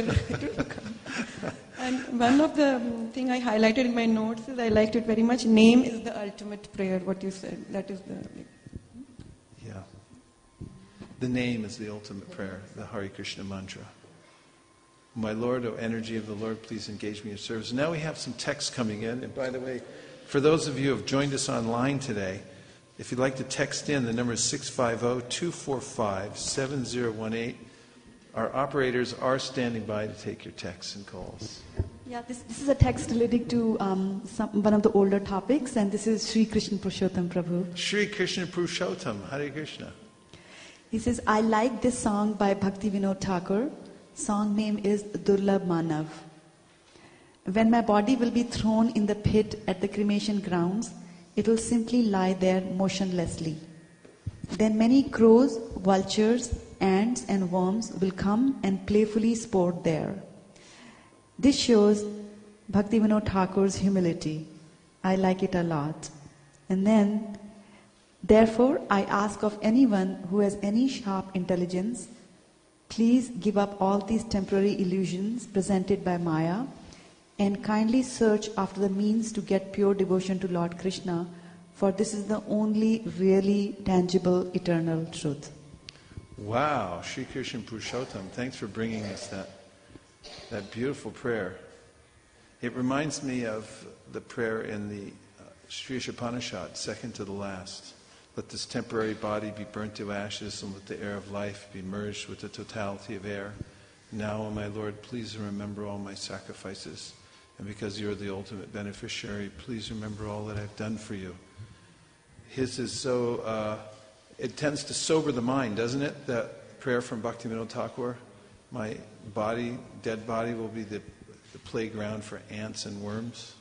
And one of the um, thing I highlighted in my notes is I liked it very much. Name is the ultimate prayer, what you said. That is the... Like, yeah. The name is the ultimate prayer, the Hare Krishna mantra. My Lord, O energy of the Lord, please engage me in service. Now we have some text coming in. And by the way, for those of you who have joined us online today, if you'd like to text in, the number is six five zero, two four five, seven zero one eight. Our operators are standing by to take your texts and calls. Yeah, this, this is a text relating to um, some, one of the older topics, and this is Sri Krishna Purushottam Prabhu. Sri Krishna Purushottam, Hare Krishna. He says, I like this song by Bhakti Vinod Thakur. Song name is Durlabh Manav. When my body will be thrown in the pit at the cremation grounds, it will simply lie there motionlessly. Then many crows, vultures, ants and worms will come and playfully sport there. This shows Bhakti Vinod Thakur's humility. I like it a lot. And then, therefore, I ask of anyone who has any sharp intelligence, please give up all these temporary illusions presented by Maya and kindly search after the means to get pure devotion to Lord Krishna, for this is the only really tangible eternal truth. Wow, Sri Krishna Purushottam, thanks for bringing us that, that beautiful prayer. It reminds me of the prayer in the uh, Sri Upanishad, second to the last. Let this temporary body be burnt to ashes, and let the air of life be merged with the totality of air. Now, O my Lord, please remember all my sacrifices. And because you're the ultimate beneficiary, please remember all that I've done for you. His is so, uh, it tends to sober the mind, doesn't it? That prayer from Bhaktivinoda Thakur. My body, dead body, will be the, the playground for ants and worms.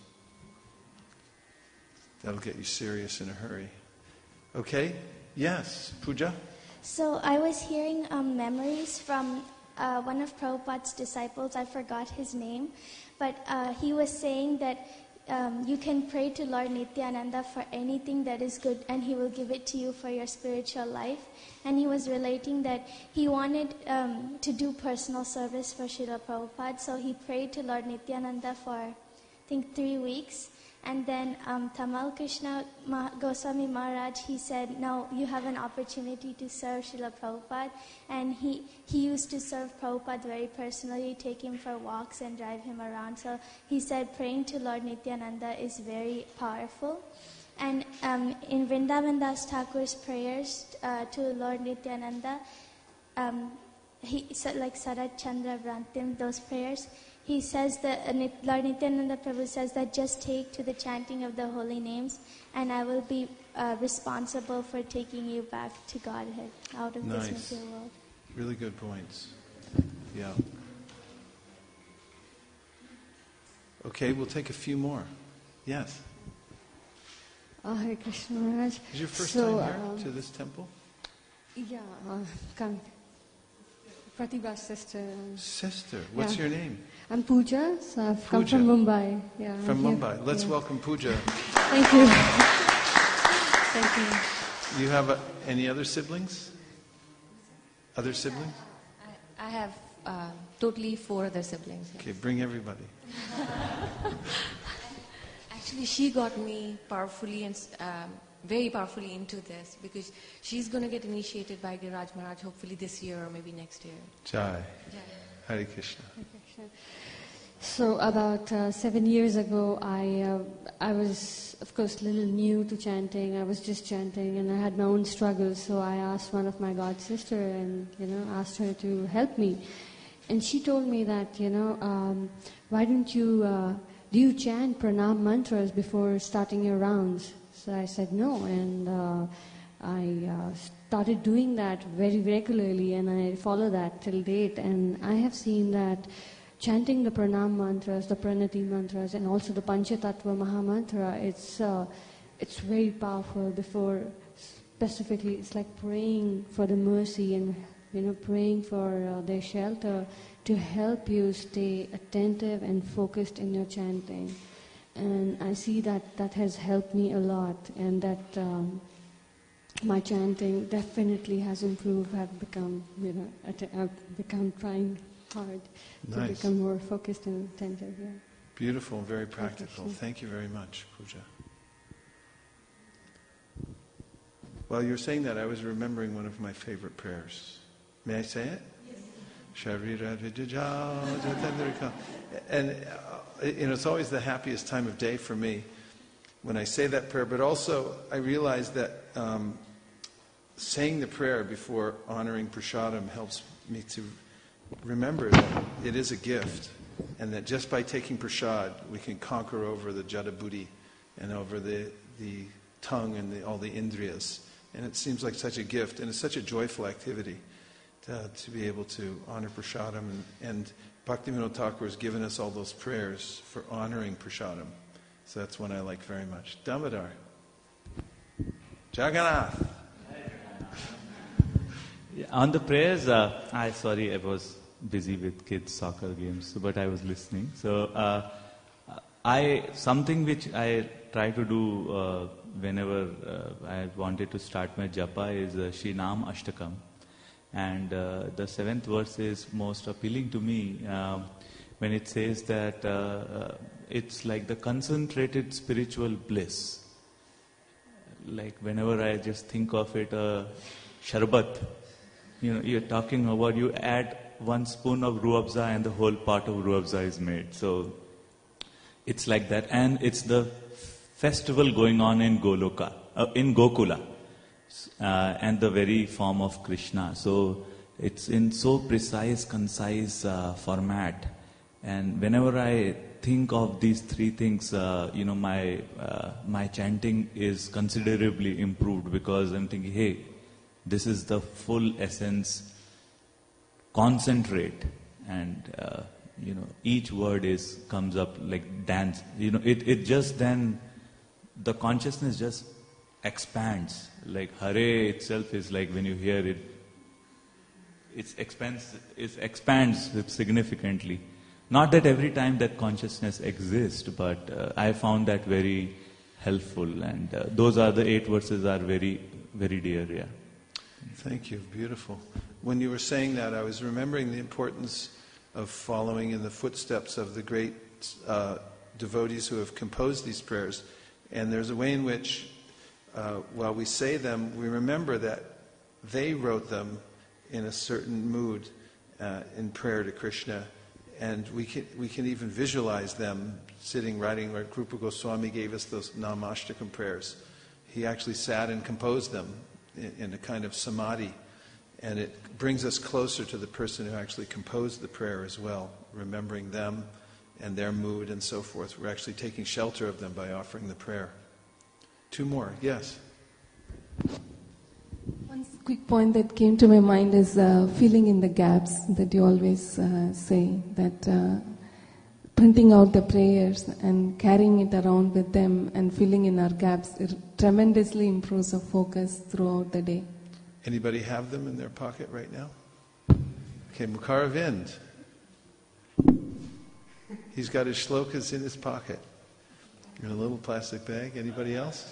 That'll get you serious in a hurry. Okay? Yes. Puja? So I was hearing um, memories from uh, one of Prabhupada's disciples. I forgot his name. But uh, he was saying that um, you can pray to Lord Nityananda for anything that is good, and he will give it to you for your spiritual life. And he was relating that he wanted um, to do personal service for Srila Prabhupada. So he prayed to Lord Nityananda for, I think, three weeks. And then um, Tamal Krishna Ma- Goswami Maharaj, he said, no, you have an opportunity to serve Srila Prabhupada. And he, he used to serve Prabhupada very personally, take him for walks and drive him around. So he said praying to Lord Nityananda is very powerful. And um, in Vrindavan Das Thakur's prayers uh, to Lord Nityananda, um, he said like Sarat Chandra Vrantim, those prayers, he says that, uh, Lord Nityananda Prabhu says that just take to the chanting of the holy names, and I will be uh, responsible for taking you back to Godhead out of Nice. this material world. Really good points. Yeah. Okay, we'll take a few more. Yes. Uh, Hare Krishna Maharaj. Is your first so, time here um, to this temple? Yeah, uh, come. Pratibha's sister. Sister, what's Yeah. your name? I'm Pooja, so I've come Pooja. from Mumbai. Yeah, From I'm here. Mumbai. Let's Yeah. welcome Pooja. Thank you. Thank you. You have uh, any other siblings? Other siblings? I have uh, totally four other siblings. yes. Okay, bring everybody. Actually, she got me powerfully and um, very powerfully into this because she's going to get initiated by Giriraj Maharaj hopefully this year or maybe next year. Jai. Jai. Hare Krishna. So about uh, seven years ago, I uh, I was, of course, a little new to chanting. I was just chanting, and I had my own struggles. So I asked one of my god sister, and you know, asked her to help me. And she told me that, you know, um, why don't you uh, do you chant pranam mantras before starting your rounds? So I said no, and uh, I uh, started doing that very regularly, and I follow that till date. And I have seen that chanting the pranam mantras, the pranati mantras, and also the panchatattva mahamantra, it's uh, it's very powerful. Before, specifically, it's like praying for the mercy and you know praying for uh, their shelter to help you stay attentive and focused in your chanting. And I see that that has helped me a lot, and that um, my chanting definitely has improved. I've become, you know, att- I've become trying hard to Nice. become more focused and attentive. Yeah. Beautiful, very practical. Krishna. Thank you very much, Pooja. While you were saying that, I was remembering one of my favorite prayers. May I say it? Yes. Sharira Vijajao Jatandrika. And uh, you know, it's always the happiest time of day for me when I say that prayer, but also I realize that um, saying the prayer before honoring prasadam helps me to remember that it is a gift, and that just by taking prasad, we can conquer over the jada buddhi and over the, the tongue and the, all the indriyas. And it seems like such a gift, and it's such a joyful activity to, to be able to honor prasadam. And, and Bhaktivinoda Thakur has given us all those prayers for honoring prasadam. So that's one I like very much. Damodar. Jagannath. Yeah, on the prayers, uh, I sorry, I was busy with kids' soccer games, but I was listening. So, uh, I something which I try to do uh, whenever uh, I wanted to start my japa is uh, Srinam Ashtakam, and uh, the seventh verse is most appealing to me um, when it says that uh, uh, it's like the concentrated spiritual bliss. Like whenever I just think of it, uh, sharbat. you know, you're talking about you add one spoon of ruabza and the whole pot of ruabza is made. So it's like that. And it's the festival going on in Goloka, uh, in Gokula, uh, and the very form of Krishna. So it's in so precise, concise uh, format. And whenever I think of these three things, uh, you know, my uh, my chanting is considerably improved, because I'm thinking, hey, this is the full essence. Concentrate, and uh, you know, each word is comes up like dance. You know, it it just then the consciousness just expands. Like Hare itself is like, when you hear it, it expands. It expands significantly. Not that every time that consciousness exists, but uh, I found that very helpful, and uh, those are the eight verses are very very dear. Yeah. Thank you. Beautiful. When you were saying that, I was remembering the importance of following in the footsteps of the great uh, devotees who have composed these prayers. And there's a way in which, uh, while we say them, we remember that they wrote them in a certain mood uh, in prayer to Krishna. And we can, we can even visualize them sitting, writing, where Rupa Goswami gave us those Namashtakam prayers. He actually sat and composed them in, in a kind of samadhi. And it brings us closer to the person who actually composed the prayer as well, remembering them and their mood and so forth. We're actually taking shelter of them by offering the prayer. Two more, yes? One quick point that came to my mind is uh, filling in the gaps that you always uh, say, that uh, printing out the prayers and carrying it around with them and filling in our gaps, it tremendously improves our focus throughout the day. Anybody have them in their pocket right now? Okay, Mukharavind. He's got his shlokas in his pocket. In a little plastic bag. Anybody else?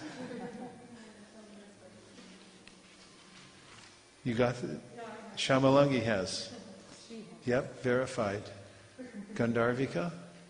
You got it? Shamalangi has. Yep, verified. Gandharvika?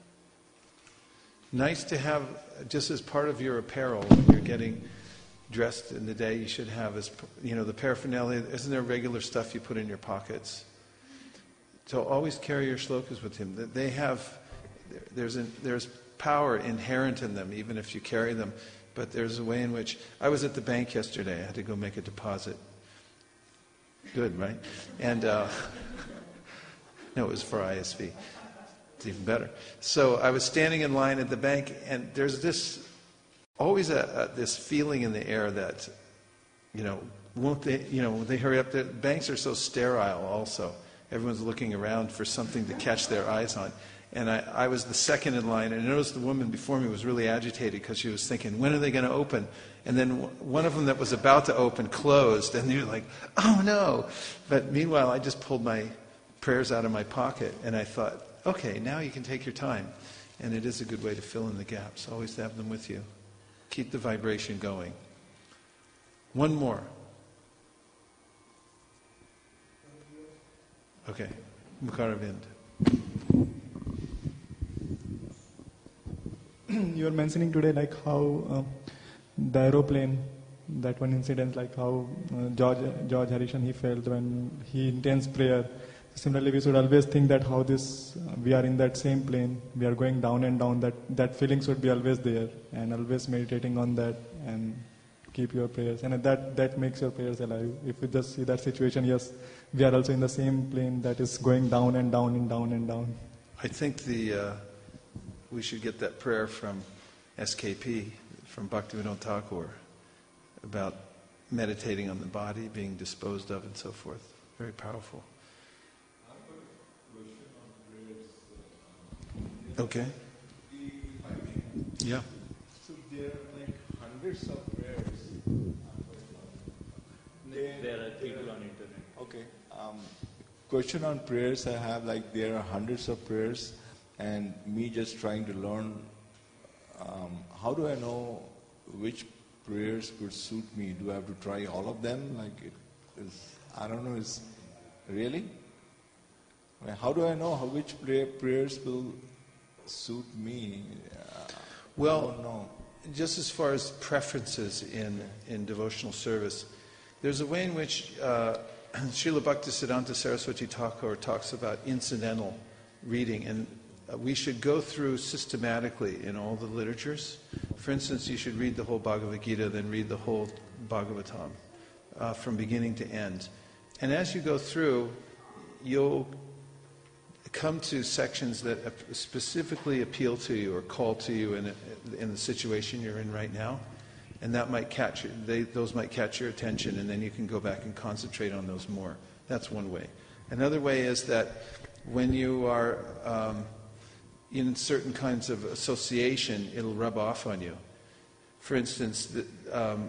Nice to have, just as part of your apparel when you're getting dressed in the day, you should have, as you know, the paraphernalia. Isn't there regular stuff you put in your pockets? So always carry your shlokas with him. They have, there's a, there's power inherent in them, even if you carry them. But there's a way in which, I was at the bank yesterday. I had to go make a deposit. Good, right? And uh, no, it was for I S V. It's even better. So I was standing in line at the bank, and there's this. Always a, a, this feeling in the air that, you know, won't they, you know, will they hurry up? The banks are so sterile also. Everyone's looking around for something to catch their eyes on. And I, I was the second in line, and I noticed the woman before me was really agitated because she was thinking, when are they going to open? And then w- one of them that was about to open closed, and you're like, oh no. But meanwhile, I just pulled my prayers out of my pocket, and I thought, okay, now you can take your time. And it is a good way to fill in the gaps. Always have them with you. Keep the vibration going. One more. Okay. Mukharavind. You were mentioning today like how uh, the aeroplane, that one incident, like how uh, George George Harrison he felt when he intends prayer. Similarly, we should always think that how this, uh, we are in that same plane, we are going down and down, that, that feeling should be always there, and always meditating on that and keep your prayers. And that, that makes your prayers alive. If you just see that situation, yes, we are also in the same plane that is going down and down and down and down. I think the uh, we should get that prayer from S K P, from Bhaktivinoda Thakur, about meditating on the body, being disposed of and so forth. Very powerful. Okay. Yeah. So there are like hundreds of prayers. There are people on internet. Okay. Um, question on prayers I have, like there are hundreds of prayers, and me just trying to learn. Um, how do I know which prayers could suit me? Do I have to try all of them? Like it is, I don't know. Is really? I mean, how do I know how which pray, prayers will suit me? Uh, well, I don't know. Just as far as preferences in, in devotional service, there's a way in which uh, Srila Bhaktisiddhanta Saraswati Thakur talks about incidental reading, and uh, we should go through systematically in all the literatures. For instance, you should read the whole Bhagavad Gita, then read the whole Bhagavatam uh, from beginning to end. And as you go through, you'll come to sections that specifically appeal to you or call to you in, in the situation you're in right now. And that might catch you, they, those might catch your attention, and then you can go back and concentrate on those more. That's one way. Another way is that when you are um, in certain kinds of association, it'll rub off on you. For instance, the, um,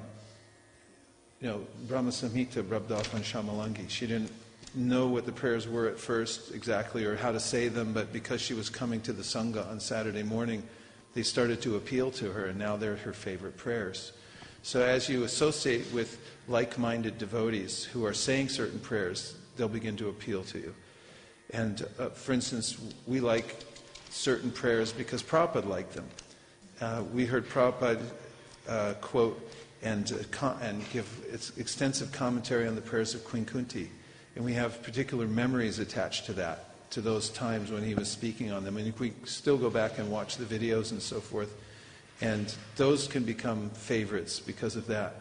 you know, Brahma Samhita rubbed off on Shamalangi. She didn't know what the prayers were at first exactly or how to say them, but because she was coming to the Sangha on Saturday morning, they started to appeal to her, and now they're her favorite prayers. So as you associate with like-minded devotees who are saying certain prayers, they'll begin to appeal to you. And uh, for instance, we like certain prayers because Prabhupada liked them. Uh, we heard Prabhupada uh, quote and, uh, com- and give its extensive commentary on the prayers of Queen Kunti. And we have particular memories attached to that, to those times when he was speaking on them. And if we still go back and watch the videos and so forth, and those can become favorites because of that.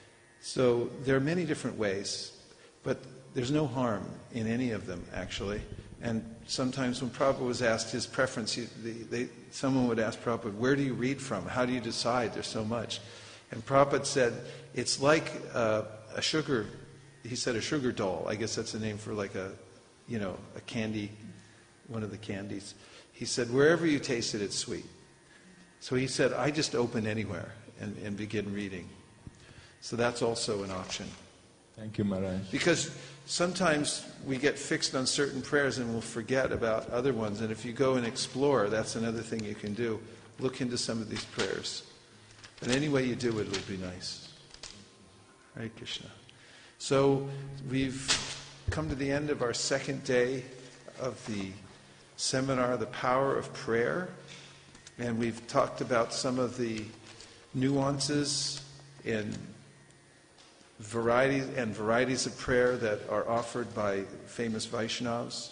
So there are many different ways, but there's no harm in any of them, actually. And sometimes when Prabhupada was asked his preference, he, they, they, someone would ask Prabhupada, where do you read from? How do you decide? There's so much. And Prabhupada said, it's like uh, a sugar He said a sugar doll. I guess that's a name for like a, you know, a candy, one of the candies. He said, wherever you taste it, it's sweet. So he said, I just open anywhere and, and begin reading. So that's also an option. Thank you, Maharaj. Because sometimes we get fixed on certain prayers and we'll forget about other ones. And if you go and explore, that's another thing you can do. Look into some of these prayers. But any way you do it, it'll be nice. Hare Krishna. So we've come to the end of our second day of the seminar, The Power of Prayer. And we've talked about some of the nuances in varieties and varieties of prayer that are offered by famous Vaishnavas.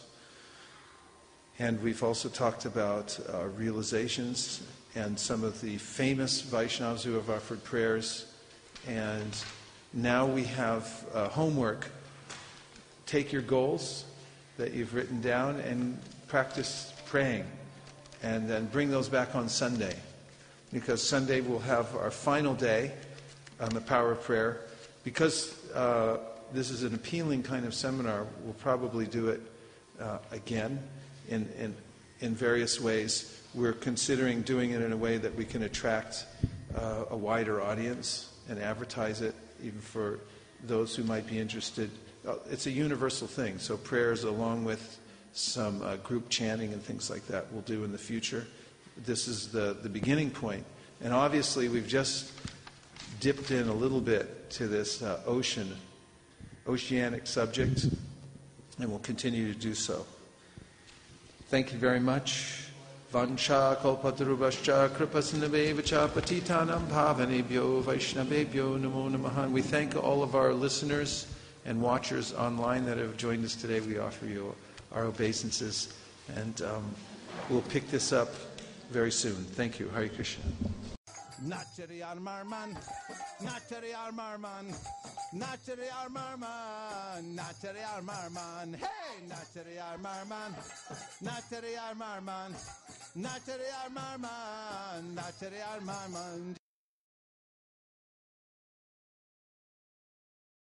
And we've also talked about uh, realizations and some of the famous Vaishnavas who have offered prayers. And now we have uh, homework. Take your goals that you've written down and practice praying. And then bring those back on Sunday. Because Sunday we'll have our final day on the power of prayer. Because uh, this is an appealing kind of seminar, we'll probably do it uh, again in, in, in various ways. We're considering doing it in a way that we can attract uh, a wider audience and advertise it, even for those who might be interested. Uh, it's a universal thing, so prayers along with some uh, group chanting and things like that we'll do in the future. This is the, the beginning point. And obviously we've just dipped in a little bit to this uh, ocean, oceanic subject, and we'll continue to do so. Thank you very much. Vansha kalpatarubhascha kripasindhavevacha patitanam bhavanebhyo vaishnavebhyo namo namaha. We thank all of our listeners and watchers online that have joined us today. We offer you our obeisances, and um, we'll pick this up very soon. Thank you. Hare Krishna. Nachari Armarman, Nachari Armarman, Nachari Armarman, Nachari Armarman, hey, Nachari Armarman, Nachari Armarman, Nachari Armarman, Nachari Armarman.